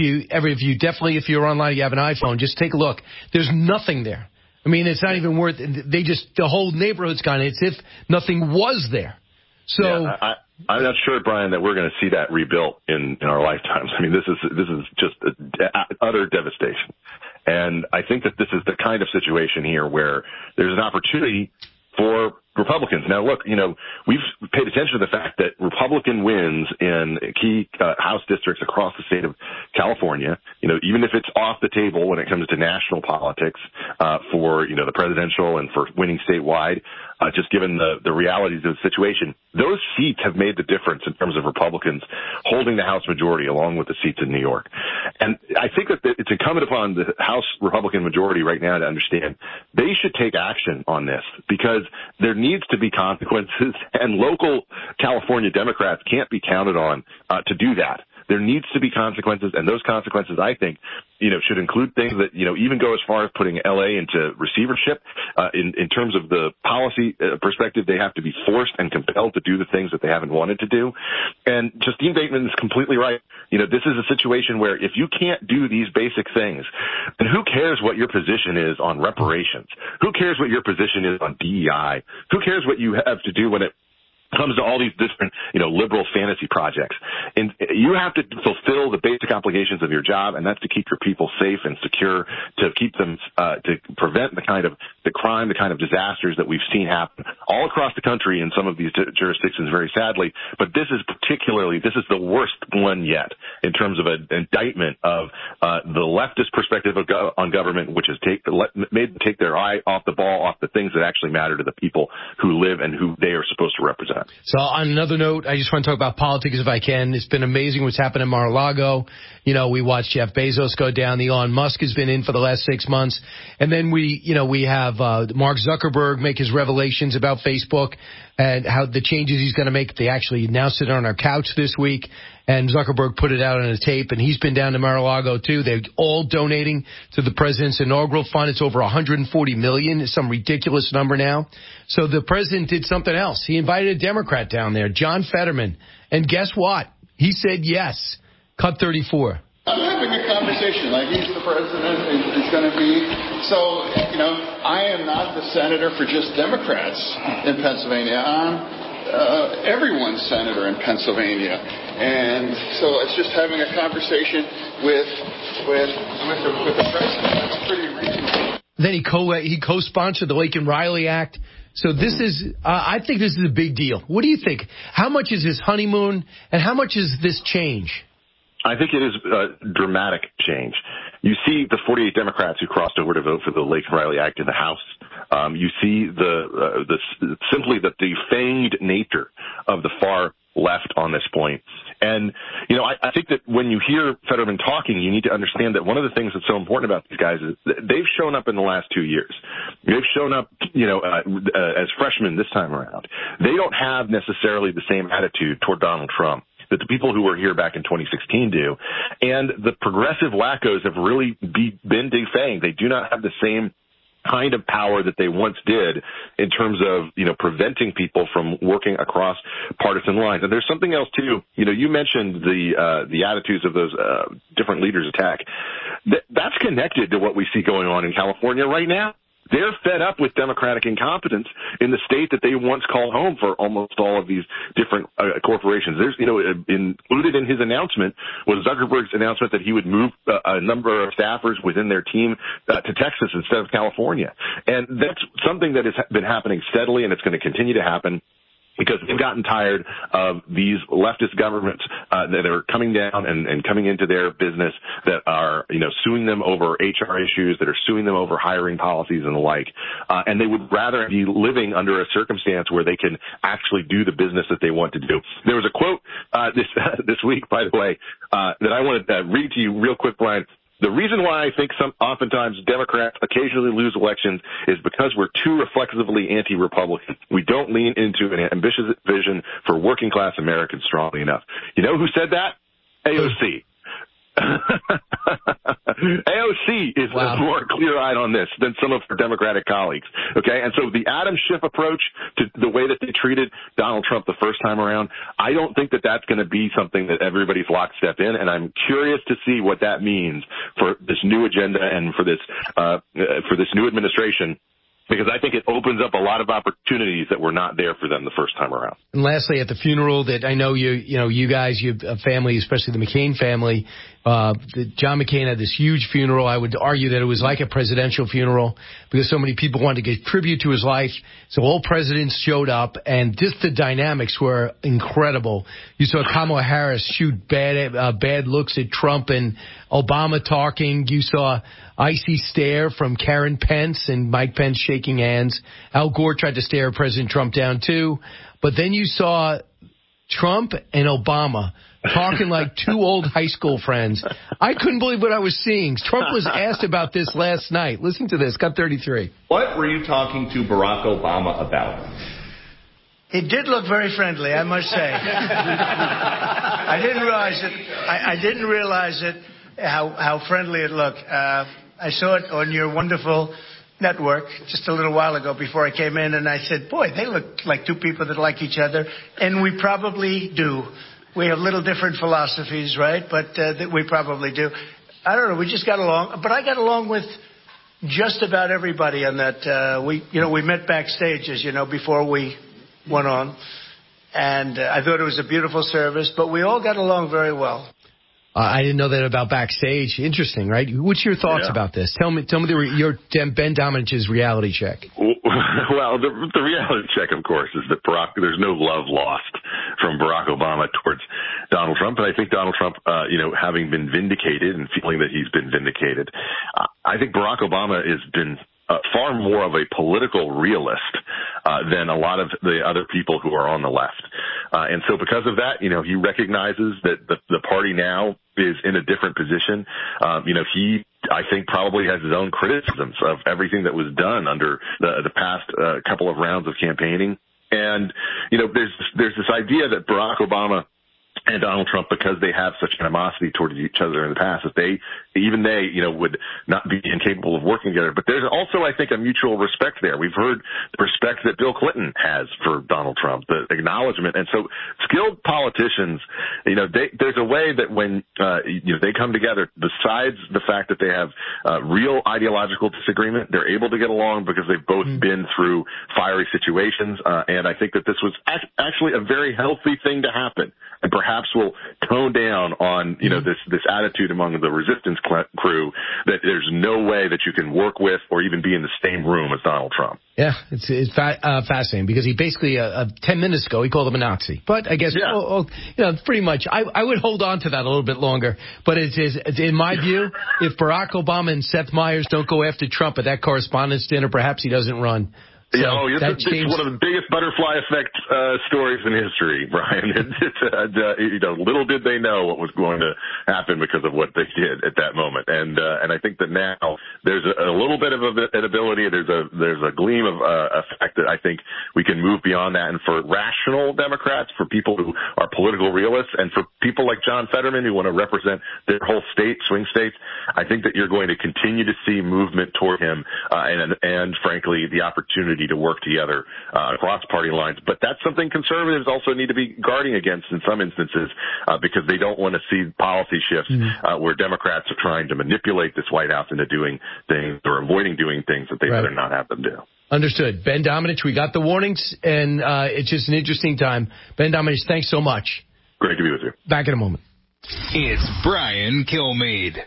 you're online, you have an iPhone, just take a look. There's nothing there. I mean, it's not even worth it. The whole neighborhood's gone. It's if nothing was there. So I'm not sure, Brian, that we're going to see that rebuilt in our lifetimes. I mean, this is just utter devastation. And I think that this is the kind of situation here where there's an opportunity for Republicans. Now, look, we've paid attention to the fact that Republican wins in key House districts across the state of California, even if it's off the table when it comes to national politics for, the presidential and for winning statewide, just given the realities of the situation. Those seats have made the difference in terms of Republicans holding the House majority along with the seats in New York. And I think that it's incumbent upon the House Republican majority right now to understand they should take action on this because there needs to be consequences, and local California Democrats can't be counted on to do that. There needs to be consequences, and those consequences, I think, should include things that, even go as far as putting L.A. into receivership. In terms of the policy perspective, they have to be forced and compelled to do the things that they haven't wanted to do. And Justine Bateman is completely right. This is a situation where if you can't do these basic things, then who cares what your position is on reparations? Who cares what your position is on DEI? Who cares what you have to do when it comes to all these different, liberal fantasy projects? And you have to fulfill the basic obligations of your job, and that's to keep your people safe and secure, to keep them, to prevent the kind of the crime, the kind of disasters that we've seen happen all across the country in some of these jurisdictions, very sadly. But this is the worst one yet in terms of an indictment of the leftist perspective on government, which has made them take their eye off the ball, off the things that actually matter to the people who live and who they are supposed to represent. So on another note, I just want to talk about politics if I can. It's been amazing what's happened in Mar-a-Lago. We watched Jeff Bezos go down. Elon Musk has been in for the last 6 months. And then we have Mark Zuckerberg make his revelations about Facebook and how the changes he's going to make. They actually announced it on our couch this week. And Zuckerberg put it out on a tape, and he's been down to Mar-a-Lago, too. They're all donating to the president's inaugural fund. It's over $140 million. It's some ridiculous number now. So the president did something else. He invited a Democrat down there, John Fetterman. And guess what? He said yes. Cut 34. I'm having a conversation like he's the president, he's going to be. So, I am not the senator for just Democrats in Pennsylvania. I'm everyone's senator in Pennsylvania. And so it's just having a conversation with the president. That's pretty reasonable. Then he co-sponsored the Laken Riley Act. So this is, I think this is a big deal. What do you think? How much is his honeymoon, and how much is this change? I think it is a dramatic change. You see the 48 Democrats who crossed over to vote for the Laken Riley Act in the House. You see simply the defanged nature of the far left on this point. And, I think that when you hear Fetterman talking, you need to understand that one of the things that's so important about these guys is that they've shown up in the last 2 years. They've shown up, as freshmen this time around. They don't have necessarily the same attitude toward Donald Trump that the people who were here back in 2016 do. And the progressive wackos have really been defanged. They do not have the same kind of power that they once did in terms of, preventing people from working across partisan lines. And there's something else too. You mentioned the attitudes of those different leaders attack. That's connected to what we see going on in California right now. They're fed up with Democratic incompetence in the state that they once called home for almost all of these different corporations. There's, included in his announcement was Zuckerberg's announcement that he would move a number of staffers within their team to Texas instead of California. And that's something that has been happening steadily, and it's going to continue to happen, because they've gotten tired of these leftist governments that are coming down and coming into their business, that are, suing them over HR issues, that are suing them over hiring policies and the like. And they would rather be living under a circumstance where they can actually do the business that they want to do. There was a quote this week, by the way, that I wanted to read to you real quick, Brian. The reason why I think oftentimes Democrats occasionally lose elections is because we're too reflexively anti-Republican. We don't lean into an ambitious vision for working class Americans strongly enough. You know who said that? AOC. AOC is more clear-eyed on this than some of her Democratic colleagues. Okay, and so the Adam Schiff approach to the way that they treated Donald Trump the first time around, I don't think that that's going to be something that everybody's lockstep in, and I'm curious to see what that means for this new agenda and for this new administration, because I think it opens up a lot of opportunities that were not there for them the first time around. And lastly, at the funeral that I know you guys, you have a family, especially the McCain family, John McCain had this huge funeral. I would argue that it was like a presidential funeral because so many people wanted to give tribute to his life. So all presidents showed up, and just the dynamics were incredible. You saw Kamala Harris shoot bad looks at Trump and Obama talking. You saw icy stare from Karen Pence and Mike Pence shaking hands. Al Gore tried to stare President Trump down too. But then you saw Trump and Obama talking like two old high school friends. I couldn't believe what I was seeing. Trump was asked about this last night. Listen to this. Cut 33. What were you talking to Barack Obama about? It did look very friendly, I must say. I didn't realize it. How friendly it looked. I saw it on your wonderful network just a little while ago before I came in, and I said, boy, they look like two people that like each other, and we probably do. We have little different philosophies, right? But we probably do. I don't know. We just got along. But I got along with just about everybody on that. We met backstage, as you know, before we went on. And I thought it was a beautiful service. But we all got along very well. I didn't know that about backstage. Interesting, right? What's your thoughts about this? Tell me your Ben Dominich's reality check. Well, the reality check, of course, is that there's no love lost from Barack Obama towards Donald Trump. And I think Donald Trump, having been vindicated and feeling that he's been vindicated, I think Barack Obama has been far more of a political realist than a lot of the other people who are on the left. And so because of that, he recognizes that the party now is in a different position. He, I think, probably has his own criticisms of everything that was done under the past couple of rounds of campaigning. And, there's this idea that Barack Obama and Donald Trump, because they have such animosity towards each other in the past, that they would not be incapable of working together. But there's also, I think, a mutual respect there. We've heard the respect that Bill Clinton has for Donald Trump, the acknowledgement. And so skilled politicians, there's a way that when, they come together, besides the fact that they have real ideological disagreement, they're able to get along because they've both been through fiery situations. And I think that this was actually a very healthy thing to happen. And perhaps will tone down on, this attitude among the resistance crew that there's no way that you can work with or even be in the same room as Donald Trump. Yeah, it's fascinating because he basically 10 minutes ago he called him a Nazi. But I guess pretty much I would hold on to that a little bit longer. But it's in my view, if Barack Obama and Seth Meyers don't go after Trump at that correspondence dinner, perhaps he doesn't run. So it's one of the biggest butterfly effect stories in history, Brian. Little did they know what was going to happen because of what they did at that moment. And I think that now there's a little bit of an ability. There's a gleam of effect that I think we can move beyond that. And for rational Democrats, for people who are political realists, and for people like John Fetterman who want to represent their whole state, swing states, I think that you're going to continue to see movement toward him, and frankly, the opportunity ability to work together across party lines. But that's something conservatives also need to be guarding against in some instances because they don't want to see policy shifts where Democrats are trying to manipulate this White House into doing things or avoiding doing things that they better not have them do. Understood. Ben Domenech, we got the warnings, and it's just an interesting time. Ben Domenech, thanks so much. Great to be with you. Back in a moment. It's Brian Kilmeade.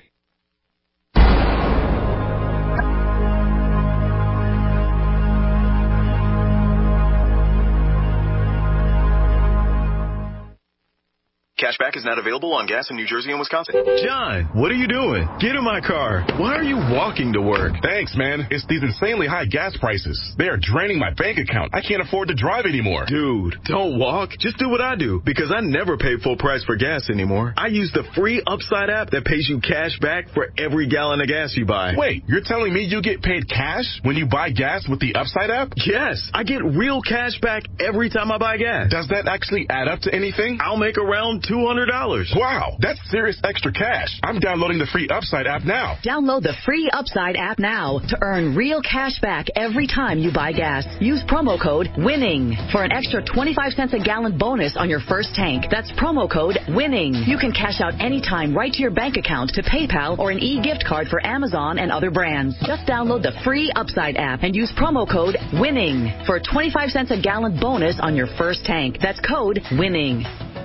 Cashback is not available on gas in New Jersey and Wisconsin. John, what are you doing? Get in my car. Why are you walking to work? Thanks, man. It's these insanely high gas prices. They are draining my bank account. I can't afford to drive anymore. Dude, don't walk. Just do what I do, because I never pay full price for gas anymore. I use the free Upside app that pays you cash back for every gallon of gas you buy. Wait, you're telling me you get paid cash when you buy gas with the Upside app? Yes, I get real cash back every time I buy gas. Does that actually add up to anything? I'll make around $200. Wow, that's serious extra cash. I'm downloading the free Upside app now. Download the free Upside app now to earn real cash back every time you buy gas. Use promo code WINNING for an extra 25 cents a gallon bonus on your first tank. That's promo code WINNING. You can cash out anytime right to your bank account, to PayPal, or an e-gift card for Amazon and other brands. Just download the free Upside app and use promo code WINNING for a 25 cents a gallon bonus on your first tank. That's code WINNING.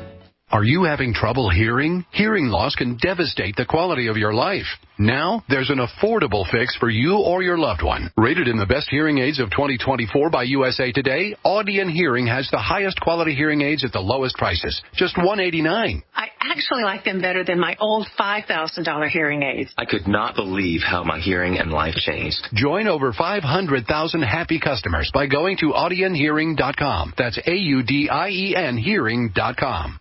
Are you having trouble hearing? Hearing loss can devastate the quality of your life. Now, there's an affordable fix for you or your loved one. Rated in the best hearing aids of 2024 by USA Today, Audion Hearing has the highest quality hearing aids at the lowest prices. Just $189. I actually like them better than my old $5,000 hearing aids. I could not believe how my hearing and life changed. Join over 500,000 happy customers by going to audionhearing.com. That's AUDIEN hearing.com.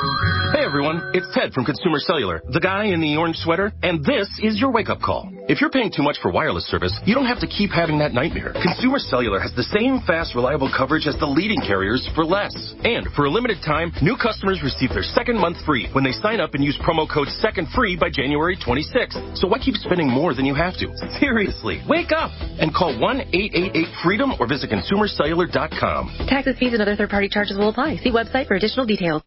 Hey everyone, it's Ted from Consumer Cellular, the guy in the orange sweater, and this is your wake-up call. If you're paying too much for wireless service, you don't have to keep having that nightmare. Consumer Cellular has the same fast, reliable coverage as the leading carriers for less. And for a limited time, new customers receive their second month free when they sign up and use promo code SECONDFREE by January 26th. So why keep spending more than you have to? Seriously, wake up and call 1-888-FREEDOM or visit consumercellular.com. Taxes, fees, and other third-party charges will apply. See website for additional details.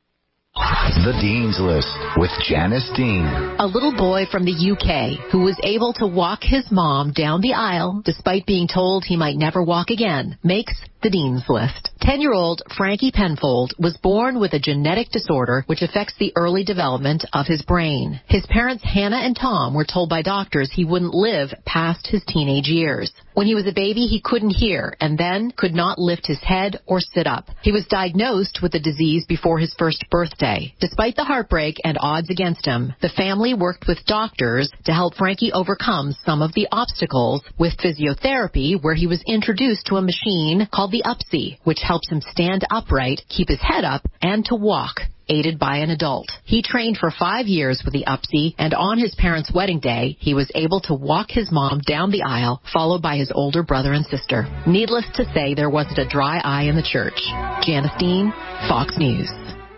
The Dean's List with Janice Dean. A little boy from the UK who was able to walk his mom down the aisle despite being told he might never walk again makes the Dean's List. 10-year-old Frankie Penfold was born with a genetic disorder which affects the early development of his brain. His parents, Hannah and Tom, were told by doctors he wouldn't live past his teenage years. When he was a baby, he couldn't hear and then could not lift his head or sit up. He was diagnosed with the disease before his first birthday. Despite the heartbreak and odds against him, the family worked with doctors to help Frankie overcome some of the obstacles with physiotherapy, where he was introduced to a machine called the UPSI, which helps him stand upright, keep his head up, and to walk, aided by an adult. He trained for 5 years with the UPSI, and on his parents' wedding day, he was able to walk his mom down the aisle, followed by his older brother and sister. Needless to say, there wasn't a dry eye in the church. Janice Dean, Fox News.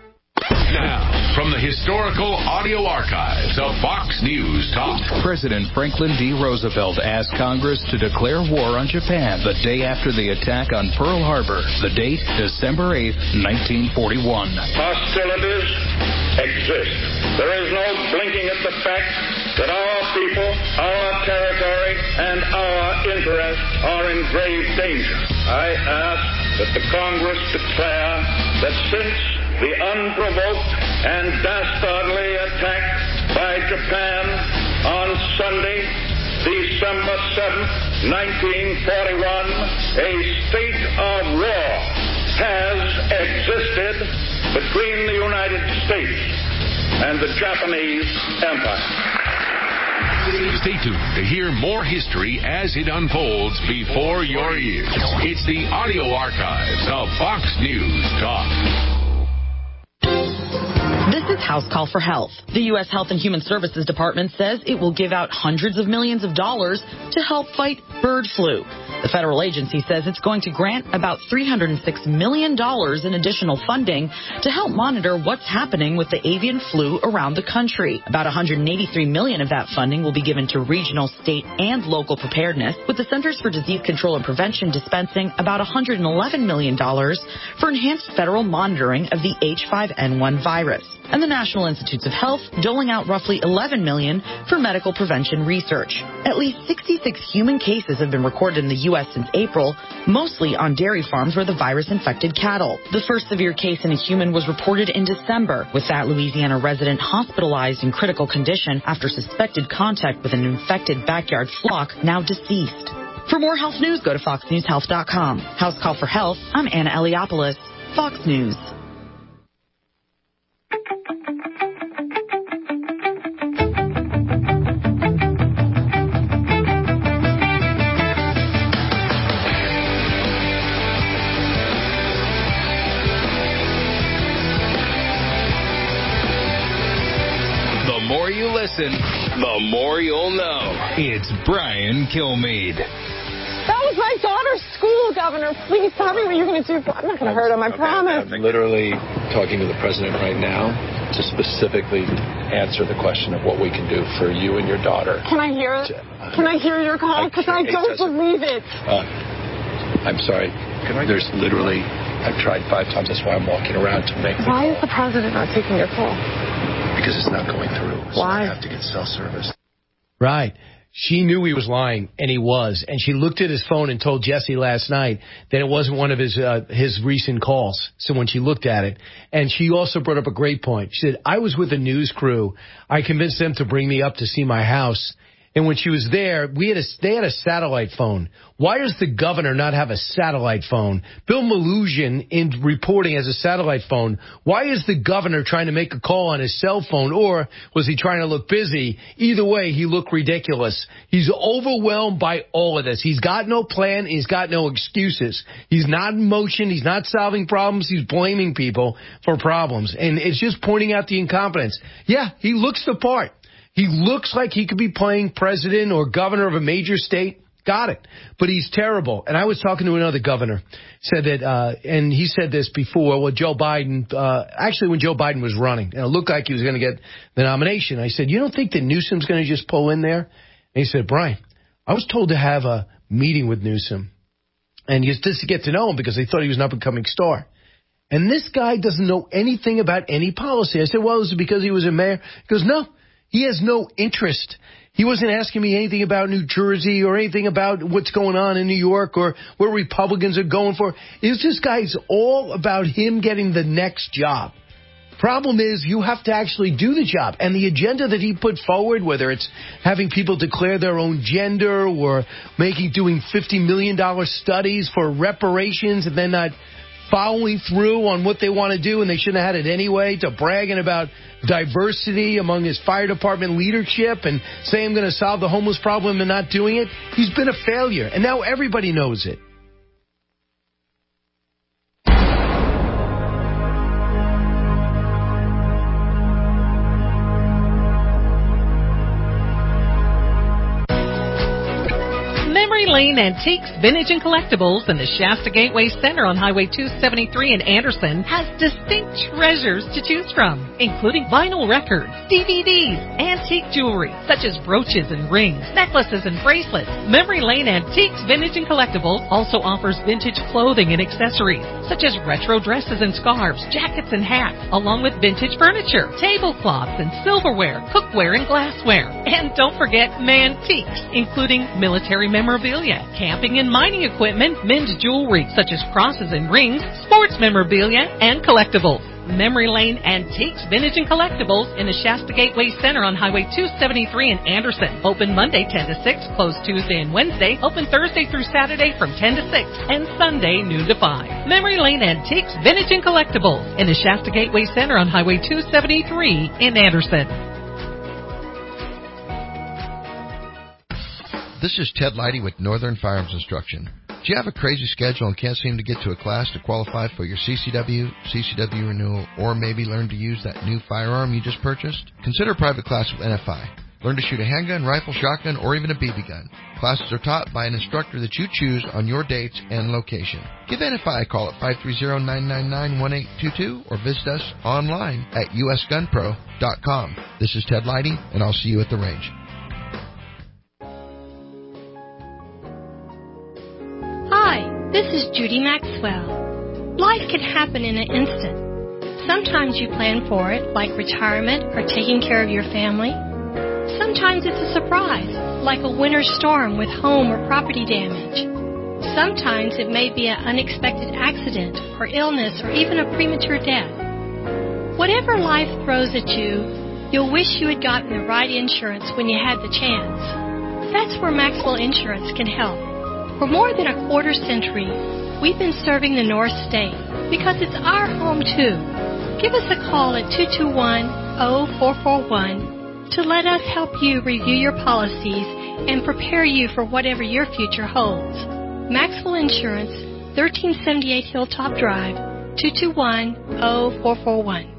Now, from the historical audio archives of Fox News Talk. President Franklin D. Roosevelt asked Congress to declare war on Japan the day after the attack on Pearl Harbor. The date, December 8, 1941. Hostilities exist. There is no blinking at the fact that our people, our territory, and our interests are in grave danger. I ask that the Congress declare that since the unprovoked and dastardly attack by Japan on Sunday, December 7th, 1941, a state of war has existed between the United States and the Japanese Empire. Stay tuned to hear more history as it unfolds before your ears. It's the audio archives of Fox News Talk. This is House Call for Health. The U.S. Health and Human Services Department says it will give out hundreds of millions of dollars to help fight bird flu. The federal agency says it's going to grant about $306 million in additional funding to help monitor what's happening with the avian flu around the country. About $183 million of that funding will be given to regional, state, and local preparedness, with the Centers for Disease Control and Prevention dispensing about $111 million for enhanced federal monitoring of the H5N1 virus. And the National Institutes of Health doling out roughly $11 million for medical prevention research. At least 66 human cases have been recorded in the U.S. since April, mostly on dairy farms where the virus infected cattle. The first severe case in a human was reported in December, with that Louisiana resident hospitalized in critical condition after suspected contact with an infected backyard flock, now deceased. For more health news, go to foxnewshealth.com. House Call for Health, I'm Anna Eliopoulos, Fox News. The more you listen, the more you'll know. It's Brian Kilmeade. That was my daughter's school, Governor. Please tell me what you're going to do. I'm not going to hurt him, I promise. I'm literally talking to the president right now to specifically answer the question of what we can do for you and your daughter. Can I hear it? Can I hear your call? Because I don't believe it. I'm sorry. There's literally, I've tried 5 times. That's why I'm walking around to make the Why call. is the president not taking your call? Because it's not going through. So Why? I have to get cell service. Right. She knew he was lying, and he was. And she looked at his phone and told Jesse last night that it wasn't one of his recent calls. So when she looked at it, and she also brought up a great point. She said, I was with a news crew. I convinced them to bring me up to see my house. And when she was there, they had a satellite phone. Why does the governor not have a satellite phone? Bill Malugin, in reporting, has a satellite phone. Why is the governor trying to make a call on his cell phone? Or was he trying to look busy? Either way, he looked ridiculous. He's overwhelmed by all of this. He's got no plan. He's got no excuses. He's not in motion. He's not solving problems. He's blaming people for problems. And it's just pointing out the incompetence. Yeah, he looks the part. He looks like he could be playing president or governor of a major state. Got it. But he's terrible. And I was talking to another governor, said that, and he said this before, well, Joe Biden, actually when Joe Biden was running, and it looked like he was going to get the nomination. I said, you don't think that Newsom's going to just pull in there? And he said, Brian, I was told to have a meeting with Newsom. And just to get to know him because they thought he was an up-and-coming star. And this guy doesn't know anything about any policy. I said, well, is it because he was a mayor? He goes, no. He has no interest. He wasn't asking me anything about New Jersey or anything about what's going on in New York or where Republicans are going for. It's this guy's all about him getting the next job. Problem is, you have to actually do the job. And the agenda that he put forward, whether it's having people declare their own gender or doing $50 million studies for reparations and then not following through on what they want to do, and they shouldn't have had it anyway, to bragging about diversity among his fire department leadership and saying I'm going to solve the homeless problem and not doing it. He's been a failure, and now everybody knows it. Memory Lane Antiques, Vintage and Collectibles in the Shasta Gateway Center on Highway 273 in Anderson has distinct treasures to choose from, including vinyl records, DVDs, antique jewelry, such as brooches and rings, necklaces and bracelets. Memory Lane Antiques, Vintage and Collectibles also offers vintage clothing and accessories, such as retro dresses and scarves, jackets and hats, along with vintage furniture, tablecloths and silverware, cookware and glassware. And don't forget Mantiques, including military memorabilia, camping and mining equipment, men's jewelry such as crosses and rings, sports memorabilia, and collectibles. Memory Lane Antiques, Vintage and Collectibles in the Shasta Gateway Center on Highway 273 in Anderson. Open Monday 10 to 6, closed Tuesday and Wednesday, open Thursday through Saturday from 10 to 6, and Sunday noon to 5. Memory Lane Antiques, Vintage and Collectibles in the Shasta Gateway Center on Highway 273 in Anderson. This is Ted Leidy with Northern Firearms Instruction. Do you have a crazy schedule and can't seem to get to a class to qualify for your CCW renewal, or maybe learn to use that new firearm you just purchased? Consider a private class with NFI. Learn to shoot a handgun, rifle, shotgun, or even a BB gun. Classes are taught by an instructor that you choose on your dates and location. Give NFI a call at 530-999-1822 or visit us online at usgunpro.com. This is Ted Leidy, and I'll see you at the range. Hi, this is Judy Maxwell. Life can happen in an instant. Sometimes you plan for it, like retirement or taking care of your family. Sometimes it's a surprise, like a winter storm with home or property damage. Sometimes it may be an unexpected accident or illness or even a premature death. Whatever life throws at you, you'll wish you had gotten the right insurance when you had the chance. That's where Maxwell Insurance can help. For more than a quarter century, we've been serving the North State because it's our home too. Give us a call at 221-0441 to let us help you review your policies and prepare you for whatever your future holds. Maxwell Insurance, 1378 Hilltop Drive, 221-0441.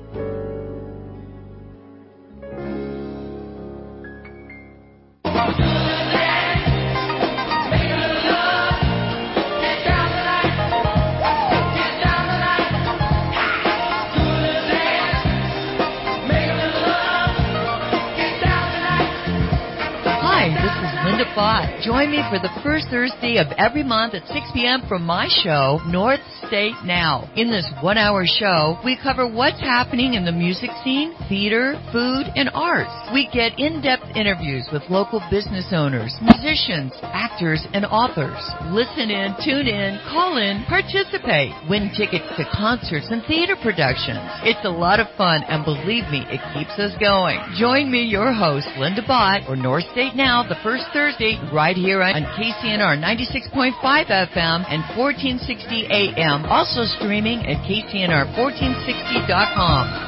Join me for the first Thursday of every month at 6 p.m. for my show, North State Now. In this one-hour show, we cover what's happening in the music scene, theater, food, and arts. We get in-depth interviews with local business owners, musicians, actors, and authors. Listen in, tune in, call in, participate, win tickets to concerts and theater productions. It's a lot of fun, and believe me, it keeps us going. Join me, your host, Linda Bott, for North State Now, the first Thursday, right here on KCNR 96.5 FM and 1460 AM. Also streaming at KCNR1460.com.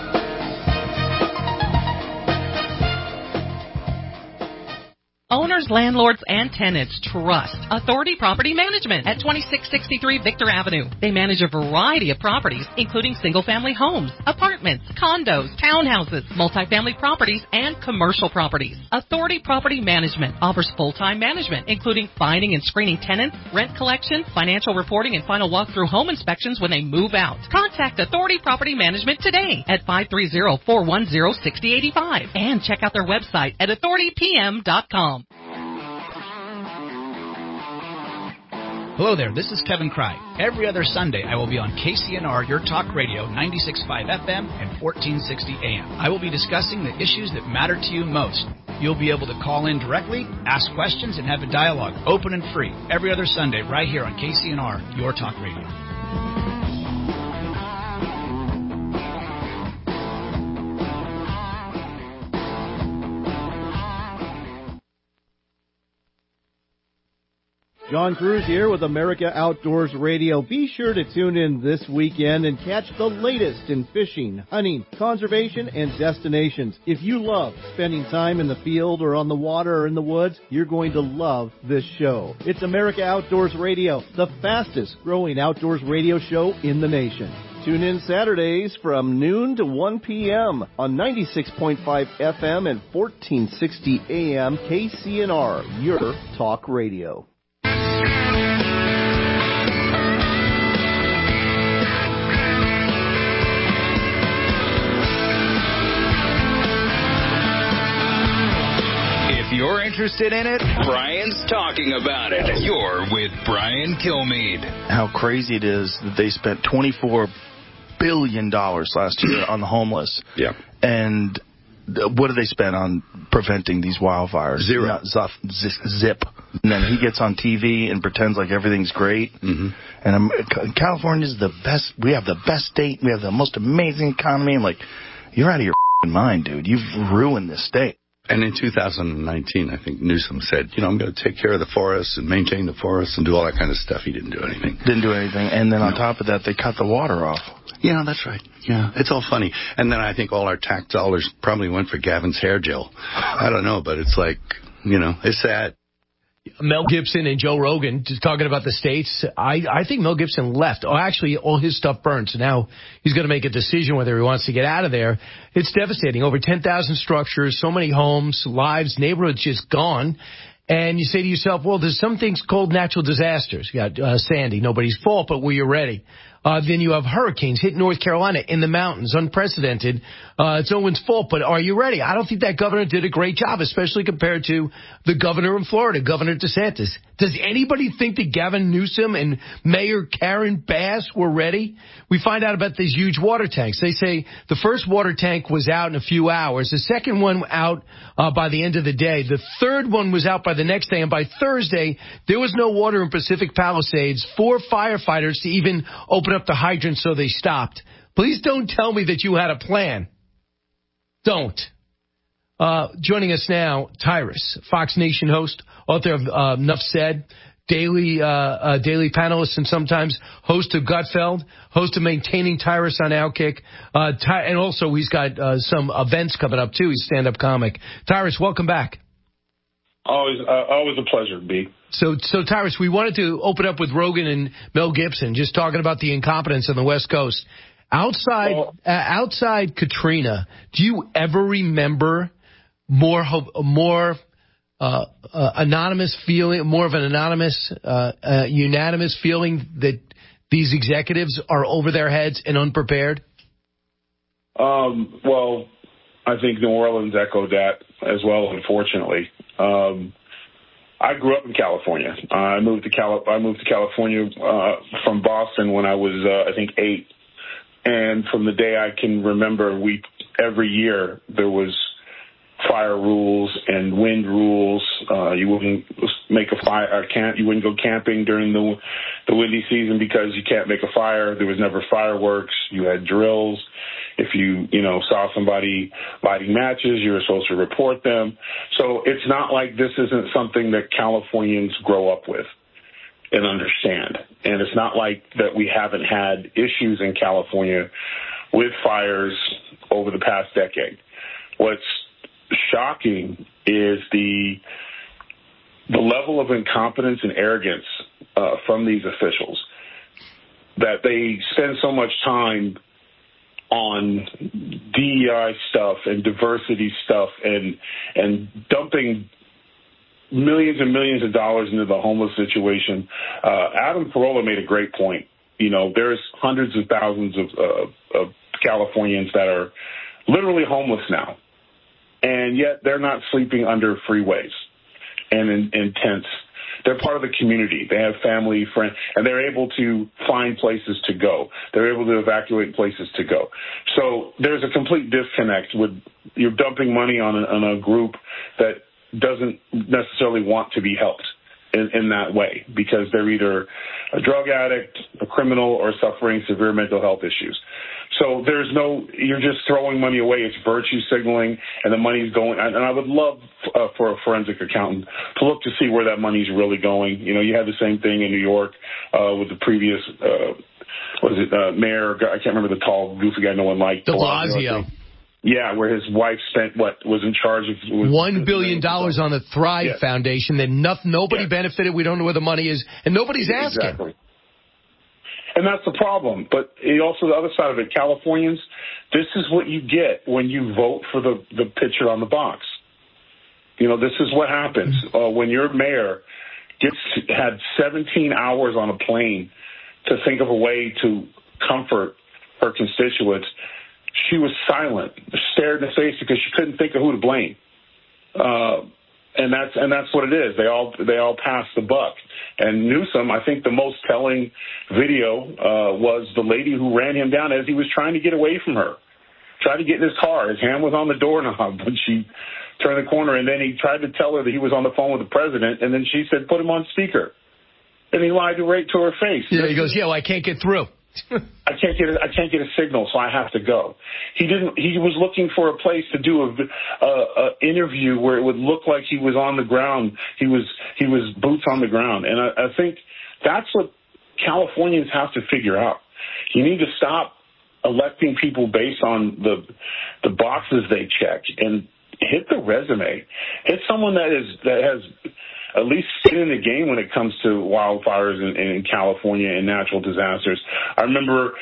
Owners, landlords, and tenants trust Authority Property Management at 2663 Victor Avenue. They manage a variety of properties, including single-family homes, apartments, condos, townhouses, multifamily properties, and commercial properties. Authority Property Management offers full-time management, including finding and screening tenants, rent collection, financial reporting, and final walkthrough home inspections when they move out. Contact Authority Property Management today at 530-410-6085 and check out their website at authoritypm.com. Hello there, this is Kevin Cry. Every other Sunday, I will be on KCNR, Your Talk Radio, 96.5 FM and 1460 AM. I will be discussing the issues that matter to you most. You'll be able to call in directly, ask questions, and have a dialogue, open and free, every other Sunday right here on KCNR, Your Talk Radio. John Cruz here with America Outdoors Radio. Be sure to tune in this weekend and catch the latest in fishing, hunting, conservation, and destinations. If you love spending time in the field or on the water or in the woods, you're going to love this show. It's America Outdoors Radio, the fastest growing outdoors radio show in the nation. Tune in Saturdays from noon to 1 p.m. on 96.5 FM and 1460 AM KCNR, Your Talk Radio. If you're interested in it, Brian's talking about it. You're with Brian Kilmeade. How crazy it is that they spent $24 billion last year on the homeless. Yeah. And what do they spend on preventing these wildfires? Zero. Zip. And then he gets on TV and pretends like everything's great. Mm-hmm. And California is the best. We have the best state. We have the most amazing economy. I'm like, you're out of your mind, dude. You've ruined this state. And in 2019, I think Newsom said, I'm going to take care of the forests and maintain the forests and do all that kind of stuff. He didn't do anything. And then on top of that, they cut the water off. Yeah, that's right. Yeah, it's all funny. And then I think all our tax dollars probably went for Gavin's hair gel. I don't know, but it's like, it's sad. Mel Gibson and Joe Rogan just talking about the states. I think Mel Gibson left. Oh, actually, all his stuff burned. So now he's going to make a decision whether he wants to get out of there. It's devastating. Over 10,000 structures, so many homes, lives, neighborhoods just gone. And you say to yourself, well, there's some things called natural disasters. You got Sandy, nobody's fault, but were you ready? Then you have hurricanes hit North Carolina in the mountains, unprecedented. It's no one's fault, but are you ready? I don't think that governor did a great job, especially compared to the governor in Florida, Governor DeSantis. Does anybody think that Gavin Newsom and Mayor Karen Bass were ready? We find out about these huge water tanks. They say the first water tank was out in a few hours. The second one out by the end of the day. The third one was out by the next day. And by Thursday, there was no water in Pacific Palisades. 4 firefighters to even open up the hydrant, so they stopped. Please don't tell me that you had a plan. Don't. Joining us now, Tyrus, Fox Nation host, author of Nuff Said, daily panelist, and sometimes host of Gutfeld, host of Maintaining Tyrus on Outkick, and also he's got some events coming up too. He's a stand-up comic. Tyrus, welcome back. Always a pleasure, B. So Tyrus, we wanted to open up with Rogan and Mel Gibson, just talking about the incompetence on the West Coast. Outside Katrina, do you ever remember more anonymous feeling, more of an anonymous, unanimous feeling that these executives are over their heads and unprepared? Well, I think New Orleans echoed that as well, unfortunately. I grew up in California. I moved to California from Boston when I was, I think, 8. And from the day I can remember, every year there was fire rules and wind rules. You wouldn't make a fire. You wouldn't go camping during the windy season because you can't make a fire. There was never fireworks. You had drills. If you saw somebody lighting matches, you were supposed to report them. So it's not like this isn't something that Californians grow up with and understand. And it's not like that we haven't had issues in California with fires over the past decade. What's shocking is the level of incompetence and arrogance from these officials, that they spend so much time on DEI stuff and diversity stuff and dumping millions and millions of dollars into the homeless situation. Adam Carolla made a great point. There's hundreds of thousands of Californians that are literally homeless now, and yet they're not sleeping under freeways and in tents. They're part of the community. They have family, friends, and they're able to find places to go. They're able to evacuate places to go. So there's a complete disconnect with you're dumping money on a group that doesn't necessarily want to be helped in that way because they're either a drug addict, a criminal, or suffering severe mental health issues. So you're just throwing money away. It's virtue signaling, and the money's going. And I would love for a forensic accountant to look to see where that money's really going. You had the same thing in New York with the previous, mayor? I can't remember the tall, goofy guy no one liked. De Blasio. Yeah, where his wife was in charge of $1 billion on the Thrive Foundation that nobody benefited. We don't know where the money is, and nobody's asking. Exactly. And that's the problem. But also the other side of it, Californians, this is what you get when you vote for the picture on the box. This is what happens when your mayor had 17 hours on a plane to think of a way to comfort her constituents. She was silent, stared in the face because she couldn't think of who to blame. And that's what it is. They all pass the buck. And Newsom, I think the most telling video was the lady who ran him down as he was trying to get away from her, tried to get in his car. His hand was on the doorknob when she turned the corner, and then he tried to tell her that he was on the phone with the president, and then she said, "Put him on speaker," and he lied right to her face. Yeah, he goes, "Yeah, well, I can't get through. I can't get a signal, so I have to go." He was looking for a place to do a interview where it would look like he was on the ground. He was boots on the ground, and I think that's what Californians have to figure out. You need to stop electing people based on the boxes they check and hit the resume. Hit someone that has at least skin in the game when it comes to wildfires in California and natural disasters. I remember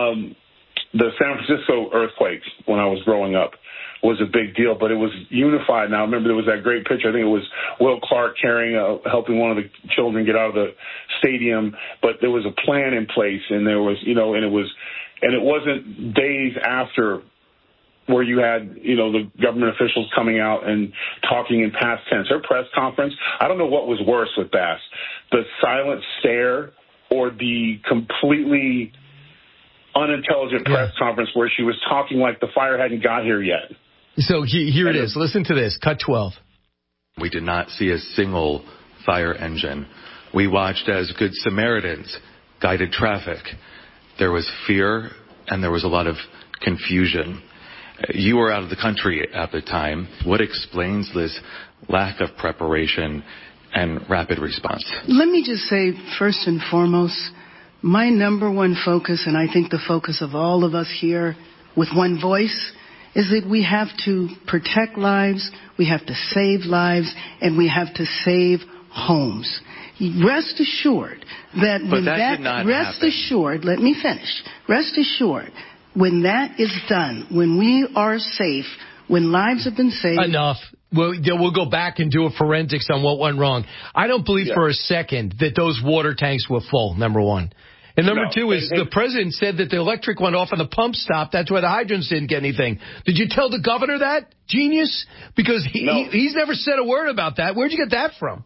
the San Francisco earthquakes when I was growing up was a big deal, but it was unified. Now, I remember there was that great picture. I think it was Will Clark helping one of the children get out of the stadium, but there was a plan in place, and there was, and it wasn't days after where you had, the government officials coming out and talking in past tense. Her press conference, I don't know what was worse with Bass, the silent stare or the completely unintelligent press conference where she was talking like the fire hadn't got here yet. So here it is. Listen to this. Cut 12. We did not see a single fire engine. We watched as Good Samaritans guided traffic. There was fear and there was a lot of confusion. You were out of the country at the time. What explains this lack of preparation and rapid response? Let me just say, first and foremost, my number one focus, and I think the focus of all of us here with one voice, is that we have to protect lives, we have to save lives, and we have to save homes. Rest assured that when rest assured, let me finish. Rest assured, when that is done, when we are safe, when lives have been saved. Enough. We'll go back and do a forensics on what went wrong. I don't believe for a second that those water tanks were full, number one. And number two is the president said that the electric went off and the pump stopped. That's why the hydrants didn't get anything. Did you tell the governor that, genius? Because he's never said a word about that. Where'd you get that from?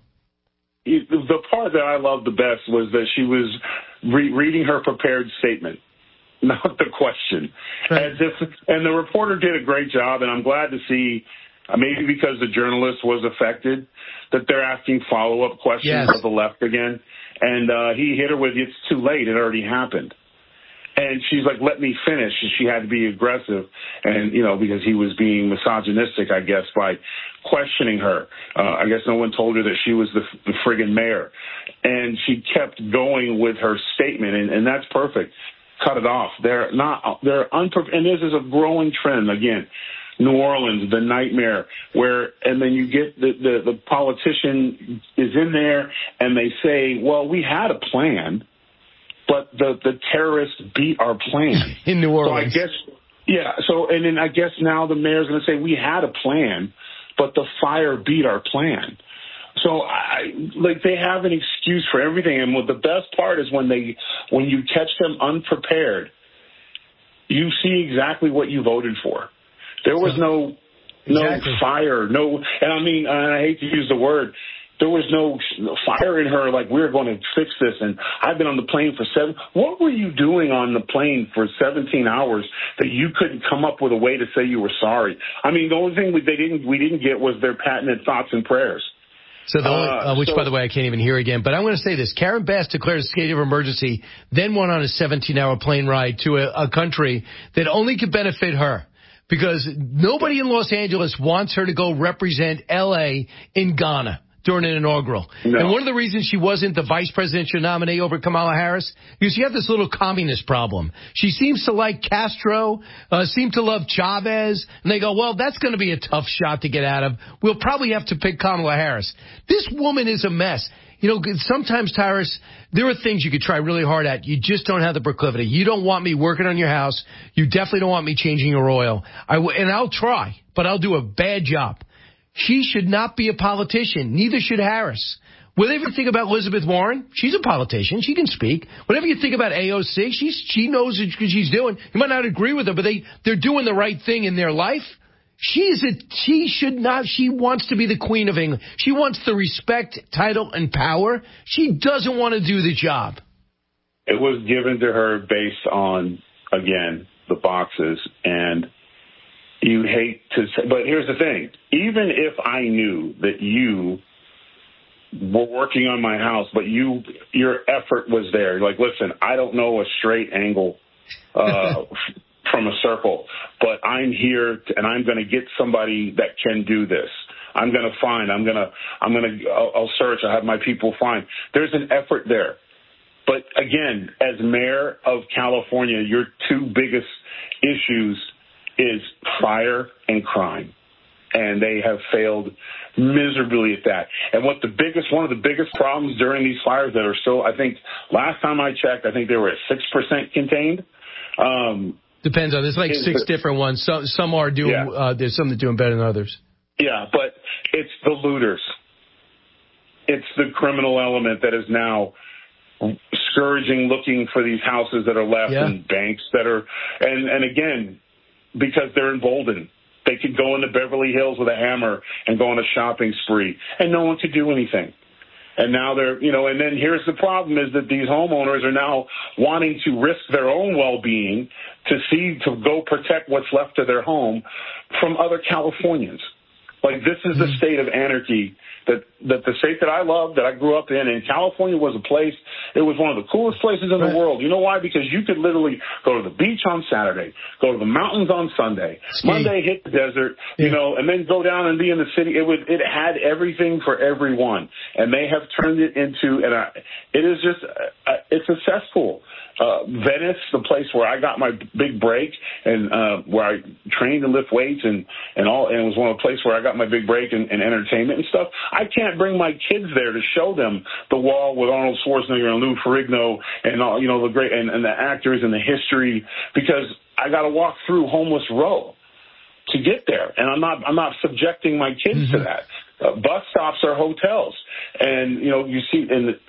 The part that I loved the best was that she was reading her prepared statement, not the question. Right. And the reporter did a great job, and I'm glad to see, maybe because the journalist was affected, that they're asking follow-up questions of the left again. And he hit her with, it's too late. It already happened. And she's like, let me finish. And she had to be aggressive. And, because he was being misogynistic, I guess, by questioning her. I guess no one told her that she was the friggin' mayor. And she kept going with her statement. And that's perfect. Cut it off. They're unprepared. And this is a growing trend. Again, New Orleans, the nightmare, and then you get the politician is in there and they say, well, we had a plan, but the terrorists beat our plan. In New Orleans. So and then I guess now the mayor's going to say, we had a plan, but the fire beat our plan. So they have an excuse for everything. And the best part is when you catch them unprepared, you see exactly what you voted for. There was no fire, and I hate to use the word, there was no fire in her like, we're going to fix this, and I've been on the plane for what were you doing on the plane for 17 hours that you couldn't come up with a way to say you were sorry? I mean, the only thing we didn't get was their patented thoughts and prayers. So which, by the way, I can't even hear again. But I'm going to say this. Karen Bass declared a state of emergency, then went on a 17-hour plane ride to a country that only could benefit her. Because nobody in Los Angeles wants her to go represent L.A. in Ghana during an inaugural. No. And one of the reasons she wasn't the vice presidential nominee over Kamala Harris, because she had this little communist problem. She seems to like Castro, seemed to love Chavez, and they go, well, that's going to be a tough shot to get out of. We'll probably have to pick Kamala Harris. This woman is a mess. Sometimes, Tyrus, there are things you could try really hard at. You just don't have the proclivity. You don't want me working on your house. You definitely don't want me changing your oil. And I'll try, but I'll do a bad job. She should not be a politician. Neither should Harris. Whatever you think about Elizabeth Warren, she's a politician. She can speak. Whatever you think about AOC, she knows what she's doing. You might not agree with her, but they're doing the right thing in their life. She wants to be the Queen of England. She wants the respect, title, and power. She doesn't want to do the job. It was given to her based on, again, the boxes. And you hate to say, but here's the thing. Even if I knew that you were working on my house, but your effort was there. Like, listen, I don't know a straight angle from a circle, but I'm here and I'm going to get somebody that can do this. I'm going to find, I'll search. I have my people find. There's an effort there. But again, as mayor of California, your two biggest issues is fire and crime. and they have failed miserably at that. And one of the biggest problems during these fires that are still, I think, last time I checked, I think they were at 6% contained. Depends on, there's like 6 different ones. Some are doing, there's some that are doing better than others. Yeah, but it's the looters. It's the criminal element that is now scourging, looking for these houses that are left and banks that are, and again, because they're emboldened. They could go into Beverly Hills with a hammer and go on a shopping spree, and no one could do anything. And now they're, and then here's the problem is that these homeowners are now wanting to risk their own well-being to go protect what's left of their home from other Californians. Like, this is the state of anarchy that the state that I love, that I grew up in, and California was a place, it was one of the coolest places in the world. You know why? Because you could literally go to the beach on Saturday, go to the mountains on Sunday, Monday hit the desert, and then go down and be in the city. It had everything for everyone, and they have turned it into, it is just, it's a cesspool. Venice, the place where I got my big break and where I trained and lift weights and it was one of the places where I got my big break in entertainment and stuff. I can't bring my kids there to show them the wall with Arnold Schwarzenegger and Lou Ferrigno and all, the great and the actors and the history, because I got to walk through Homeless Row to get there, and I'm not subjecting my kids to that. Bus stops are hotels, and you see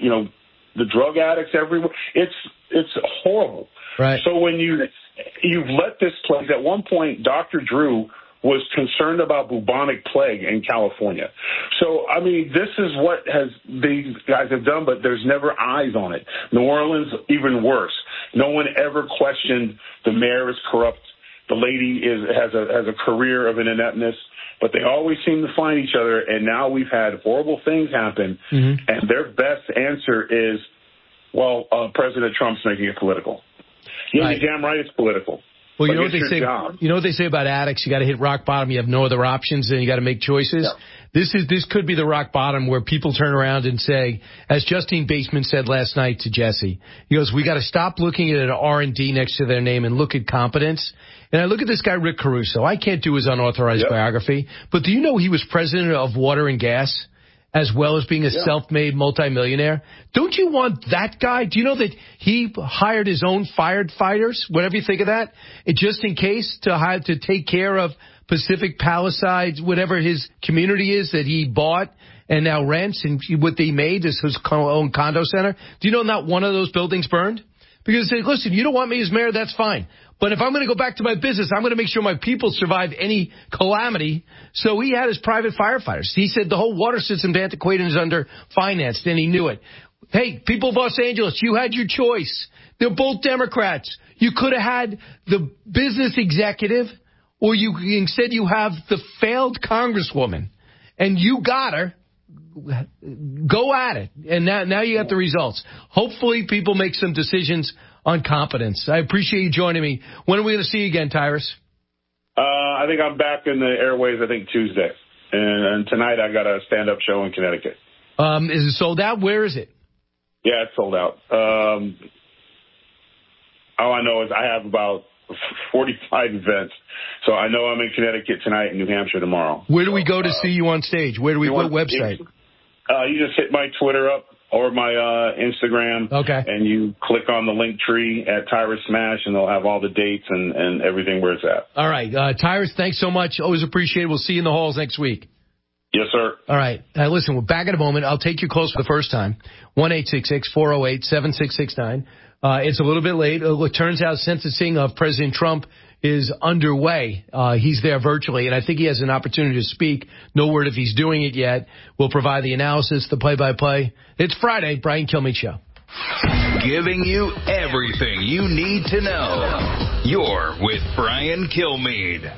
the drug addicts everywhere. It's horrible. Right. So when you've let this place, at one point, Dr. Drew was concerned about bubonic plague in California. So, I mean, this is what these guys have done, but there's never eyes on it. New Orleans, even worse. No one ever questioned the mayor is corrupt. The lady has a career of an ineptness, but they always seem to find each other. And now we've had horrible things happen, and their best answer is, President Trump's making it political. You're damn right it's political. Well, you know what they say. You know what they say about addicts. You got to hit rock bottom. You have no other options, and you got to make choices. Yeah. This could be the rock bottom where people turn around and say, as Justine Baseman said last night to Jesse, he goes, "We got to stop looking at an R&D next to their name and look at competence." And I look at this guy Rick Caruso. I can't do his unauthorized biography, but do you know he was president of Water and Gas, as well as being a self-made multimillionaire? Don't you want that guy? Do you know that he hired his own firefighters, whatever you think of that, just in case to take care of Pacific Palisades, whatever his community is that he bought and now rents, and what they made is his own condo center? Do you know not one of those buildings burned? Because they say, listen, you don't want me as mayor, that's fine. But if I'm going to go back to my business, I'm going to make sure my people survive any calamity. So he had his private firefighters. He said the whole water system is antiquated and is underfinanced, and he knew it. Hey, people of Los Angeles, you had your choice. They're both Democrats. You could have had the business executive, or instead you have the failed congresswoman, and you got her. Go at it. And now you got the results. Hopefully people make some decisions on competence. I appreciate you joining me. When are we going to see you again, Tyrus? I think I'm back in the airways, Tuesday. And tonight I got a stand-up show in Connecticut. Is it sold out? Where is it? Yeah, it's sold out. All I know is I have about 45 events. So I know I'm in Connecticut tonight and New Hampshire tomorrow. Where do we go to see you on stage? What website? You just hit my Twitter up or my Instagram. Okay. And you click on the link tree at Tyrus Smash, and they'll have all the dates and everything where it's at. All right. Tyrus, thanks so much. Always appreciate it. We'll see you in the halls next week. Yes, sir. All right. Listen, we're back in a moment. I'll take you close for the first time. 1-866-408-7669. It's a little bit late. It turns out sentencing of President Trump is underway. He's there virtually, and I think he has an opportunity to speak. No word if he's doing it yet. We'll provide the analysis, the play-by-play. It's Friday, Brian Kilmeade Show. Giving you everything you need to know. You're with Brian Kilmeade.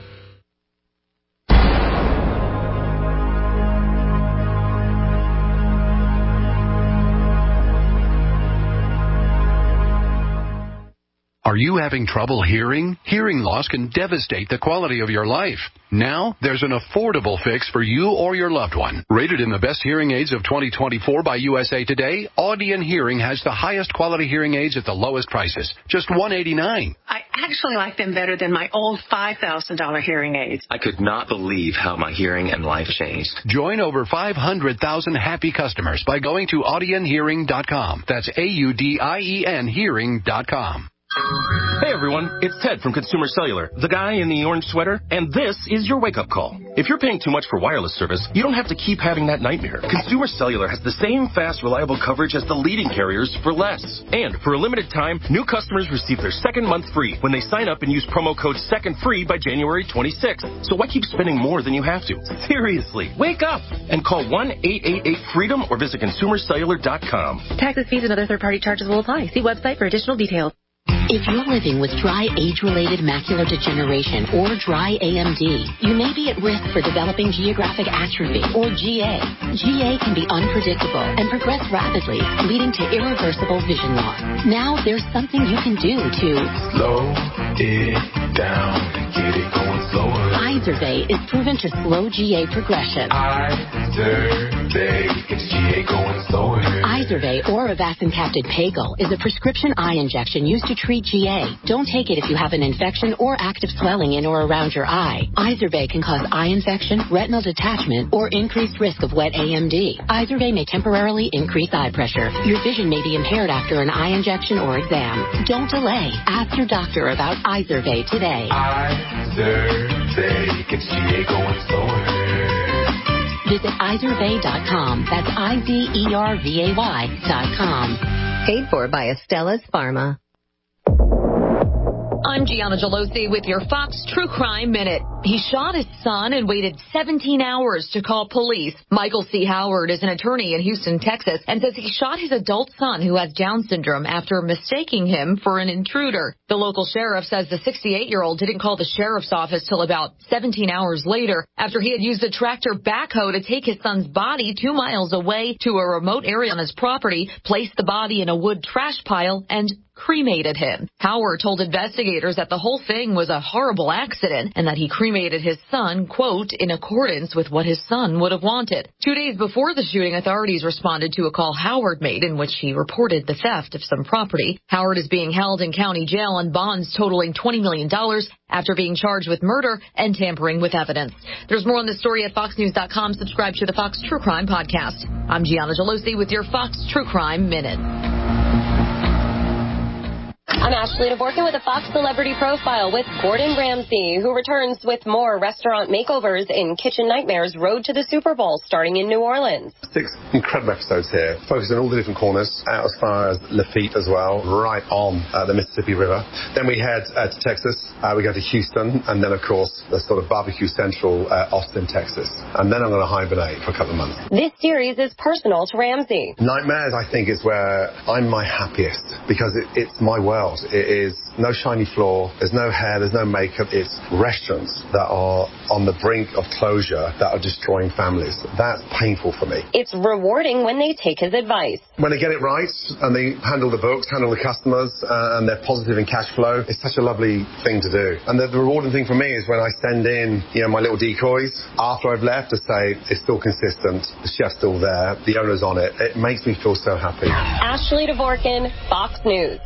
Are you having trouble hearing? Hearing loss can devastate the quality of your life. Now, there's an affordable fix for you or your loved one. Rated in the best hearing aids of 2024 by USA Today, Audion Hearing has the highest quality hearing aids at the lowest prices. Just $189. actually like them better than my old $5,000 hearing aids. I could not believe how my hearing and life changed. Join over 500,000 happy customers by going to AudienHearing.com. That's AUDIEN Hearing.com. Hey everyone, it's Ted from Consumer Cellular, the guy in the orange sweater, and this is your wake-up call. If you're paying too much for wireless service, you don't have to keep having that nightmare. Consumer Cellular has the same fast, reliable coverage as the leading carriers for less. And for a limited time, new customers receive their second month free when they sign up and use promo code SECONDFREE by January 26th. So why keep spending more than you have to? Seriously, wake up and call 1-888-FREEDOM or visit consumercellular.com. Taxes, fees, and other third-party charges will apply. See website for additional details. If you're living with dry age-related macular degeneration or dry AMD, you may be at risk for developing geographic atrophy or GA. GA can be unpredictable and progress rapidly, leading to irreversible vision loss. Now there's something you can do to slow it down and get it going slower. Izervay is proven to slow GA progression. Izervay gets GA going slower. Izervay or avacincaptad pagel is a prescription eye injection used to treat GA. Don't take it if you have an infection or active swelling in or around your eye. Izervay can cause eye infection, retinal detachment, or increased risk of wet AMD. Izervay may temporarily increase eye pressure. Your vision may be impaired after an eye injection or exam. Don't delay. Ask your doctor about Izervay today. Izervay gets GA going slower. Visit Izervay.com. That's IZERVAY.com. Paid for by Astellas Pharma. I'm Gianna Gelosi with your Fox True Crime Minute. He shot his son and waited 17 hours to call police. Michael C. Howard is an attorney in Houston, Texas, and says he shot his adult son who has Down syndrome after mistaking him for an intruder. The local sheriff says the 68-year-old didn't call the sheriff's office till about 17 hours later after he had used a tractor backhoe to take his son's body 2 miles away to a remote area on his property, placed the body in a wood trash pile, and cremated him. Howard told investigators that the whole thing was a horrible accident and that he cremated his son, quote, in accordance with what his son would have wanted. 2 days before the shooting, authorities responded to a call Howard made in which he reported the theft of some property. Howard is being held in county jail on bonds totaling $20 million after being charged with murder and tampering with evidence. There's more on this story at foxnews.com. Subscribe to the Fox True Crime podcast. I'm Gianna Gelosi with your Fox True Crime Minute. I'm Ashley Dvorkin with a Fox Celebrity Profile with Gordon Ramsay, who returns with more restaurant makeovers in Kitchen Nightmares Road to the Super Bowl, starting in New Orleans. 6 incredible episodes here, focused on all the different corners, out as far as Lafitte as well, right on the Mississippi River. Then we head to Texas, we go to Houston, and then, of course, the sort of barbecue central Austin, Texas. And then I'm going to hibernate for a couple of months. This series is personal to Ramsay. Nightmares, I think, is where I'm my happiest, because it's my world. It is no shiny floor, there's no hair, there's no makeup. It's restaurants that are on the brink of closure that are destroying families. That's painful for me. It's rewarding when they take his advice. When they get it right and they handle the books, handle the customers, and they're positive in cash flow, it's such a lovely thing to do. And the rewarding thing for me is when I send in, my little decoys after I've left to say it's still consistent, the chef's still there, the owner's on it. It makes me feel so happy. Ashley Dvorkin, Fox News.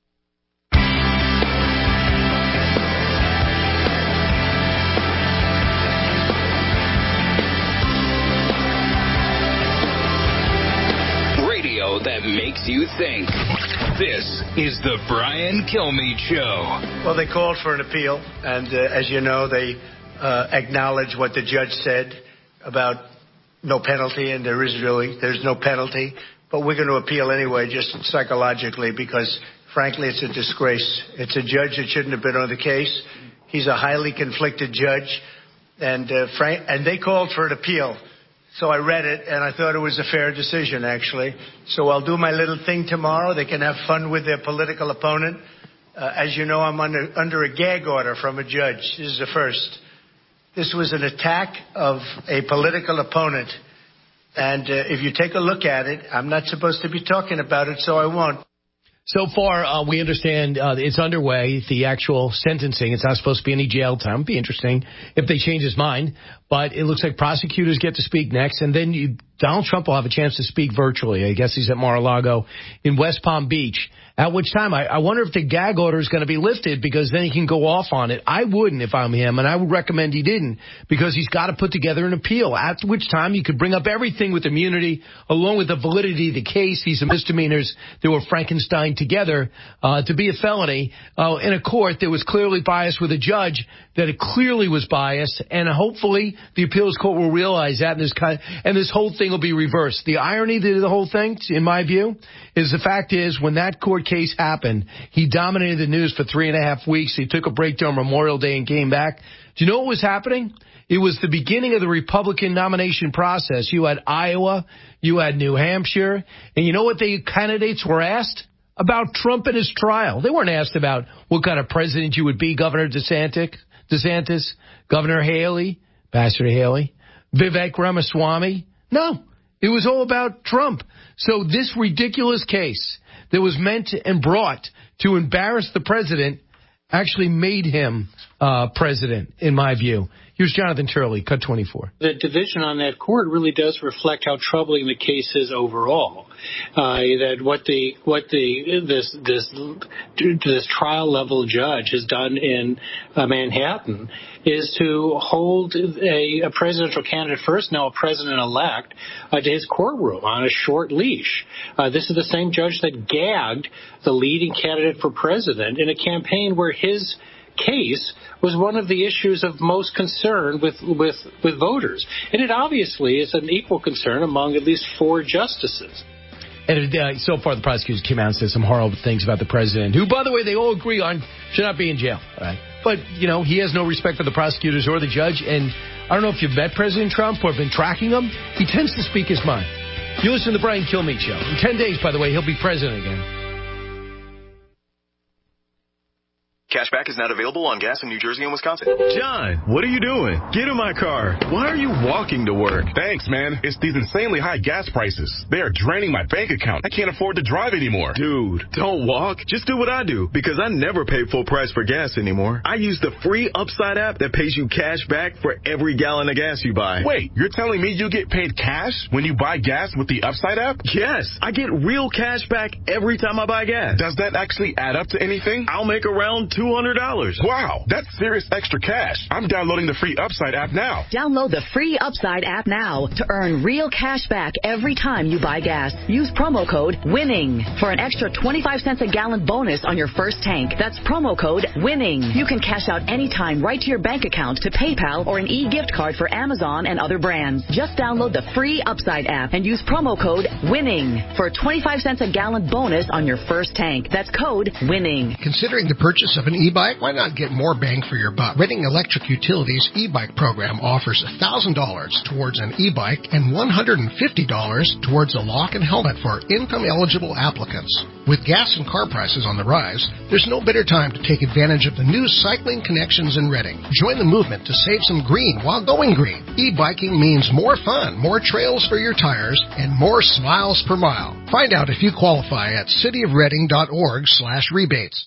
That makes you think. This is the Brian Kilmeade Show. Well, they called for an appeal, and as you know, they acknowledged what the judge said about no penalty, and there's no penalty. But we're going to appeal anyway, just psychologically, because frankly, it's a disgrace. It's a judge that shouldn't have been on the case. He's a highly conflicted judge, and they called for an appeal. So I read it, and I thought it was a fair decision, actually. So I'll do my little thing tomorrow. They can have fun with their political opponent. As you know, I'm under a gag order from a judge. This is the first. This was an attack of a political opponent. And if you take a look at it, I'm not supposed to be talking about it, so I won't. So far, we understand it's underway, the actual sentencing. It's not supposed to be any jail time. It'd be interesting if they change his mind. But it looks like prosecutors get to speak next, and then you Donald Trump will have a chance to speak virtually. I guess he's at Mar-a-Lago in West Palm Beach. At which time, I wonder if the gag order is going to be lifted, because then he can go off on it. I wouldn't if I'm him, and I would recommend he didn't, because he's got to put together an appeal, at which time you could bring up everything with immunity, along with the validity of the case. These are misdemeanors that were Frankenstein together to be a felony. In a court that was clearly biased, with a judge that it clearly was biased, and hopefully the appeals court will realize that, and this whole thing will be reversed. The irony to the whole thing, in my view, is the fact is, when that court case happened, he dominated the news for 3.5 weeks. He took a break during Memorial Day and came back. Do you know what was happening? It was the beginning of the Republican nomination process. You had Iowa, you had New Hampshire, and you know what the candidates were asked? About Trump and his trial. They weren't asked about what kind of president you would be, Governor DeSantis, Governor Haley, Ambassador Haley, Vivek Ramaswamy. No, it was all about Trump. So this ridiculous case that was meant and brought to embarrass the president actually made him president, in my view. Here's Jonathan Turley, Cut 24. The division on that court really does reflect how troubling the case is overall. That this trial level judge has done in Manhattan is to hold a presidential candidate, first now a president-elect, to his courtroom on a short leash. This is the same judge that gagged the leading candidate for president in a campaign where his case was one of the issues of most concern with voters. And it obviously is an equal concern among at least 4 justices. And so far, the prosecutors came out and said some horrible things about the president, who, by the way, they all agree on should not be in jail. Right? But, he has no respect for the prosecutors or the judge. And I don't know if you've met President Trump or been tracking him. He tends to speak his mind. You listen to the Brian Kilmeade Show. In 10 days, by the way, he'll be president again. Cashback is not available on gas in New Jersey and Wisconsin. John, what are you doing? Get in my car. Why are you walking to work? Thanks, man. It's these insanely high gas prices. They are draining my bank account. I can't afford to drive anymore. Dude, don't walk. Just do what I do, because I never pay full price for gas anymore. I use the free Upside app that pays you cash back for every gallon of gas you buy. Wait, you're telling me you get paid cash when you buy gas with the Upside app? Yes, I get real cash back every time I buy gas. Does that actually add up to anything? I'll make around $200. Wow, that's serious extra cash. I'm downloading the free Upside app now. Download the free Upside app now to earn real cash back every time you buy gas. Use promo code WINNING for an extra 25 cents a gallon bonus on your first tank. That's promo code WINNING. You can cash out anytime right to your bank account, to PayPal, or an e-gift card for Amazon and other brands. Just download the free Upside app and use promo code WINNING for a 25 cents a gallon bonus on your first tank. That's code WINNING. Considering the purchase of an e-bike? Why not get more bang for your buck? Reading Electric Utilities e-bike program offers $1,000 towards an e-bike and $150 towards a lock and helmet for income-eligible applicants. With gas and car prices on the rise, there's no better time to take advantage of the new cycling connections in Reading. Join the movement to save some green while going green. E-biking means more fun, more trails for your tires, and more smiles per mile. Find out if you qualify at cityofreading.org/rebates.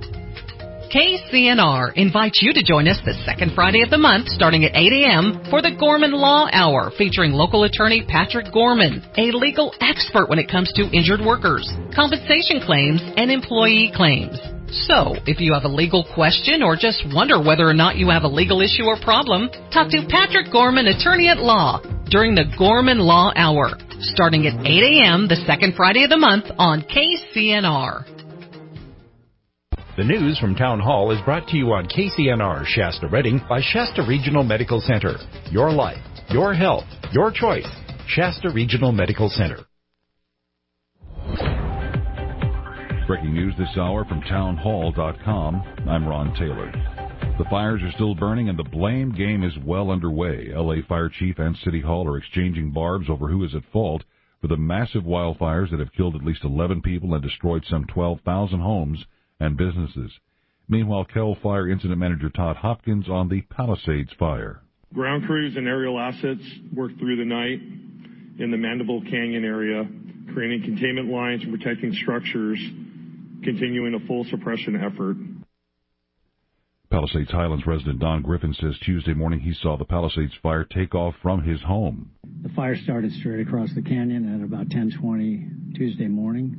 KCNR invites you to join us the second Friday of the month, starting at 8 a.m. for the Gorman Law Hour, featuring local attorney Patrick Gorman, a legal expert when it comes to injured workers, compensation claims, and employee claims. So, if you have a legal question or just wonder whether or not you have a legal issue or problem, talk to Patrick Gorman, attorney at law, during the Gorman Law Hour, starting at 8 a.m. the second Friday of the month on KCNR. The news from Town Hall is brought to you on KCNR Shasta Redding by Shasta Regional Medical Center. Your life, your health, your choice. Shasta Regional Medical Center. Breaking news this hour from townhall.com. I'm Ron Taylor. The fires are still burning and the blame game is well underway. LA Fire Chief and City Hall are exchanging barbs over who is at fault for the massive wildfires that have killed at least 11 people and destroyed some 12,000 homes and businesses. Meanwhile, Cal Fire Incident Manager Todd Hopkins on the Palisades fire. Ground crews and aerial assets worked through the night in the Mandible Canyon area, creating containment lines and protecting structures, continuing a full suppression effort. Palisades Highlands resident Don Griffin says Tuesday morning he saw the Palisades fire take off from his home. The fire started straight across the canyon at about 10:20 Tuesday morning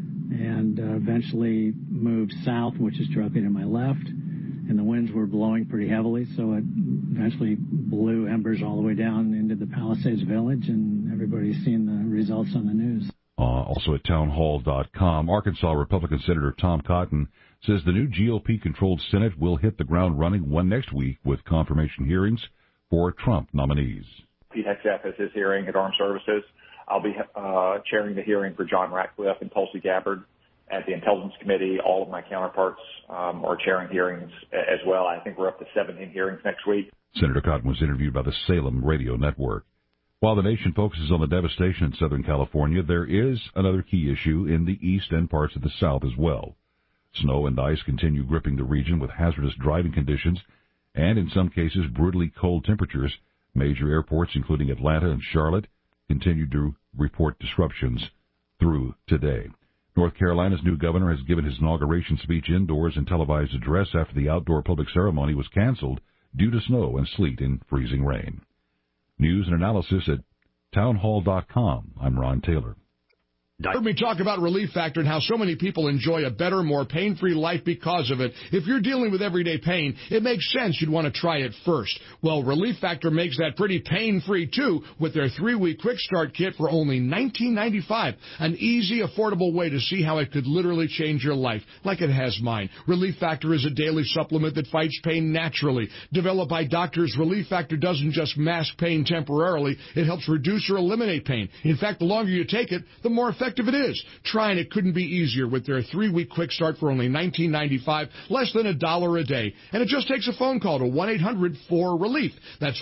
and eventually moved south, which is directly to my left. And the winds were blowing pretty heavily, so it eventually blew embers all the way down into the Palisades village, and everybody's seen the results on the news. Also at townhall.com, Arkansas Republican Senator Tom Cotton says the new GOP-controlled Senate will hit the ground running next week with confirmation hearings for Trump nominees. Pete Hegseth has his hearing at Armed Services. I'll be chairing the hearing for John Ratcliffe and Tulsi Gabbard at the Intelligence Committee. All of my counterparts are chairing hearings as well. I think we're up to 17 hearings next week. Senator Cotton was interviewed by the Salem Radio Network. While the nation focuses on the devastation in Southern California, there is another key issue in the east and parts of the south as well. Snow and ice continue gripping the region with hazardous driving conditions and, in some cases, brutally cold temperatures. Major airports, including Atlanta and Charlotte, continue to report disruptions through today. North Carolina's new governor has given his inauguration speech indoors and televised address after the outdoor public ceremony was canceled due to snow and sleet and freezing rain. News and analysis at townhall.com. I'm Ron Taylor. Heard me talk about Relief Factor and how so many people enjoy a better, more pain-free life because of it. If you're dealing with everyday pain, it makes sense you'd want to try it first. Well, Relief Factor makes that pretty pain-free, too, with their 3-week Quick Start Kit for only $19.95. An easy, affordable way to see how it could literally change your life, like it has mine. Relief Factor is a daily supplement that fights pain naturally. Developed by doctors, Relief Factor doesn't just mask pain temporarily. It helps reduce or eliminate pain. In fact, the longer you take it, the more effective it is. Trying it couldn't be easier with their 3-week Quick Start for only $19.95, less than $1 a day. And it just takes a phone call to 1-800-4RELIEF. That's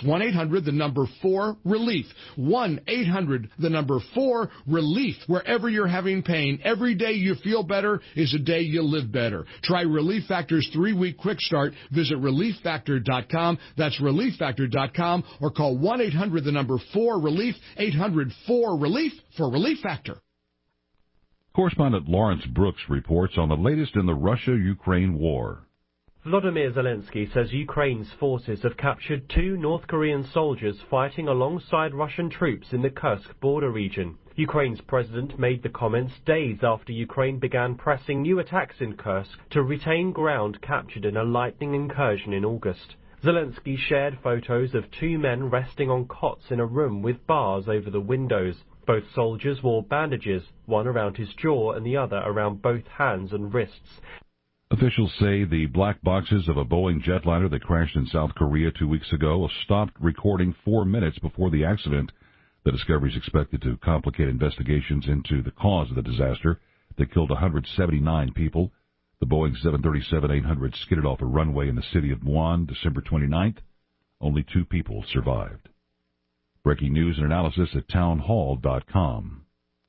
1-800-4RELIEF. 1-800-4RELIEF. Wherever you're having pain, every day you feel better is a day you live better. Try Relief Factor's 3-week Quick Start. Visit ReliefFactor.com. That's ReliefFactor.com, or call 1-800-4RELIEF. 800-4RELIEF for Relief Factor. Correspondent Lawrence Brooks reports on the latest in the Russia-Ukraine war. Volodymyr Zelensky says Ukraine's forces have captured 2 North Korean soldiers fighting alongside Russian troops in the Kursk border region. Ukraine's president made the comments days after Ukraine began pressing new attacks in Kursk to retain ground captured in a lightning incursion in August. Zelensky shared photos of 2 men resting on cots in a room with bars over the windows. Both soldiers wore bandages, one around his jaw and the other around both hands and wrists. Officials say the black boxes of a Boeing jetliner that crashed in South Korea 2 weeks ago stopped recording 4 minutes before the accident. The discovery is expected to complicate investigations into the cause of the disaster that killed 179 people. The Boeing 737-800 skidded off a runway in the city of Muan December 29th. Only 2 people survived. Breaking news and analysis at townhall.com.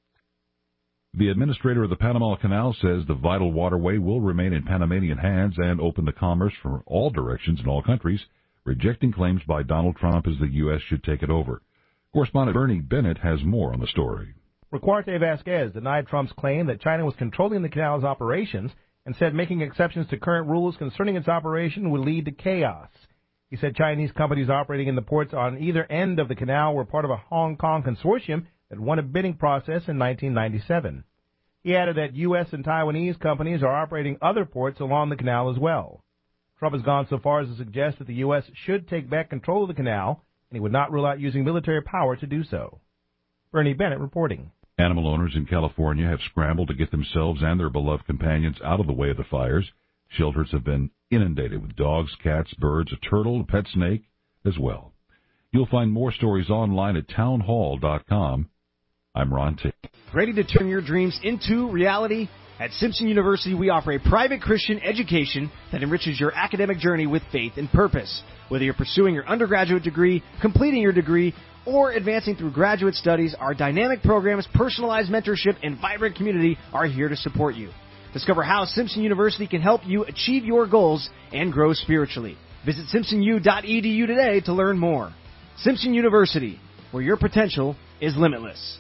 The administrator of the Panama Canal says the vital waterway will remain in Panamanian hands and open to commerce from all directions in all countries, rejecting claims by Donald Trump as the U.S. should take it over. Correspondent Bernie Bennett has more on the story. Recuarte Vasquez denied Trump's claim that China was controlling the canal's operations and said making exceptions to current rules concerning its operation would lead to chaos. He said Chinese companies operating in the ports on either end of the canal were part of a Hong Kong consortium that won a bidding process in 1997. He added that U.S. and Taiwanese companies are operating other ports along the canal as well. Trump has gone so far as to suggest that the U.S. should take back control of the canal, and he would not rule out using military power to do so. Bernie Bennett reporting. Animal owners in California have scrambled to get themselves and their beloved companions out of the way of the fires. Shelters have been inundated with dogs, cats, birds, a turtle, a pet snake as well. You'll find more stories online at townhall.com. I'm Ron Taylor. Ready to turn your dreams into reality? At Simpson University, we offer a private Christian education that enriches your academic journey with faith and purpose. Whether you're pursuing your undergraduate degree, completing your degree, or advancing through graduate studies, our dynamic programs, personalized mentorship, and vibrant community are here to support you. Discover how Simpson University can help you achieve your goals and grow spiritually. Visit simpsonu.edu today to learn more. Simpson University, where your potential is limitless.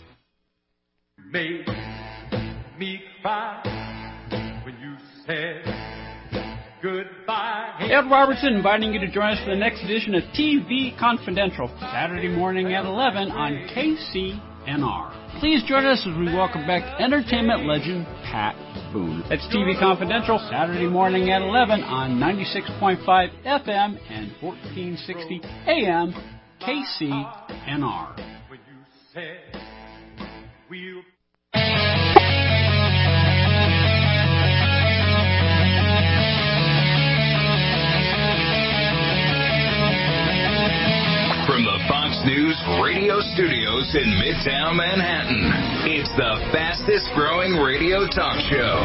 Made me cry when you said goodbye. Ed Robertson inviting you to join us for the next edition of TV Confidential, Saturday morning at 11 on KCNR. Please join us as we welcome back entertainment legend Pat Boone. That's TV Confidential, Saturday morning at 11 on 96.5 FM and 1460 AM KCNR. From the Fox News radio studios in Midtown Manhattan, it's the fastest growing radio talk show.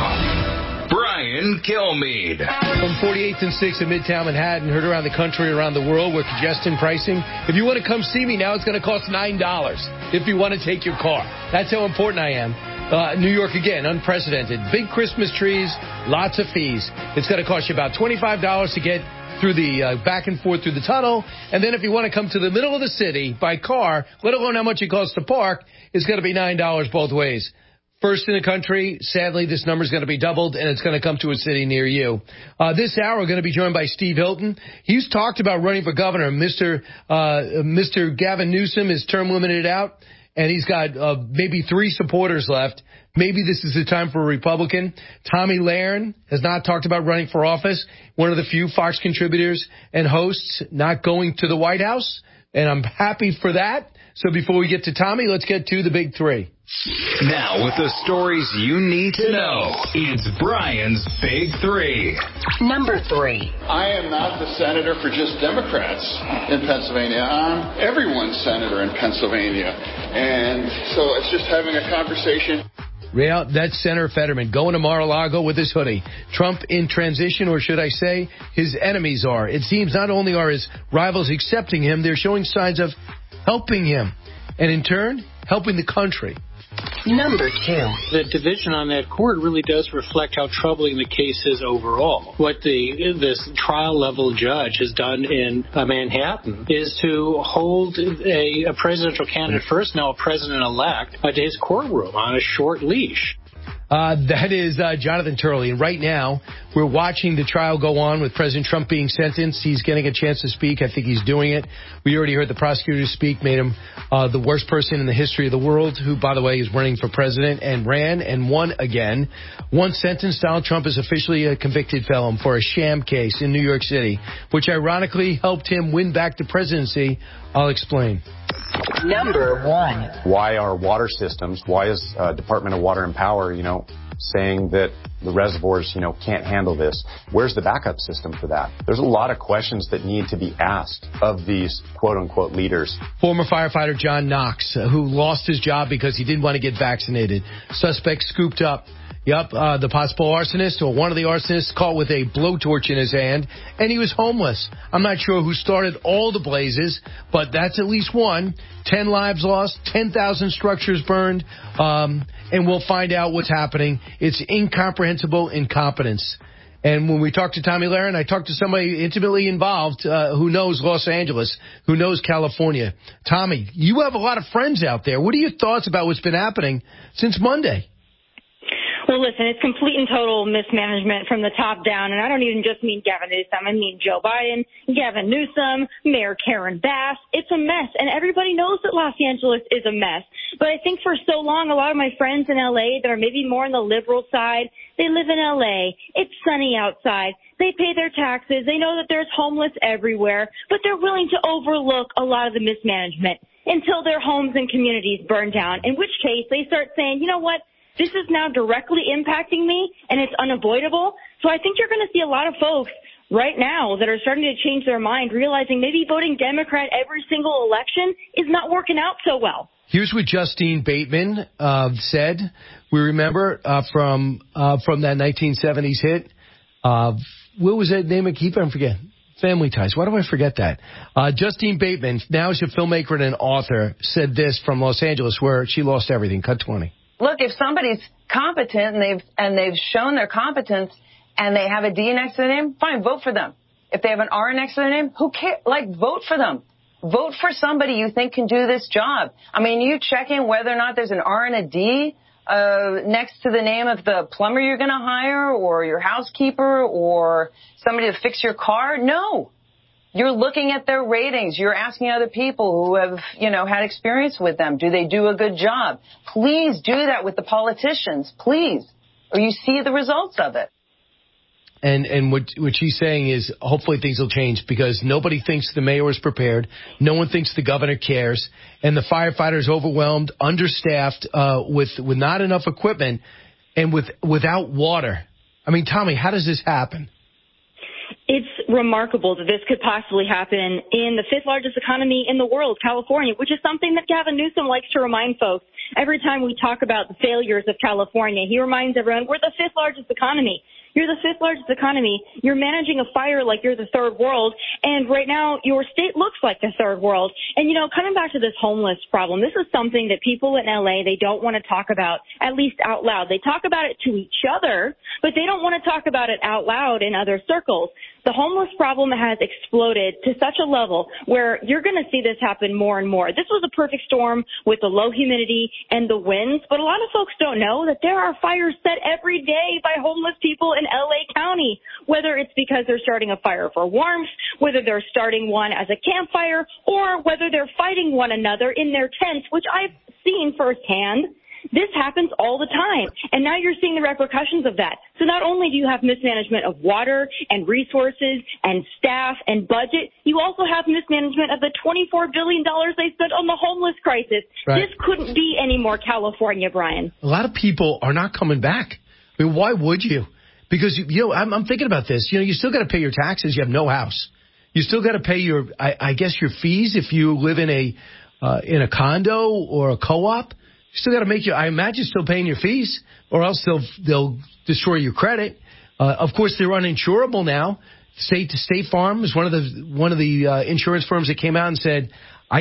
Brian Kilmeade. From 48th and 6th in Midtown Manhattan, heard around the country, around the world, with congestion pricing. If you want to come see me now, it's going to cost $9 if you want to take your car. That's how important I am. New York, again, unprecedented. Big Christmas trees, lots of fees. It's going to cost you about $25 to get through the back and forth through the tunnel. And then if you want to come to the middle of the city by car, let alone how much it costs to park, it's going to be $9 both ways. First in the country. Sadly, this number is going to be doubled, and it's going to come to a city near you. This hour, we're going to be joined by Steve Hilton. He's talked about running for governor. Mr. Gavin Newsom is term limited out, and he's got maybe 3 supporters left. Maybe this is the time for a Republican. Tomi Lahren has not talked about running for office. One of the few Fox contributors and hosts not going to the White House, and I'm happy for that. So before we get to Tommy, let's get to the big 3. Now, with the stories you need to know, it's Brian's Big 3. Number 3. I am not the senator for just Democrats in Pennsylvania. I'm everyone's senator in Pennsylvania. And so it's just having a conversation. That's Senator Fetterman going to Mar-a-Lago with his hoodie. Trump in transition, or should I say, his enemies are. It seems not only are his rivals accepting him, they're showing signs of helping him, and in turn, helping the country. Number 2. The division on that court really does reflect how troubling the case is overall. What this trial-level judge has done in Manhattan is to hold a presidential candidate first, now a president-elect, to his courtroom on a short leash. That is Jonathan Turley. And right now, we're watching the trial go on with President Trump being sentenced. He's getting a chance to speak. I think he's doing it. We already heard the prosecutor speak, made him the worst person in the history of the world, who, by the way, is running for president and ran and won again. Once sentenced, Donald Trump is officially a convicted felon for a sham case in New York City, which ironically helped him win back the presidency. I'll explain. Number 1. Why are water systems, why is Department of Water and Power, saying that the reservoirs, can't handle this? Where's the backup system for that? There's a lot of questions that need to be asked of these quote-unquote leaders. Former firefighter John Knox, who lost his job because he didn't want to get vaccinated. Suspect scooped up. The possible arsonist, or one of the arsonists, caught with a blowtorch in his hand, and he was homeless. I'm not sure who started all the blazes, but that's at least one. 10 lives lost, 10,000 structures burned, and we'll find out what's happening. It's incomprehensible incompetence. And when we talked to Tomi Lahren, I talked to somebody intimately involved who knows Los Angeles, who knows California. Tommy, you have a lot of friends out there. What are your thoughts about what's been happening since Monday? Well, listen, it's complete and total mismanagement from the top down, and I don't even just mean Gavin Newsom. I mean Joe Biden, Gavin Newsom, Mayor Karen Bass. It's a mess, and everybody knows that Los Angeles is a mess. But I think for so long, a lot of my friends in L.A. that are maybe more on the liberal side, they live in L.A. It's sunny outside. They pay their taxes. They know that there's homeless everywhere, but they're willing to overlook a lot of the mismanagement until their homes and communities burn down, in which case they start saying, you know what? This is now directly impacting me, and it's unavoidable. So I think you're going to see a lot of folks right now that are starting to change their mind, realizing maybe voting Democrat every single election is not working out so well. Here's what Justine Bateman said. We remember from that 1970s hit. What was that name? I keep on forgetting. Family Ties. Why do I forget that? Justine Bateman, now she's a filmmaker and an author, said this from Los Angeles, where she lost everything. Cut 20. Look, if somebody's competent and they've shown their competence and they have a D next to their name, fine, vote for them. If they have an R next to their name, who cares? Vote for them. Vote for somebody you think can do this job. I mean, you check in whether or not there's an R and a D next to the name of the plumber you're going to hire or your housekeeper or somebody to fix your car. No. You're looking at their ratings. You're asking other people who have, had experience with them. Do they do a good job? Please do that with the politicians. Please. Or you see the results of it. And what she's saying is hopefully things will change because nobody thinks the mayor is prepared. No one thinks the governor cares. And the firefighters overwhelmed, understaffed, with not enough equipment and without water. I mean, Tommy, how does this happen? It's remarkable that this could possibly happen in the fifth largest economy in the world, California, which is something that Gavin Newsom likes to remind folks. Every time we talk about the failures of California, he reminds everyone, we're the fifth largest economy. You're the fifth largest economy. You're managing a fire like you're the third world. And right now, your state looks like the third world. And, coming back to this homeless problem, this is something that people in L.A., they don't want to talk about, at least out loud. They talk about it to each other, but they don't want to talk about it out loud in other circles. The homeless problem has exploded to such a level where you're going to see this happen more and more. This was a perfect storm with the low humidity and the winds, but a lot of folks don't know that there are fires set every day by homeless people in L.A. County, whether it's because they're starting a fire for warmth, whether they're starting one as a campfire, or whether they're fighting one another in their tents, which I've seen firsthand. This happens all the time, and now you're seeing the repercussions of that. So not only do you have mismanagement of water and resources and staff and budget, you also have mismanagement of the $24 billion they spent on the homeless crisis. Right. This couldn't be any more California, Brian. A lot of people are not coming back. I mean, why would you? Because, I'm thinking about this. You still got to pay your taxes. You have no house. You still got to pay your fees if you live in a condo or a co-op. You still got to make I imagine still paying your fees, or else they'll destroy your credit. Of course, they're uninsurable now. State Farm is one of the insurance firms that came out and said,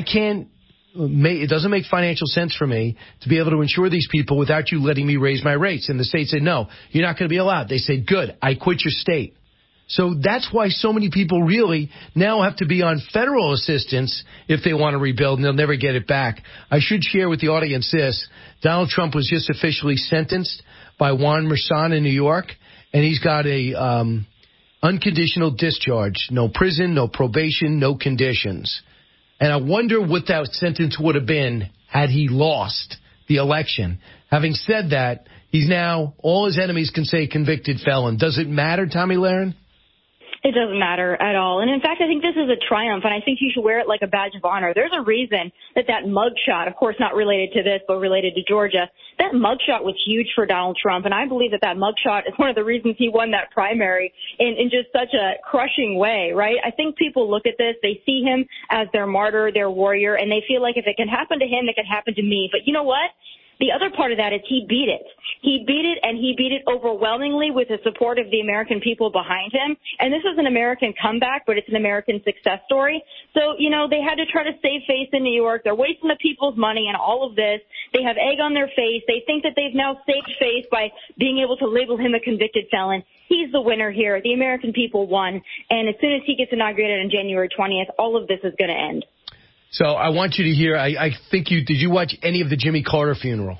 it doesn't make financial sense for me to be able to insure these people without you letting me raise my rates. And the state said, no, you're not going to be allowed. They said, good, I quit your state. So that's why so many people really now have to be on federal assistance if they want to rebuild, and they'll never get it back. I should share with the audience this. Donald Trump was just officially sentenced by Juan Merchan in New York, and he's got a unconditional discharge. No prison, no probation, no conditions. And I wonder what that sentence would have been had he lost the election. Having said that, he's now, all his enemies can say convicted felon. Does it matter, Tommy Lahren? It doesn't matter at all. And in fact, I think this is a triumph, and I think you should wear it like a badge of honor. There's a reason that mugshot, of course not related to this, but related to Georgia, that mugshot was huge for Donald Trump. And I believe that mugshot is one of the reasons he won that primary in just such a crushing way, right? I think people look at this, they see him as their martyr, their warrior, and they feel like if it can happen to him, it can happen to me. But you know what? The other part of that is he beat it. He beat it, and he beat it overwhelmingly with the support of the American people behind him. And this is an American comeback, but it's an American success story. So, they had to try to save face in New York. They're wasting the people's money and all of this. They have egg on their face. They think that they've now saved face by being able to label him a convicted felon. He's the winner here. The American people won. And as soon as he gets inaugurated on January 20th, all of this is going to end. So I want you to hear, did you watch any of the Jimmy Carter funeral?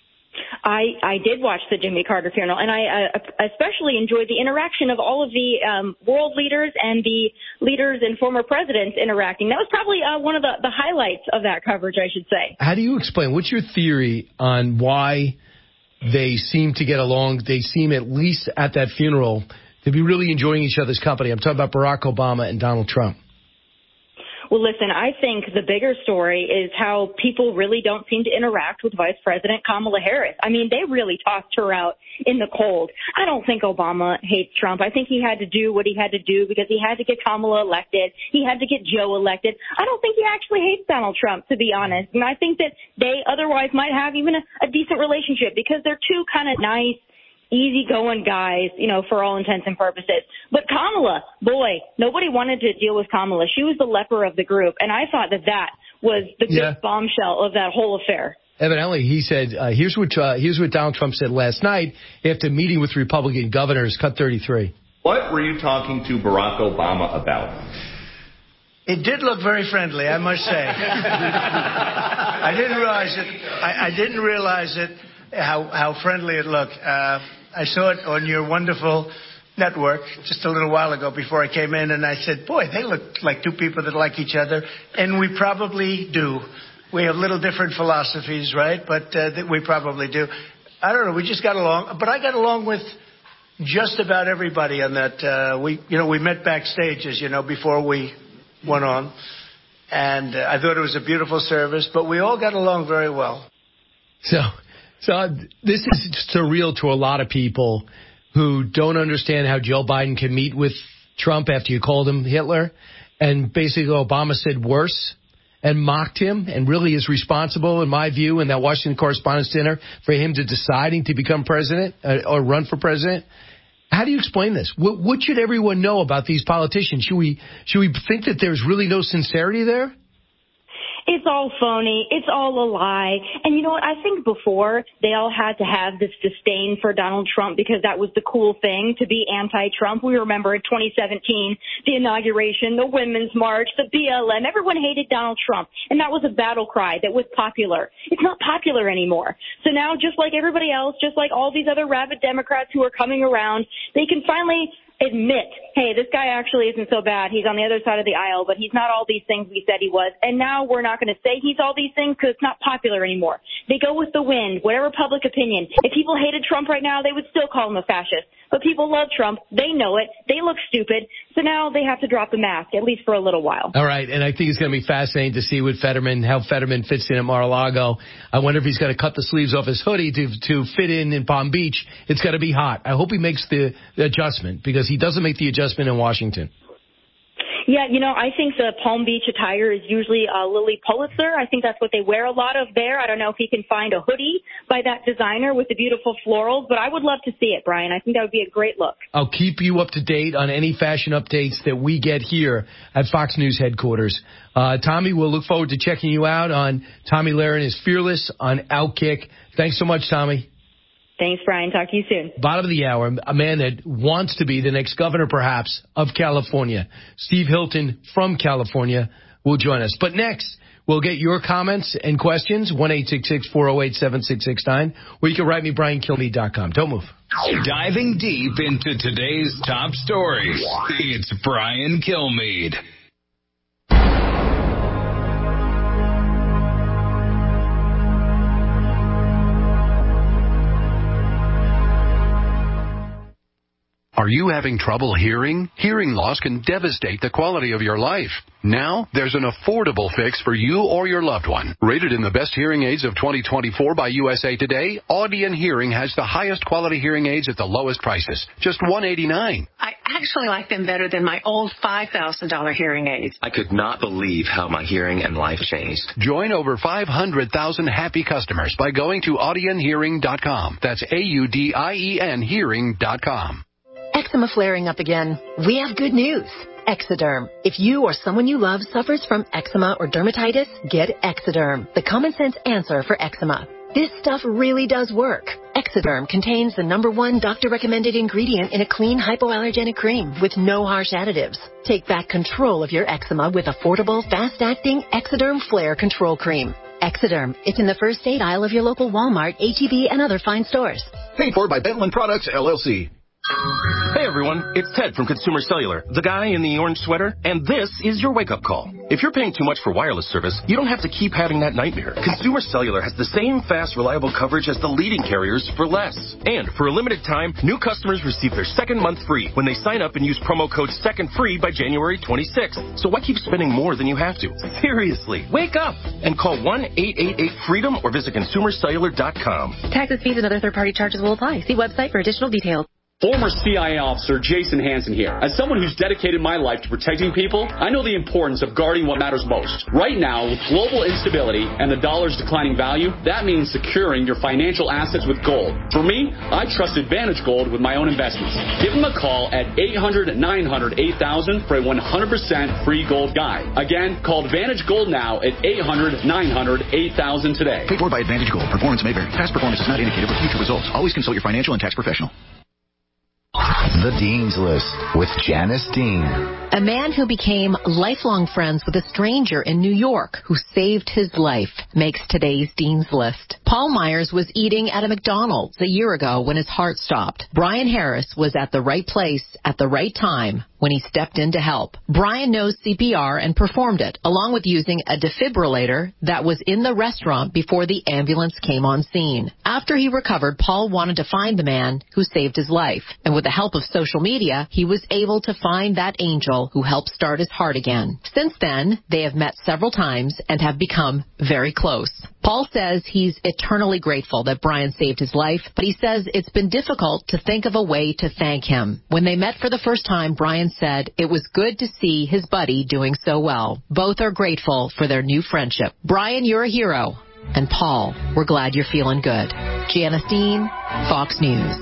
I did watch the Jimmy Carter funeral, and I especially enjoyed the interaction of all of the world leaders and the leaders and former presidents interacting. That was probably one of the highlights of that coverage, I should say. How do you explain? What's your theory on why they seem to get along? They seem, at least at that funeral, to be really enjoying each other's company. I'm talking about Barack Obama and Donald Trump. Well, listen, I think the bigger story is how people really don't seem to interact with Vice President Kamala Harris. I mean, they really tossed her out in the cold. I don't think Obama hates Trump. I think he had to do what he had to do because he had to get Kamala elected. He had to get Joe elected. I don't think he actually hates Donald Trump, to be honest. And I think that they otherwise might have even a decent relationship because they're two kind of nice, easygoing guys, for all intents and purposes. But Kamala, boy, nobody wanted to deal with Kamala. She was the leper of the group, and I thought that was the big bombshell of that whole affair. Evidently, he said, here's what Donald Trump said last night after meeting with Republican governors, cut 33. What were you talking to Barack Obama about? It did look very friendly, I must say. I didn't realize it. how friendly it looked. I saw it on your wonderful network just a little while ago before I came in, and I said, boy, they look like two people that like each other, and we probably do. We have little different philosophies, right? But we probably do. I don't know. We just got along. But I got along with just about everybody on that. We met backstage, as you know, before we went on. And I thought it was a beautiful service, but we all got along very well. So this is surreal to a lot of people who don't understand how Joe Biden can meet with Trump after you called him Hitler. And basically Obama said worse and mocked him and really is responsible, in my view, in that Washington Correspondents' Dinner for him to deciding to become president or run for president. How do you explain this? What should everyone know about these politicians? Should we think that there's really no sincerity there? It's all phony. It's all a lie. And you know what? I think before they all had to have this disdain for Donald Trump because that was the cool thing to be anti-Trump. We remember in 2017, the inauguration, the Women's March, the BLM. Everyone hated Donald Trump. And that was a battle cry that was popular. It's not popular anymore. So now, just like everybody else, just like all these other rabid Democrats who are coming around, they can finally admit, hey, this guy actually isn't so bad. He's on the other side of the aisle, but he's not all these things we said he was. And now we're not going to say he's all these things because it's not popular anymore. They go with the wind, whatever public opinion. If people hated Trump right now, they would still call him a fascist. But people love Trump. They know it. They look stupid. So now they have to drop the mask, at least for a little while. All right. And I think it's going to be fascinating to see with Fetterman, how Fetterman fits in at Mar-a-Lago. I wonder if he's going to cut the sleeves off his hoodie to fit in Palm Beach. It's going to be hot. I hope he makes the adjustment because he doesn't make the adjustment in Washington. Yeah, you know, I think the Palm Beach attire is usually Lily Pulitzer. I think that's what they wear a lot of there. I don't know if he can find a hoodie by that designer with the beautiful florals, but I would love to see it, Brian. I think that would be a great look. I'll keep you up to date on any fashion updates that we get here at Fox News headquarters. Tommy, we'll look forward to checking you out on Tommy Lahren is Fearless on Outkick. Thanks so much, Tommy. Thanks, Brian. Talk to you soon. Bottom of the hour, a man that wants to be the next governor, perhaps, of California. Steve Hilton from California will join us. But next, we'll get your comments and questions, 1-866-408-7669, or you can write me, BrianKilmeade.com. Don't move. Diving deep into today's top stories, it's Brian Kilmeade. Are you having trouble hearing? Hearing loss can devastate the quality of your life. Now, there's an affordable fix for you or your loved one. Rated in the best hearing aids of 2024 by USA Today, Audion Hearing has the highest quality hearing aids at the lowest prices, just $189. I actually like them better than my old $5,000 hearing aids. I could not believe how my hearing and life changed. Join over 500,000 happy customers by going to audionhearing.com. That's AUDIEN hearing.com. Eczema flaring up again. We have good news. Exoderm. If you or someone you love suffers from eczema or dermatitis, get Exoderm, the common sense answer for eczema. This stuff really does work. Exoderm contains the #1 doctor-recommended ingredient in a clean hypoallergenic cream with no harsh additives. Take back control of your eczema with affordable, fast-acting Exoderm Flare Control Cream. Exoderm. It's in the first aid aisle of your local Walmart, H-E-B, and other fine stores. Paid for by Bentland Products, LLC. Hey everyone, it's Ted from Consumer Cellular, the guy in the orange sweater, and this is your wake-up call. If you're paying too much for wireless service, you don't have to keep having that nightmare. Consumer Cellular has the same fast, reliable coverage as the leading carriers for less. And for a limited time, new customers receive their second month free when they sign up and use promo code SECONDFREE by January 26th. So why keep spending more than you have to? Seriously, wake up and call 1-888-FREEDOM or visit consumercellular.com. Taxes, fees, and other third-party charges will apply. See website for additional details. Former CIA officer Jason Hansen here. As someone who's dedicated my life to protecting people, I know the importance of guarding what matters most. Right now, with global instability and the dollar's declining value, that means securing your financial assets with gold. For me, I trust Advantage Gold with my own investments. Give them a call at 800-900-8000 for a 100% free gold guide. Again, call Advantage Gold now at 800-900-8000 today. Paid for by Advantage Gold. Performance may vary. Past performance is not indicated for future results. Always consult your financial and tax professional. The Dean's List with Janice Dean. A man who became lifelong friends with a stranger in New York who saved his life makes today's Dean's List. Paul Myers was eating at a McDonald's a year ago when his heart stopped. Brian Harris was at the right place at the right time when he stepped in to help. Brian knows CPR and performed it, along with using a defibrillator that was in the restaurant before the ambulance came on scene. After he recovered, Paul wanted to find the man who saved his life. And with the help of social media, he was able to find that angel who helped start his heart again. Since then, they have met several times and have become very close. Paul says he's eternally grateful that Brian saved his life, but he says it's been difficult to think of a way to thank him. When they met for the first time, Brian said it was good to see his buddy doing so well. Both are grateful for their new friendship. Brian, you're a hero. And Paul, we're glad you're feeling good. Janice Dean, Fox News.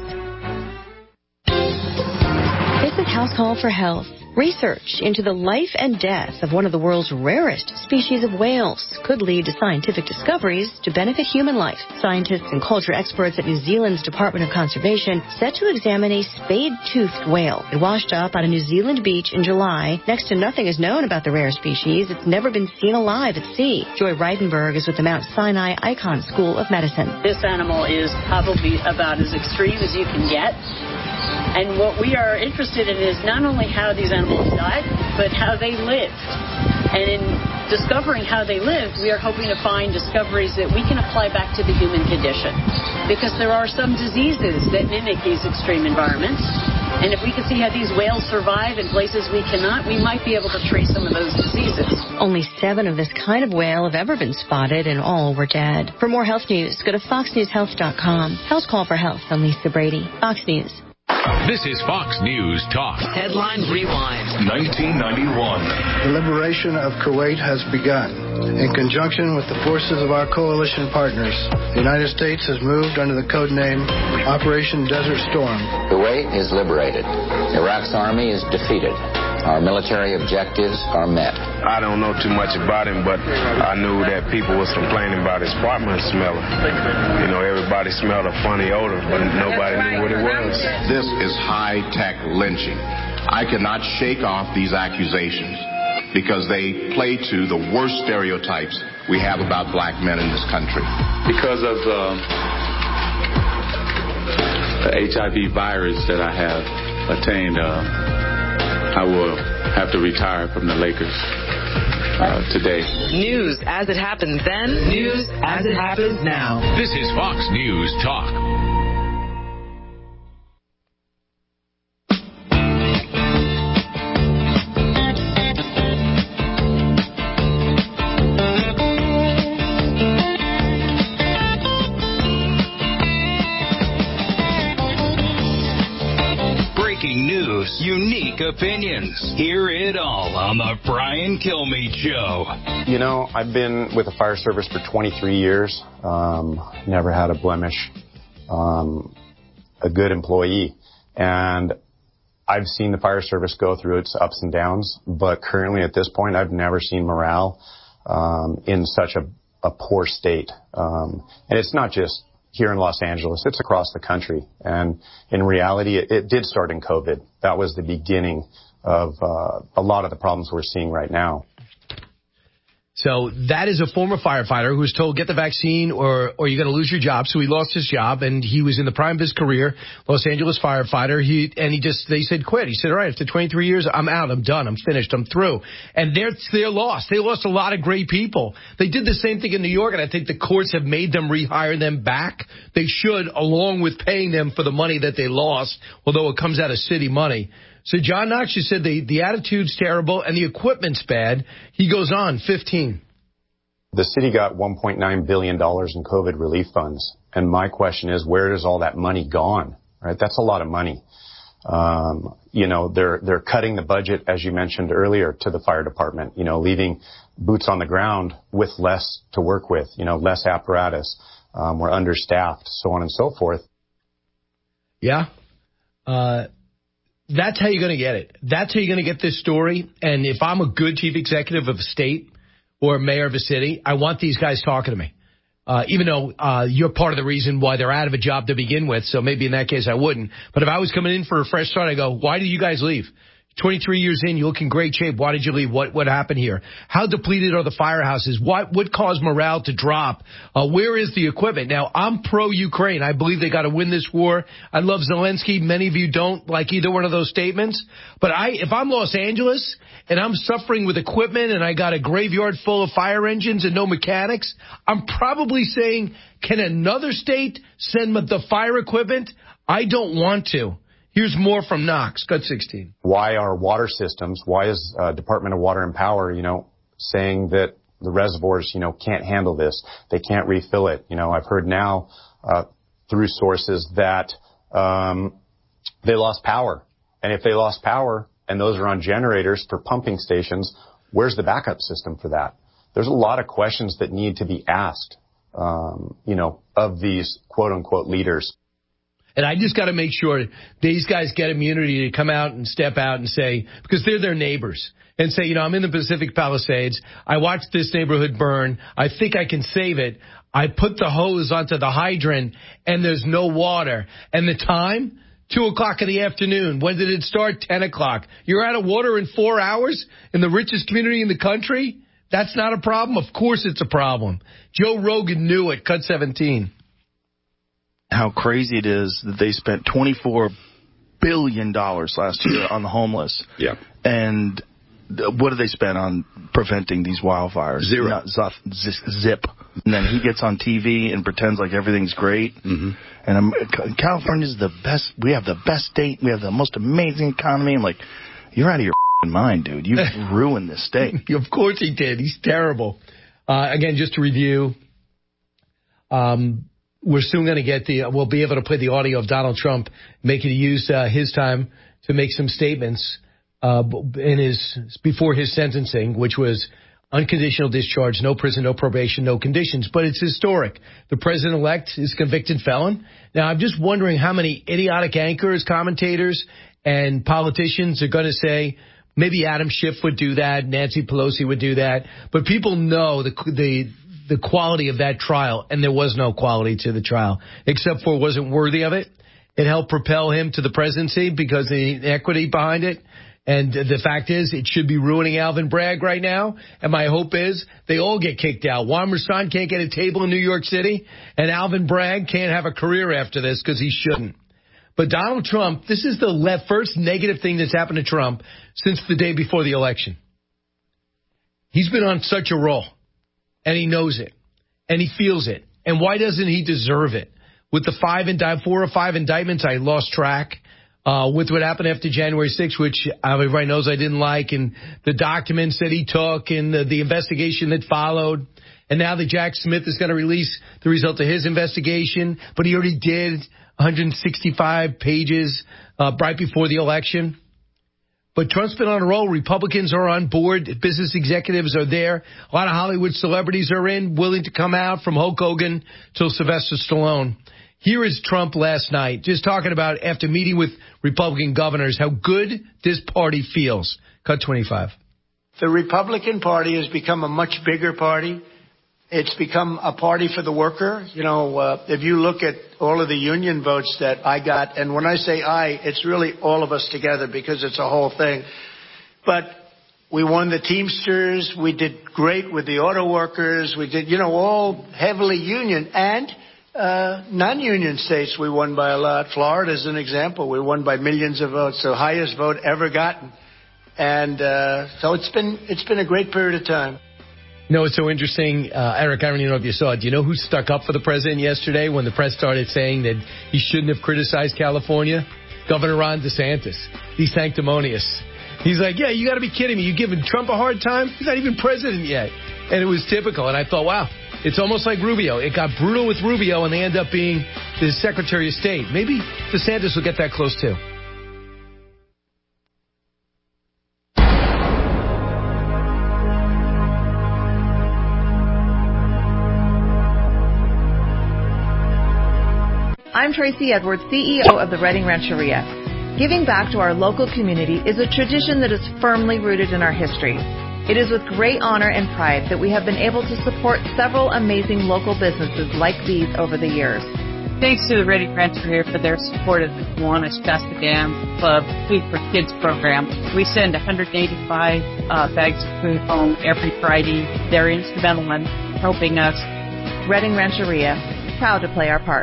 Visit House Call for Health. Research into the life and death of one of the world's rarest species of whales could lead to scientific discoveries to benefit human life. Scientists and culture experts at New Zealand's Department of Conservation set to examine a spade-toothed whale. It washed up on a New Zealand beach in July. Next to nothing is known about the rare species. It's never been seen alive at sea. Joy Reidenberg is with the Mount Sinai Icahn School of Medicine. This animal is probably about as extreme as you can get. And what we are interested in is not only how these animals died, but how they lived. And in discovering how they lived, we are hoping to find discoveries that we can apply back to the human condition. Because there are some diseases that mimic these extreme environments. And if we can see how these whales survive in places we cannot, we might be able to treat some of those diseases. Only 7 of this kind of whale have ever been spotted, and all were dead. For more health news, go to foxnewshealth.com. House Call for Health. I'm Lisa Brady. Fox News. This is Fox News Talk. Headline Rewind. 1991. The liberation of Kuwait has begun. In conjunction with the forces of our coalition partners, the United States has moved under the code name Operation Desert Storm. Kuwait is liberated. Iraq's army is defeated. Our military objectives are met. I don't know too much about him, but I knew that people was complaining about his apartment smelling. You know, everybody smelled a funny odor, but nobody knew what it was. This is high-tech lynching. I cannot shake off these accusations because they play to the worst stereotypes we have about black men in this country. Because of the HIV virus that I have attained, I will have to retire from the Lakers today. News as it happens then. News as it happens now. This is Fox News Talk. News, unique opinions. Hear it all on the Brian Kilmeade Show. You know, I've been with the fire service for 23 years. Never had a blemish. A good employee. And I've seen the fire service go through its ups and downs. But currently at this point, I've never seen morale in such a poor state. And it's not just here in Los Angeles, it's across the country. And in reality, it did start in COVID. That was the beginning of a lot of the problems we're seeing right now. So that is a former firefighter who was told, get the vaccine or you're going to lose your job. So he lost his job, and he was in the prime of his career, Los Angeles firefighter. They said quit. He said, all right, after 23 years, I'm out. I'm done. I'm finished. I'm through. And they're lost. They lost a lot of great people. They did the same thing in New York, and I think the courts have made them rehire them back. They should, along with paying them for the money that they lost, although it comes out of city money. So John Knox, you said the attitude's terrible and the equipment's bad. He goes on, 15. The city got $1.9 billion in COVID relief funds. And my question is, where is all that money gone? Right? That's a lot of money. They're cutting the budget, as you mentioned earlier, to the fire department, leaving boots on the ground with less to work with, less apparatus. We're understaffed, so on and so forth. Yeah. That's how you're going to get it. That's how you're going to get this story. And if I'm a good chief executive of a state or mayor of a city, I want these guys talking to me. even though you're part of the reason why they're out of a job to begin with. So maybe in that case I wouldn't. But if I was coming in for a fresh start, I go, why did you guys leave? 23 years in, you look in great shape. Why did you leave? What happened here? How depleted are the firehouses? What caused morale to drop? Where is the equipment? Now, I'm pro-Ukraine. I believe they got to win this war. I love Zelensky. Many of you don't like either one of those statements. But if I'm Los Angeles and I'm suffering with equipment and I got a graveyard full of fire engines and no mechanics, I'm probably saying, can another state send the fire equipment? I don't want to. Here's more from Knox. Cut 16. Why our water systems, why is Department of Water and Power, saying that the reservoirs, can't handle this. They can't refill it. I've heard now through sources that they lost power. And if they lost power and those are on generators for pumping stations, where's the backup system for that? There's a lot of questions that need to be asked, of these quote-unquote leaders. And I just got to make sure these guys get immunity to come out and step out and say, because they're their neighbors, and say, I'm in the Pacific Palisades. I watched this neighborhood burn. I think I can save it. I put the hose onto the hydrant, and there's no water. And the time? 2 o'clock in the afternoon. When did it start? 10 o'clock. You're out of water in 4 hours in the richest community in the country? That's not a problem? Of course it's a problem. Joe Rogan knew it. Cut 17. How crazy it is that they spent $24 billion last year on the homeless. Yeah. And what do they spend on preventing these wildfires? Zero. Zip. And then he gets on TV and pretends like everything's great. Mm-hmm. And California's the best. We have the best state. We have the most amazing economy. I'm like, you're out of your mind, dude. You've ruined this state. Of course he did. He's terrible. Again, just to review, we're soon going to get we'll be able to play the audio of Donald Trump making use his time to make some statements before his sentencing, which was unconditional discharge, no prison, no probation, no conditions. But it's historic. The president-elect is a convicted felon. Now, I'm just wondering how many idiotic anchors, commentators, and politicians are going to say, maybe Adam Schiff would do that, Nancy Pelosi would do that. But people know the quality of that trial, and there was no quality to the trial, except for it wasn't worthy of it. It helped propel him to the presidency because of the equity behind it. And the fact is, it should be ruining Alvin Bragg right now. And my hope is they all get kicked out. Juan Mersan can't get a table in New York City, and Alvin Bragg can't have a career after this because he shouldn't. But Donald Trump, this is the first negative thing that's happened to Trump since the day before the election. He's been on such a roll. And he knows it, and he feels it. And why doesn't he deserve it? With the 4 or 5 indictments, I lost track. With what happened after January 6th, which everybody knows I didn't like, and the documents that he took, and the investigation that followed. And now that Jack Smith is going to release the result of his investigation, but he already did 165 pages right before the election. But Trump's been on a roll. Republicans are on board. Business executives are there. A lot of Hollywood celebrities are willing to come out, from Hulk Hogan till Sylvester Stallone. Here is Trump last night, just talking about, after meeting with Republican governors, how good this party feels. Cut 25. The Republican Party has become a much bigger party. It's become a party for the worker. If you look at all of the union votes that I got, and when I say I, it's really all of us together because it's a whole thing. But we won the Teamsters. We did great with the auto workers. We did, all heavily union. And non-union states we won by a lot. Florida is an example. We won by millions of votes, the highest vote ever gotten. And so it's been a great period of time. It's so interesting, Eric, I don't even know if you saw it. Do you know who stuck up for the president yesterday when the press started saying that he shouldn't have criticized California? Governor Ron DeSantis. He's sanctimonious. He's like, yeah, you got to be kidding me. You giving Trump a hard time? He's not even president yet. And it was typical. And I thought, wow, it's almost like Rubio. It got brutal with Rubio, and they end up being the Secretary of State. Maybe DeSantis will get that close, too. I'm Tracy Edwards, CEO of the Reading Rancheria. Giving back to our local community is a tradition that is firmly rooted in our history. It is with great honor and pride that we have been able to support several amazing local businesses like these over the years. Thanks to the Reading Rancheria for their support of the Kiwanis Shasta Dam Club Food for Kids program. We send 185 bags of food home every Friday. They're instrumental in helping us. Reading Rancheria, proud to play our part.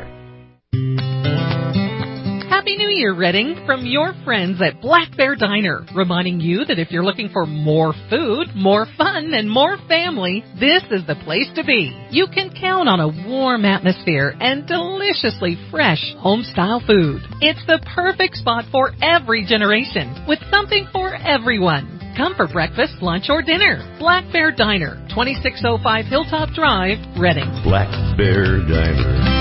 Happy New Year, Reading, from your friends at Black Bear Diner, reminding you that if you're looking for more food, more fun, and more family, this is the place to be. You can count on a warm atmosphere and deliciously fresh home-style food. It's the perfect spot for every generation, with something for everyone. Come for breakfast, lunch, or dinner. Black Bear Diner, 2605 Hilltop Drive, Reading. Black Bear Diner.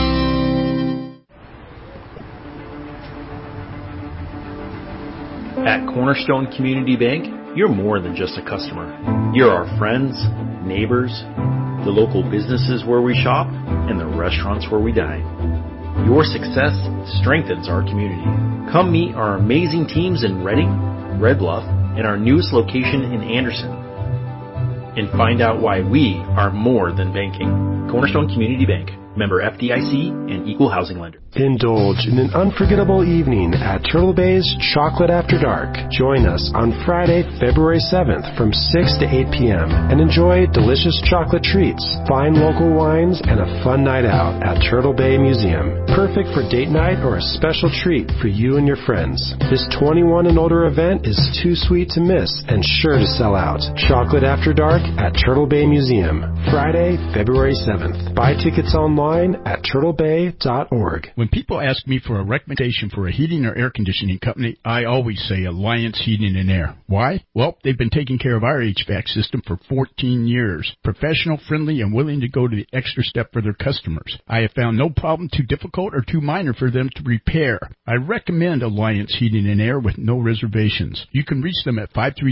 At Cornerstone Community Bank, you're more than just a customer. You're our friends, neighbors, the local businesses where we shop, and the restaurants where we dine. Your success strengthens our community. Come meet our amazing teams in Reading, Red Bluff, and our newest location in Anderson. And find out why we are more than banking. Cornerstone Community Bank. Member FDIC and Equal Housing Lender. Indulge in an unforgettable evening at Turtle Bay's Chocolate After Dark. Join us on Friday, February 7th from 6 to 8 p.m. and enjoy delicious chocolate treats, fine local wines, and a fun night out at Turtle Bay Museum. Perfect for date night or a special treat for you and your friends. This 21 and older event is too sweet to miss and sure to sell out. Chocolate After Dark at Turtle Bay Museum, Friday, February 7th. Buy tickets online at turtlebay.org. When people ask me for a recommendation for a heating or air conditioning company, I always say Alliance Heating and Air. Why? Well, they've been taking care of our HVAC system for 14 years. Professional, friendly, and willing to go to the extra step for their customers. I have found no problem too difficult or too minor for them to repair. I recommend Alliance Heating and Air with no reservations. You can reach them at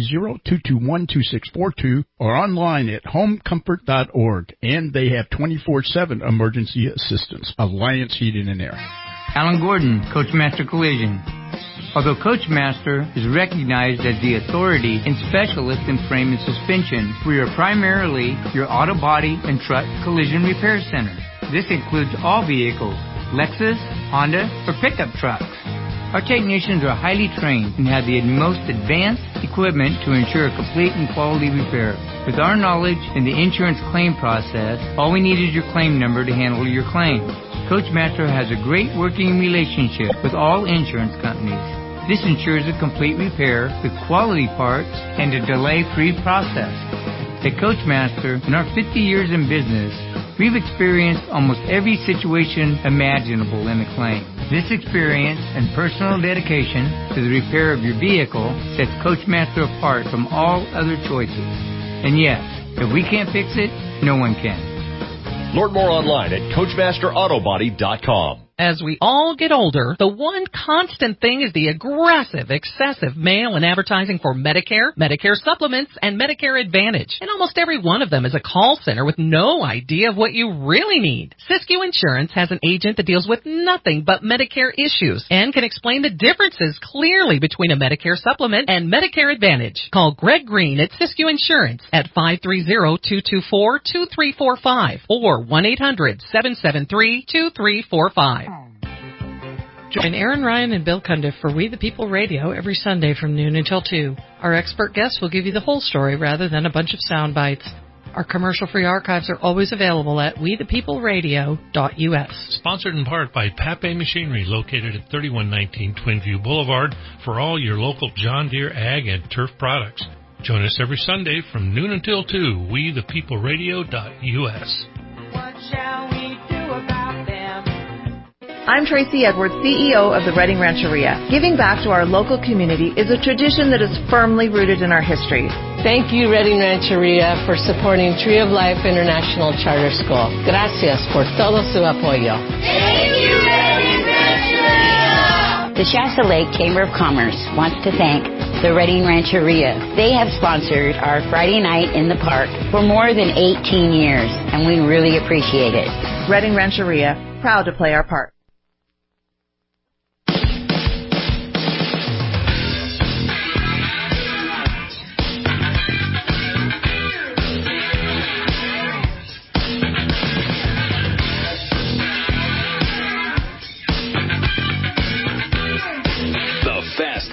530-221-2642 or online at homecomfort.org. And they have 24/7 emergency assistance. Alliance Heating and Air. Alan Gordon, Coachmaster Collision. Although Coachmaster is recognized as the authority and specialist in frame and suspension, we are primarily your auto body and truck collision repair center. This includes all vehicles, Lexus, Honda, or pickup trucks. Our technicians are highly trained and have the most advanced equipment to ensure a complete and quality repair. With our knowledge in the insurance claim process, all we need is your claim number to handle your claim. Coachmaster has a great working relationship with all insurance companies. This ensures a complete repair with quality parts and a delay-free process. At Coachmaster, in our 50 years in business, we've experienced almost every situation imaginable in a claim. This experience and personal dedication to the repair of your vehicle sets Coachmaster apart from all other choices. And yes, if we can't fix it, no one can. Learn more online at CoachmasterAutobody.com. As we all get older, the one constant thing is the aggressive, excessive mail and advertising for Medicare, Medicare supplements, and Medicare Advantage. And almost every one of them is a call center with no idea of what you really need. Siskiyou Insurance has an agent that deals with nothing but Medicare issues and can explain the differences clearly between a Medicare supplement and Medicare Advantage. Call Greg Green at Siskiyou Insurance at 530-224-2345 or 1-800-773-2345. Join Aaron Ryan and Bill Cundiff for We the People Radio every Sunday from noon until 2. Our expert guests will give you the whole story rather than a bunch of sound bites. Our commercial-free archives are always available at wethepeopleradio.us. Sponsored in part by Pape Machinery, located at 3119 Twinview Boulevard, for all your local John Deere ag and turf products. Join us every Sunday from noon until 2, wethepeopleradio.us. What shall we do about them? I'm Tracy Edwards, CEO of the Reading Rancheria. Giving back to our local community is a tradition that is firmly rooted in our history. Thank you, Reading Rancheria, for supporting Tree of Life International Charter School. Gracias por todo su apoyo. Thank you, Reading Rancheria! The Shasta Lake Chamber of Commerce wants to thank the Reading Rancheria. They have sponsored our Friday night in the park for more than 18 years, and we really appreciate it. Reading Rancheria, proud to play our part.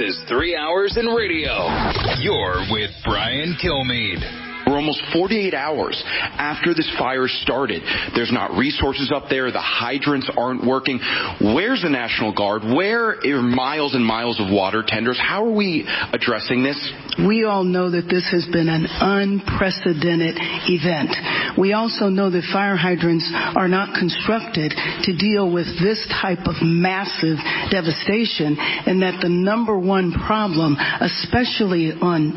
is 3 hours in radio. You're with Brian Kilmeade. We're almost 48 hours after this fire started. There's not resources up there. The hydrants aren't working. Where's the National Guard? Where are miles and miles of water tenders? How are we addressing this? We all know that this has been an unprecedented event. We also know that fire hydrants are not constructed to deal with this type of massive devastation, and that the number one problem, especially on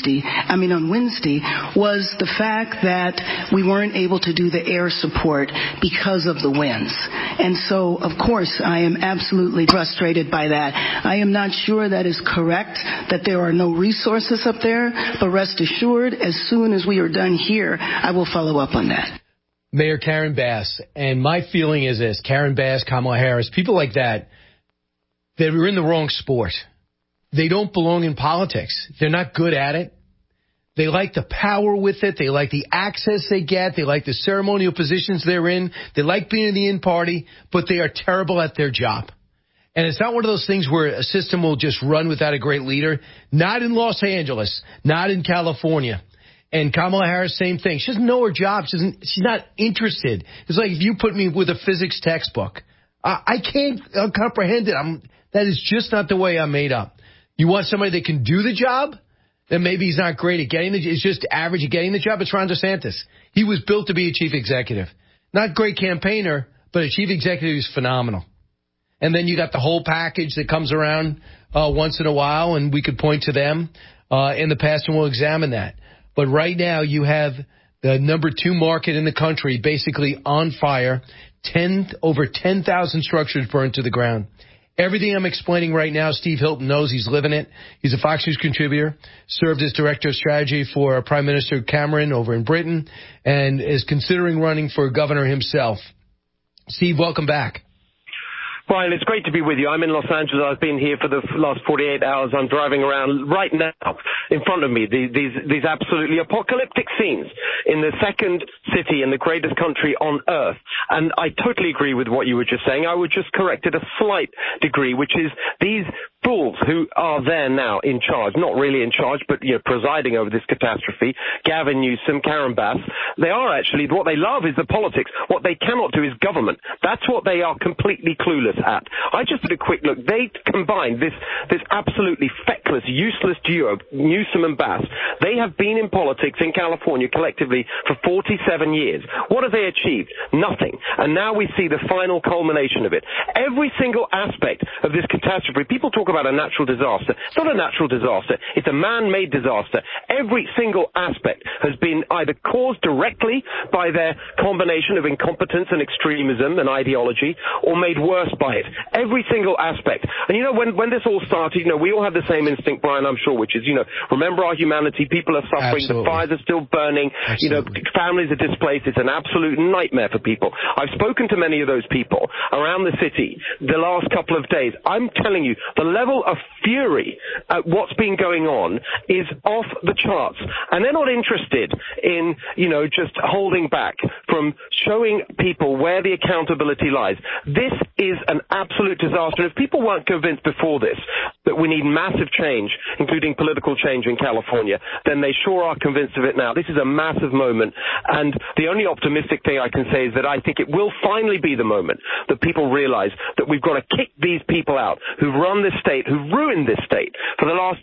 Wednesday, was the fact that we weren't able to do the air support because of the winds. And so, of course, I am absolutely frustrated by that. I am not sure that is correct, that there are no resources up there, but rest assured, as soon as we are done here, I will follow up on that. Mayor Karen Bass, and my feeling is this, Karen Bass, Kamala Harris, people like that, they're in the wrong sport. They don't belong in politics. They're not good at it. They like the power with it. They like the access they get. They like the ceremonial positions they're in. They like being in the in party, but they are terrible at their job. And it's not one of those things where a system will just run without a great leader. Not in Los Angeles. Not in California. And Kamala Harris, same thing. She doesn't know her job. She's not interested. It's like if you put me with a physics textbook. I can't comprehend it. That is just not the way I'm made up. You want somebody that can do the job? Then maybe he's not great at getting it's just average at getting the job. It's Ron DeSantis. He was built to be a chief executive. Not great campaigner, but a chief executive is phenomenal. And then you got the whole package that comes around once in a while, and we could point to them in the past, and we'll examine that. But right now you have the number 2 market in the country basically on fire, over 10,000 structures burned to the ground. Everything I'm explaining right now, Steve Hilton knows. He's living it. He's a Fox News contributor, served as director of strategy for Prime Minister Cameron over in Britain, and is considering running for governor himself. Steve, welcome back. Brian, it's great to be with you. I'm in Los Angeles. I've been here for the last 48 hours. I'm driving around right now in front of me. These absolutely apocalyptic scenes in the second city in the greatest country on earth. And I totally agree with what you were just saying. I would just correct it a slight degree, which is these fools who are there now in charge, not really in charge, but presiding over this catastrophe, Gavin Newsom, Karen Bass, they are actually, what they love is the politics. What they cannot do is government. That's what they are completely clueless at. I just did a quick look. They combined this absolutely feckless, useless duo, Newsom and Bass. They have been in politics in California collectively for 47 years. What have they achieved? Nothing. And now we see the final culmination of it. Every single aspect of this catastrophe, people talk about a natural disaster. It's not a natural disaster. It's a man-made disaster. Every single aspect has been either caused directly by their combination of incompetence and extremism and ideology, or made worse by it. Every single aspect. And when this all started, we all had the same instinct, Brian, I'm sure, which is, remember our humanity. People are suffering. Absolutely. The fires are still burning. Absolutely. Families are displaced. It's an absolute nightmare for people. I've spoken to many of those people around the city the last couple of days. I'm telling you, the level of fury at what's been going on is off the charts. And they're not interested in, just holding back from showing people where the accountability lies. This is an absolute disaster. If people weren't convinced before this that we need massive change, including political change in California, then they sure are convinced of it now. This is a massive moment. And the only optimistic thing I can say is that I think it will finally be the moment that people realize that we've got to kick these people out who've run this state, who've ruined this state for the last,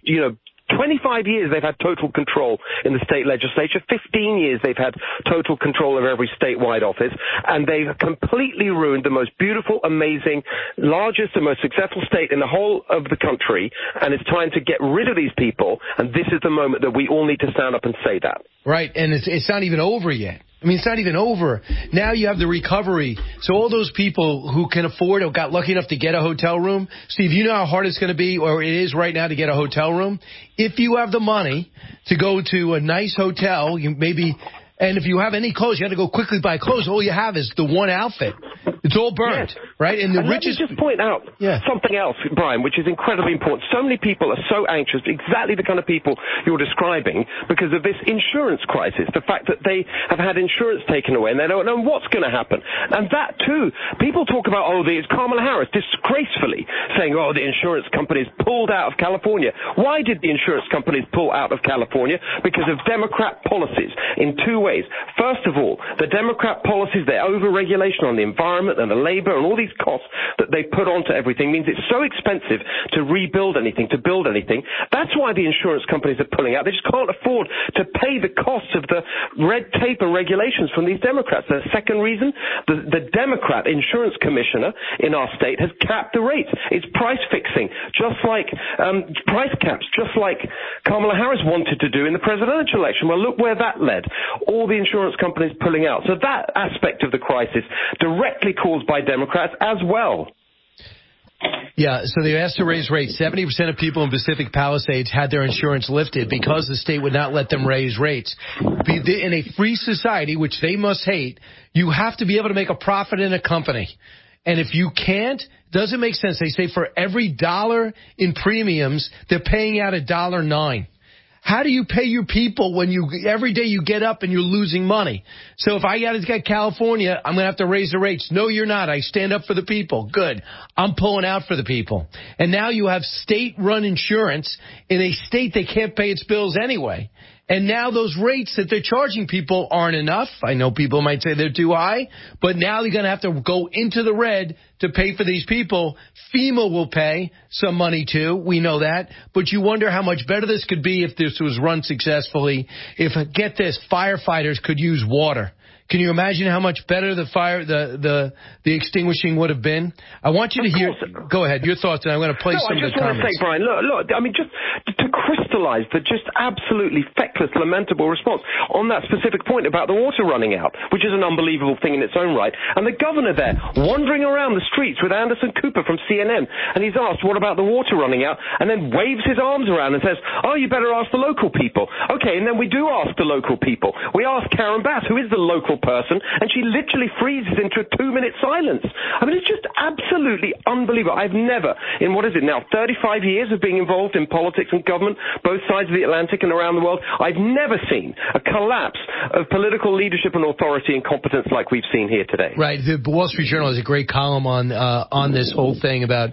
25 years they've had total control in the state legislature. 15 years they've had total control of every statewide office. And they've completely ruined the most beautiful, amazing, largest and most successful state in the whole of the country. And it's time to get rid of these people. And this is the moment that we all need to stand up and say that. Right. And it's not even over yet. It's not even over. Now you have the recovery. So all those people who can afford or got lucky enough to get a hotel room, Steve, you know how hard it's going to be, or it is right now, to get a hotel room? If you have the money to go to a nice hotel, and if you have any clothes, you have to go quickly buy clothes. All you have is the one outfit. It's all burned, right? And let me just point out something else, Brian, which is incredibly important. So many people are so anxious, exactly the kind of people you're describing, because of this insurance crisis, the fact that they have had insurance taken away and they don't know what's going to happen. And that, too, people talk about, it's Kamala Harris disgracefully saying, the insurance companies pulled out of California. Why did the insurance companies pull out of California? Because of Democrat policies in two ways. First of all, the Democrat policies, their over-regulation on the environment and the labor and all these costs that they put onto everything means it's so expensive to rebuild anything, to build anything. That's why the insurance companies are pulling out. They just can't afford to pay the costs of the red tape and regulations from these Democrats. The second reason, the Democrat insurance commissioner in our state has capped the rates. It's price fixing, just like price caps, just like Kamala Harris wanted to do in the presidential election. Well, look where that led. All the insurance companies pulling out. So that aspect of the crisis directly caused by Democrats as well. Yeah, so they asked to raise rates. 70% of people in Pacific Palisades had their insurance lifted because the state would not let them raise rates. In a free society, which they must hate, you have to be able to make a profit in a company. And if you can't, doesn't make sense. They say for every $1 in premiums, they're paying out $1.09. How do you pay your people when every day you get up and you're losing money? So if I got California, I'm going to have to raise the rates. No, you're not. I stand up for the people. Good. I'm pulling out for the people. And now you have state-run insurance in a state that can't pay its bills anyway. And now those rates that they're charging people aren't enough. I know people might say they're too high, but now you're going to have to go into the red to pay for these people. FEMA will pay some money too. We know that. But you wonder how much better this could be if this was run successfully. If, get this, firefighters could use water. Can you imagine how much better the extinguishing would have been? I want you to hear. Go ahead, your thoughts, and I'm going to play some of the comments. I just want to say, Brian, look. I mean, just to crystallize the just absolutely feckless, lamentable response on that specific point about the water running out, which is an unbelievable thing in its own right. And the governor there wandering around the streets with Anderson Cooper from CNN, and he's asked, "What about the water running out?" And then waves his arms around and says, "Oh, you better ask the local people." Okay, and then we do ask the local people. We ask Karen Bass, who is the local person, and she literally freezes into a 2-minute silence. I mean, it's just absolutely unbelievable. I've never, in 35 years of being involved in politics and government, both sides of the Atlantic and around the world, I've never seen a collapse of political leadership and authority and competence like we've seen here today. Right. The Wall Street Journal has a great column on this whole thing about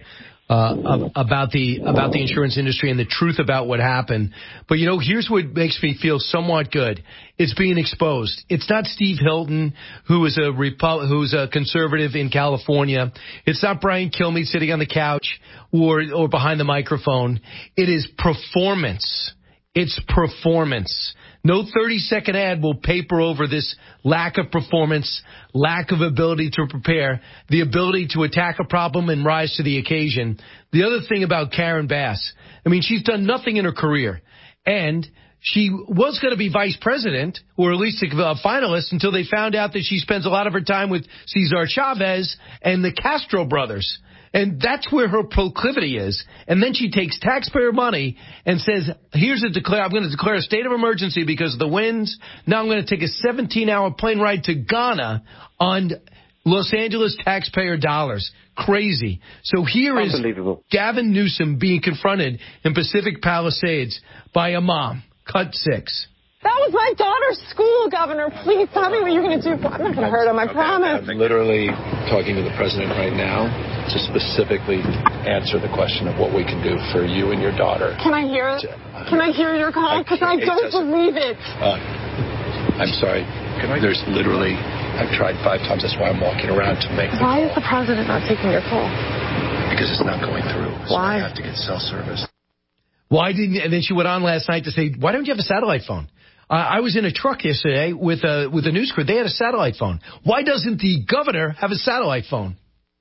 the insurance industry and the truth about what happened. But, here's what makes me feel somewhat good. It's being exposed. It's not Steve Hilton, who's a conservative in California. It's not Brian Kilmeade sitting on the couch or behind the microphone. It is performance. It's performance. No 30-second ad will paper over this lack of performance, lack of ability to prepare, the ability to attack a problem and rise to the occasion. The other thing about Karen Bass, I mean, she's done nothing in her career. And she was going to be vice president, or at least a finalist, until they found out that she spends a lot of her time with Cesar Chavez and the Castro brothers. And that's where her proclivity is. And then she takes taxpayer money and says, I'm going to declare a state of emergency because of the winds. Now I'm going to take a 17-hour plane ride to Ghana on Los Angeles taxpayer dollars. Crazy. So here is Gavin Newsom being confronted in Pacific Palisades by a mom. Cut 6. That was my daughter's school, Governor. Please tell me what you're going to do. I'm not going to hurt him, I promise. I'm literally talking to the president right now to specifically answer the question of what we can do for you and your daughter. Can I hear it? Can I hear your call? Because I don't believe it. I'm sorry. There's literally, I've tried 5 times. That's why I'm walking around to make the Why is the president not taking your call? Because it's not going through. So Why? I have to get cell service. And then she went on last night to say, why don't you have a satellite phone? I was in a truck yesterday with a news crew. They had a satellite phone. Why doesn't the governor have a satellite phone?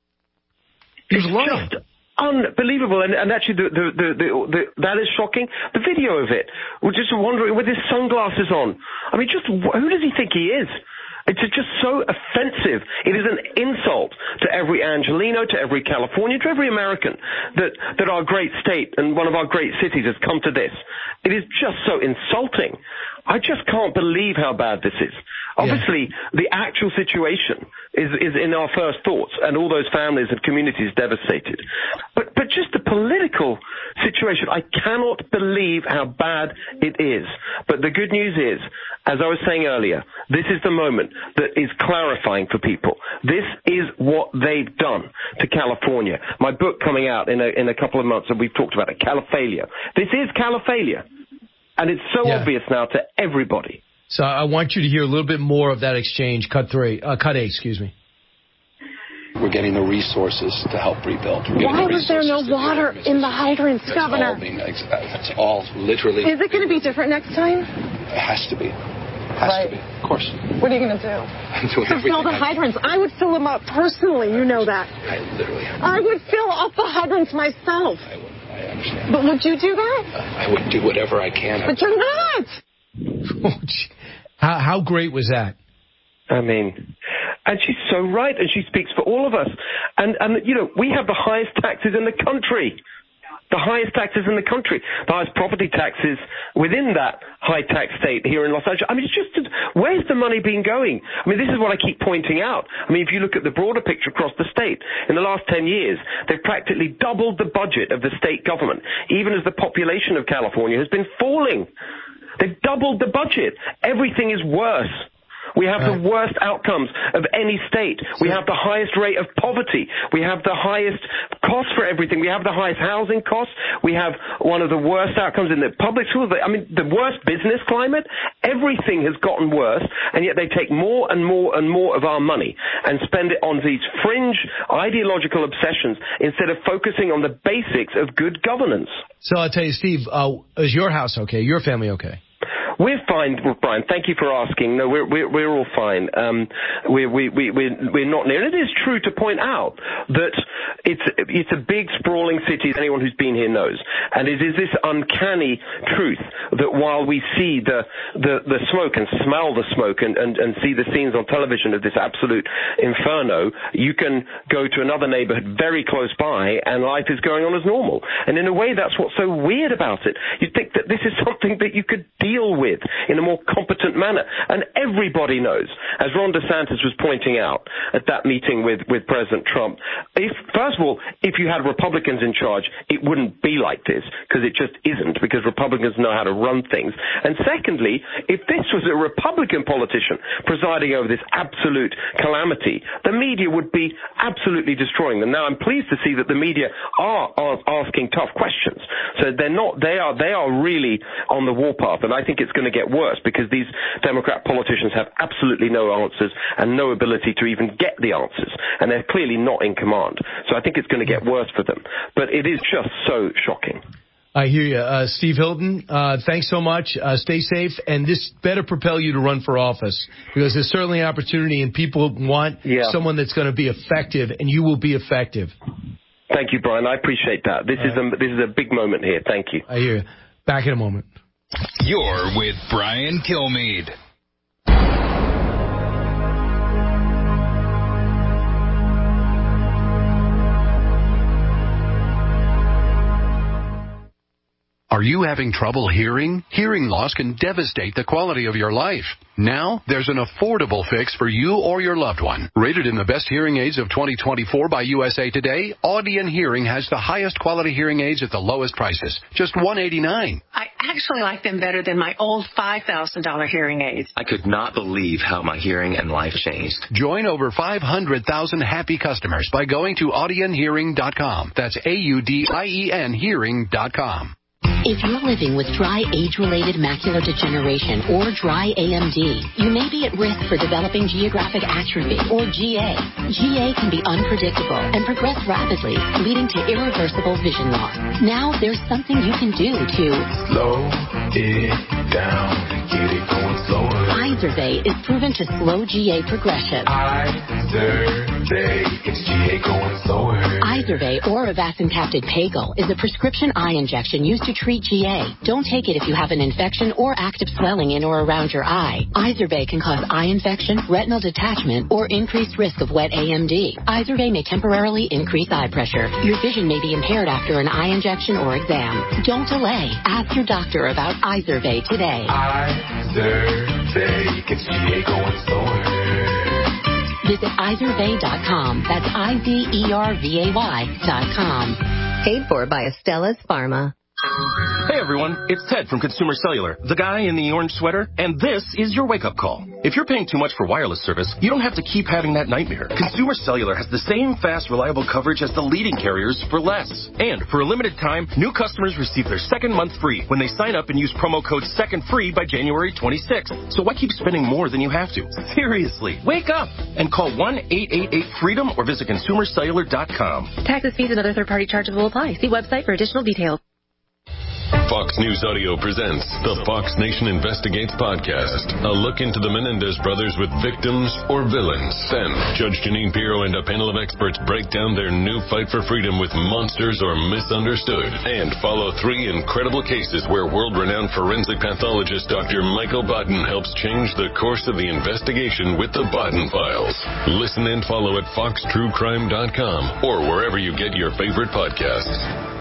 He was lying. Just unbelievable, and actually, that is shocking. The video of it, we're just wondering with his sunglasses on. I mean, just who does he think he is? It's just so offensive. It is an insult to every Angelino, to every Californian, to every American that our great state and one of our great cities has come to this. It is just so insulting. I just can't believe how bad this is. Obviously, the actual situation is in our first thoughts, and all those families and communities devastated. But just the political situation, I cannot believe how bad it is. But the good news is, as I was saying earlier, this is the moment that is clarifying for people. This is what they've done to California. My book coming out in a couple of months, and we've talked about it, Caliphalia. This is Caliphalia, and it's so obvious now to everybody. So I want you to hear a little bit more of that exchange. Cut 8, excuse me. We're getting the resources to help rebuild. Why was there no water in the hydrants, Governor? It's all literally. Is it going to be different next time? It has to be. Has to be. Of course. What are you going to do? To fill the hydrants. I would fill them up personally. You know that. I would fill up the hydrants myself. I understand. But would you do that? I would do whatever I can. But you're not. How great was that? I mean, and she's so right, and she speaks for all of us. And you know, we have the highest taxes in the country. The highest taxes in the country. The highest property taxes within that high-tax state here in Los Angeles. I mean, it's just, where's the money been going? I mean, this is what I keep pointing out. I mean, if you look at the broader picture across the state, in the last 10 years, they've practically doubled the budget of the state government, even as the population of California has been falling. They've doubled the budget. Everything is worse. We have the worst outcomes of any state. We have the highest rate of poverty. We have the highest cost for everything. We have the highest housing costs. We have one of the worst outcomes in the public schools. I mean, the worst business climate. Everything has gotten worse, and yet they take more and more and more of our money and spend it on these fringe ideological obsessions instead of focusing on the basics of good governance. So I'll tell you, Steve, is your house okay? Your family okay? We're fine, Brian. Thank you for asking. No, we're all fine. We're not near. And it is true to point out that it's a big, sprawling city, as anyone who's been here knows. And it is this uncanny truth that while we see the smoke and smell the smoke and see the scenes on television of this absolute inferno, you can go to another neighborhood very close by and life is going on as normal. And in a way, that's what's so weird about it. You'd think that this is something that you could deal with in a more competent manner. And everybody knows, as Ron DeSantis was pointing out at that meeting with President Trump, first of all, if you had Republicans in charge, it wouldn't be like this, because it just isn't, because Republicans know how to run things. And secondly, if this was a Republican politician presiding over this absolute calamity, the media would be absolutely destroying them. Now, I'm pleased to see that the media are asking tough questions. So they are really on the warpath, and I think it's going to get worse because these Democrat politicians have absolutely no answers and no ability to even get the answers, and they're clearly not in command. So I think it's going to get worse for them. But it is just so shocking. I hear you. Steve Hilton, thanks so much. Stay safe, and this better propel you to run for office, because there's certainly an opportunity, and people want someone that's going to be effective, and you will be effective. Thank you, Brian. I appreciate that. This is a big moment here. Thank you. I hear you. Back in a moment. You're with Brian Kilmeade. Are you having trouble hearing? Hearing loss can devastate the quality of your life. Now, there's an affordable fix for you or your loved one. Rated in the best hearing aids of 2024 by USA Today, Audien Hearing has the highest quality hearing aids at the lowest prices, just $189. I actually like them better than my old $5,000 hearing aids. I could not believe how my hearing and life changed. Join over 500,000 happy customers by going to AudienHearing.com. That's AUDIEN Hearing.com. If you're living with dry age-related macular degeneration or dry AMD, you may be at risk for developing geographic atrophy or GA. GA can be unpredictable and progress rapidly, leading to irreversible vision loss. Now there's something you can do to slow it down, get it going slower. Izervay is proven to slow GA progression. Izervay, it's GA going slower. Izervay or avacin-capsid Pagel is a prescription eye injection used to treat GA. Don't take it if you have an infection or active swelling in or around your eye. Izervay can cause eye infection, retinal detachment, or increased risk of wet AMD. Izervay may temporarily increase eye pressure. Your vision may be impaired after an eye injection or exam. Don't delay. Ask your doctor about Izervay today. Izervay gets GA they going slower. Visit IzerVay.com. That's IZERVAY.com. Paid for by Estella's Pharma. Hey everyone, it's Ted from Consumer Cellular, the guy in the orange sweater, and this is your wake-up call. If you're paying too much for wireless service, you don't have to keep having that nightmare. Consumer Cellular has the same fast, reliable coverage as the leading carriers for less. And for a limited time, new customers receive their second month free when they sign up and use promo code SECONDFREE by January 26th. So why keep spending more than you have to? Seriously, wake up and call 1-888-FREEDOM or visit consumercellular.com. Taxes, fees, and other third-party charges will apply. See website for additional details. Fox News Audio presents the Fox Nation Investigates podcast. A look into the Menendez brothers with victims or villains. Then, Judge Janine Pirro and a panel of experts break down their new fight for freedom with monsters or misunderstood. And follow 3 incredible cases where world-renowned forensic pathologist Dr. Michael Baden helps change the course of the investigation with the Baden Files. Listen and follow at foxtruecrime.com or wherever you get your favorite podcasts.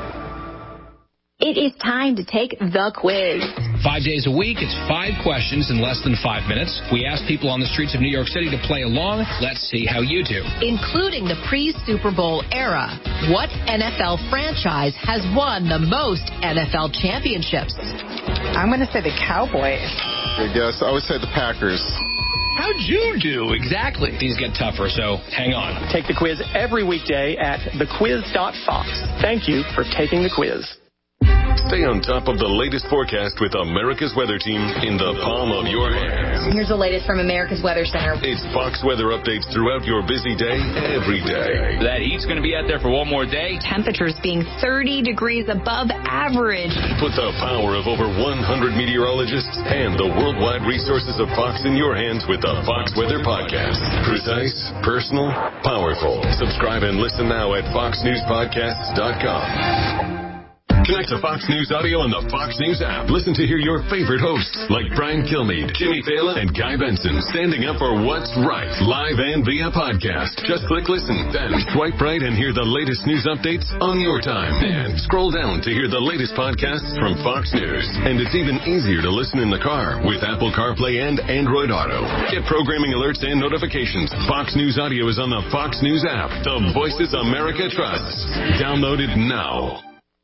It is time to take the quiz. 5 days a week, it's 5 questions in less than 5 minutes. We ask people on the streets of New York City to play along. Let's see how you do. Including the pre-Super Bowl era, what NFL franchise has won the most NFL championships? I'm going to say the Cowboys. I guess I would say the Packers. How'd you do? Exactly. These get tougher, so hang on. Take the quiz every weekday at thequiz.fox. Thank you for taking the quiz. Stay on top of the latest forecast with America's Weather Team in the palm of your hand. Here's the latest from America's Weather Center. It's Fox weather updates throughout your busy day, every day. That heat's going to be out there for one more day. Temperatures being 30 degrees above average. Put the power of over 100 meteorologists and the worldwide resources of Fox in your hands with the Fox Weather Podcast. Precise, personal, powerful. Subscribe and listen now at foxnewspodcasts.com. Connect to Fox News Audio on the Fox News app. Listen to hear your favorite hosts like Brian Kilmeade, Jimmy Fallon, and Guy Benson standing up for what's right, live and via podcast. Just click listen, then swipe right and hear the latest news updates on your time. And scroll down to hear the latest podcasts from Fox News. And it's even easier to listen in the car with Apple CarPlay and Android Auto. Get programming alerts and notifications. Fox News Audio is on the Fox News app. The voices America trusts. Download it now.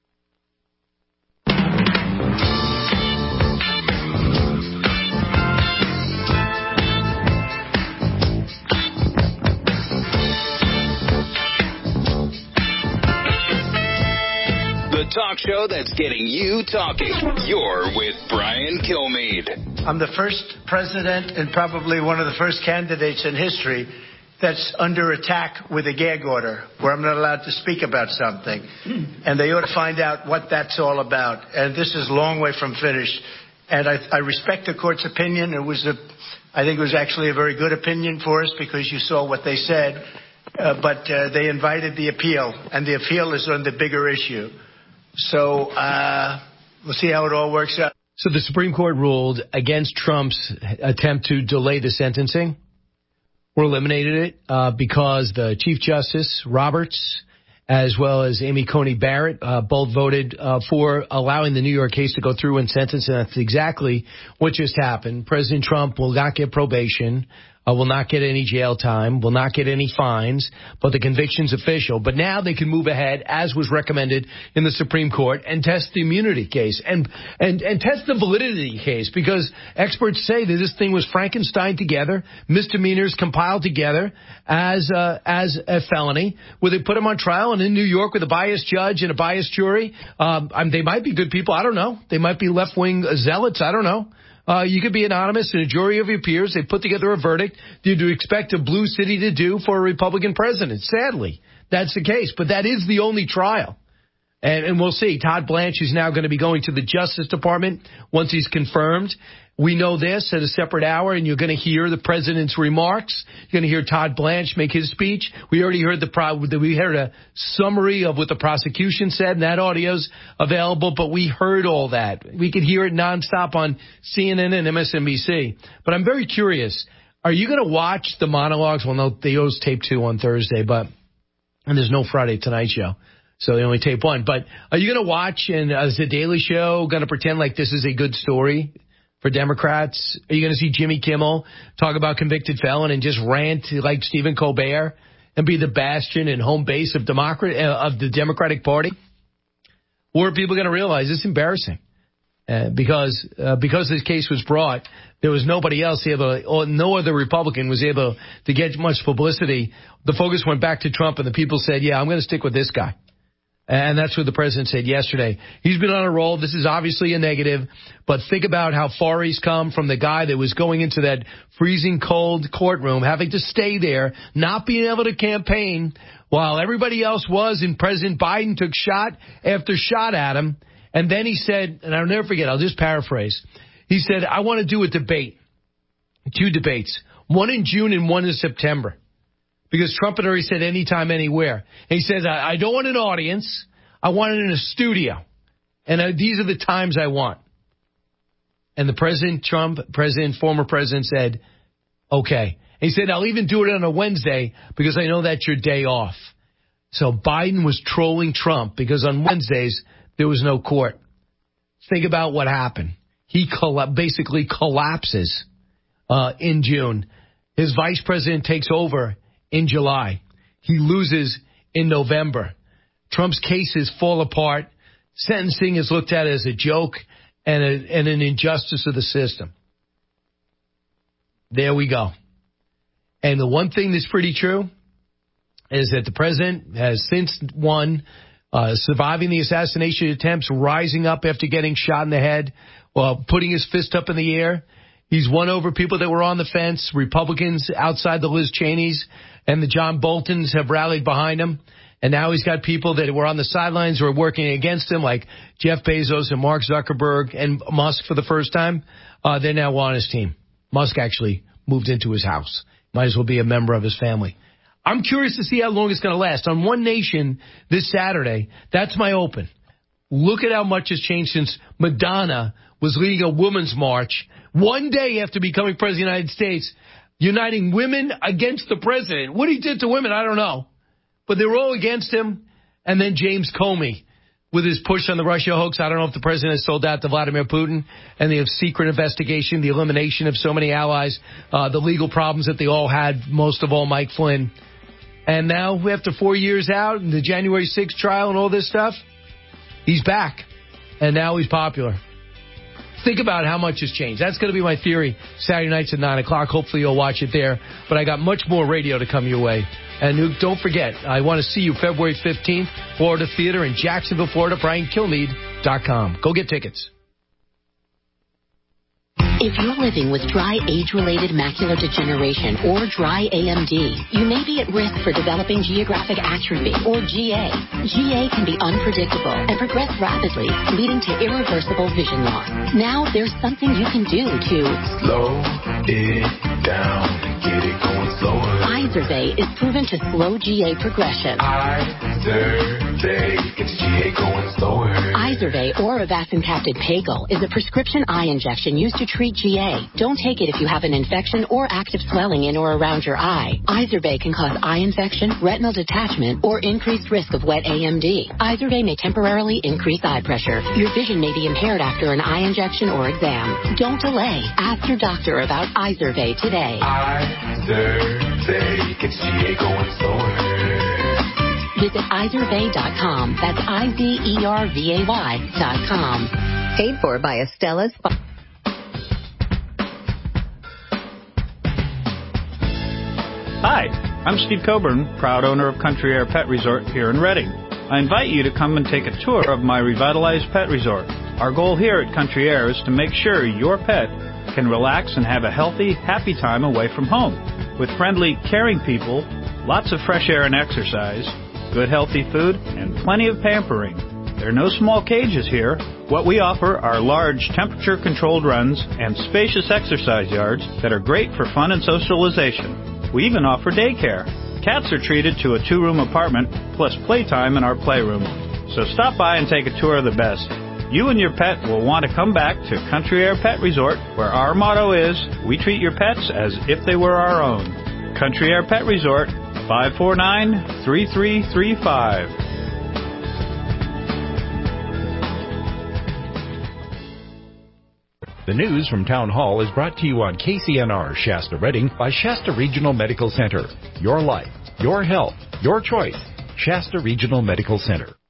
The talk show that's getting you talking. You're with Brian Kilmeade. I'm the first president and probably one of the first candidates in history that's under attack with a gag order, where I'm not allowed to speak about something. And they ought to find out what that's all about. And this is a long way from finished. And I respect the court's opinion. I think it was actually a very good opinion for us because you saw what they said. But they invited the appeal, and the appeal is on the bigger issue. So we'll see how it all works out. So the Supreme Court ruled against Trump's attempt to delay the sentencing, or eliminated it, because the Chief Justice Roberts, as well as Amy Coney Barrett, both voted for allowing the New York case to go through and sentence. And that's exactly what just happened. President Trump will not get probation, will not get any jail time, will not get any fines, but the conviction's official. But now they can move ahead, as was recommended in the Supreme Court, and test the immunity case and test the validity case, because experts say that this thing was Frankenstein together, misdemeanors compiled together as a felony, where they put them on trial, and in New York with a biased judge and a biased jury. They might be good people. I don't know. They might be left-wing zealots. I don't know. You could be anonymous in a jury of your peers. They put together a verdict. Do you expect a blue city to do for a Republican president? Sadly, that's the case. But that is the only trial. And we'll see. Todd Blanche is now going to be going to the Justice Department once he's confirmed. We know this at a separate hour, and you're going to hear the president's remarks. You're going to hear Todd Blanche make his speech. We already heard we heard a summary of what the prosecution said, and that audio's available, but we heard all that. We could hear it nonstop on CNN and MSNBC. But I'm very curious. Are you going to watch the monologues? Well, no, they always tape 2 on Thursday, and there's no Friday Tonight Show. So they only tape 1. But are you going to watch, and is the Daily Show going to pretend like this is a good story for Democrats? Are you going to see Jimmy Kimmel talk about convicted felon and just rant like Stephen Colbert and be the bastion and home base of the Democratic Party? Or are people going to realize it's embarrassing? Because this case was brought, there was nobody else or no other Republican was able to get much publicity. The focus went back to Trump, and the people said, yeah, I'm going to stick with this guy. And that's what the president said yesterday. He's been on a roll. This is obviously a negative, but think about how far he's come from the guy that was going into that freezing cold courtroom, having to stay there, not being able to campaign while everybody else was, and President Biden took shot after shot at him. And then he said, and I'll never forget, I'll just paraphrase. He said, I want to do a debate, 2 debates, one in June and one in September. Because Trump had already said anytime, anywhere. And he says, I don't want an audience. I want it in a studio. And these are the times I want. And the former president said, okay. And he said, I'll even do it on a Wednesday because I know that's your day off. So Biden was trolling Trump because on Wednesdays there was no court. Think about what happened. He basically collapses in June. His vice president takes over in July. He loses in November. Trump's cases fall apart. Sentencing is looked at as a joke and an injustice of the system. There we go. And the one thing that's pretty true is that the president has since won, surviving the assassination attempts, rising up after getting shot in the head, putting his fist up in the air. He's won over people that were on the fence. Republicans outside the Liz Cheneys and the John Boltons have rallied behind him. And now he's got people that were on the sidelines who are working against him, like Jeff Bezos and Mark Zuckerberg and Musk for the first time. They're now on his team. Musk actually moved into his house. Might as well be a member of his family. I'm curious to see how long it's going to last. On One Nation this Saturday, that's my open. Look at how much has changed since Madonna was leading a women's march one day after becoming president of the United States, uniting women against the president. What he did to women, I don't know. But they were all against him. And then James Comey with his push on the Russia hoax. I don't know if the president has sold out to Vladimir Putin and the secret investigation, the elimination of so many allies, the legal problems that they all had, most of all Mike Flynn. And now, after 4 years out, and the January 6th trial and all this stuff, he's back. And now he's popular. Think about how much has changed. That's going to be my theory Saturday nights at 9 o'clock. Hopefully you'll watch it there. But I got much more radio to come your way. And don't forget, I want to see you February 15th, Florida Theater in Jacksonville, Florida, BrianKilmeade.com. Go get tickets. If you're living with dry age-related macular degeneration or dry AMD, you may be at risk for developing geographic atrophy or GA. GA can be unpredictable and progress rapidly, leading to irreversible vision loss. Now there's something you can do to slow it down, get it going slower. Izervay is proven to slow GA progression. Izervay gets GA going slower. Izervay or Avastin-capted Pagel is a prescription eye injection used to treat GA. Don't take it if you have an infection or active swelling in or around your eye. Izervay can cause eye infection, retinal detachment, or increased risk of wet AMD. Izervay may temporarily increase eye pressure. Your vision may be impaired after an eye injection or exam. Don't delay. Ask your doctor about Izervay today. Izervay gets GA going slower. Visit Izervay.com. That's IZERVAY.com. Paid for by Estella's. Hi, I'm Steve Coburn, proud owner of Country Air Pet Resort here in Redding. I invite you to come and take a tour of my revitalized pet resort. Our goal here at Country Air is to make sure your pet can relax and have a healthy, happy time away from home. With friendly, caring people, lots of fresh air and exercise, good healthy food, and plenty of pampering. There are no small cages here. What we offer are large temperature-controlled runs and spacious exercise yards that are great for fun and socialization. We even offer daycare. Cats are treated to a 2-room apartment plus playtime in our playroom. So stop by and take a tour of the best. You and your pet will want to come back to Country Air Pet Resort, where our motto is, we treat your pets as if they were our own. Country Air Pet Resort, 549-3335. The news from Town Hall is brought to you on KCNR Shasta Redding by Shasta Regional Medical Center. Your life, your health, your choice. Shasta Regional Medical Center.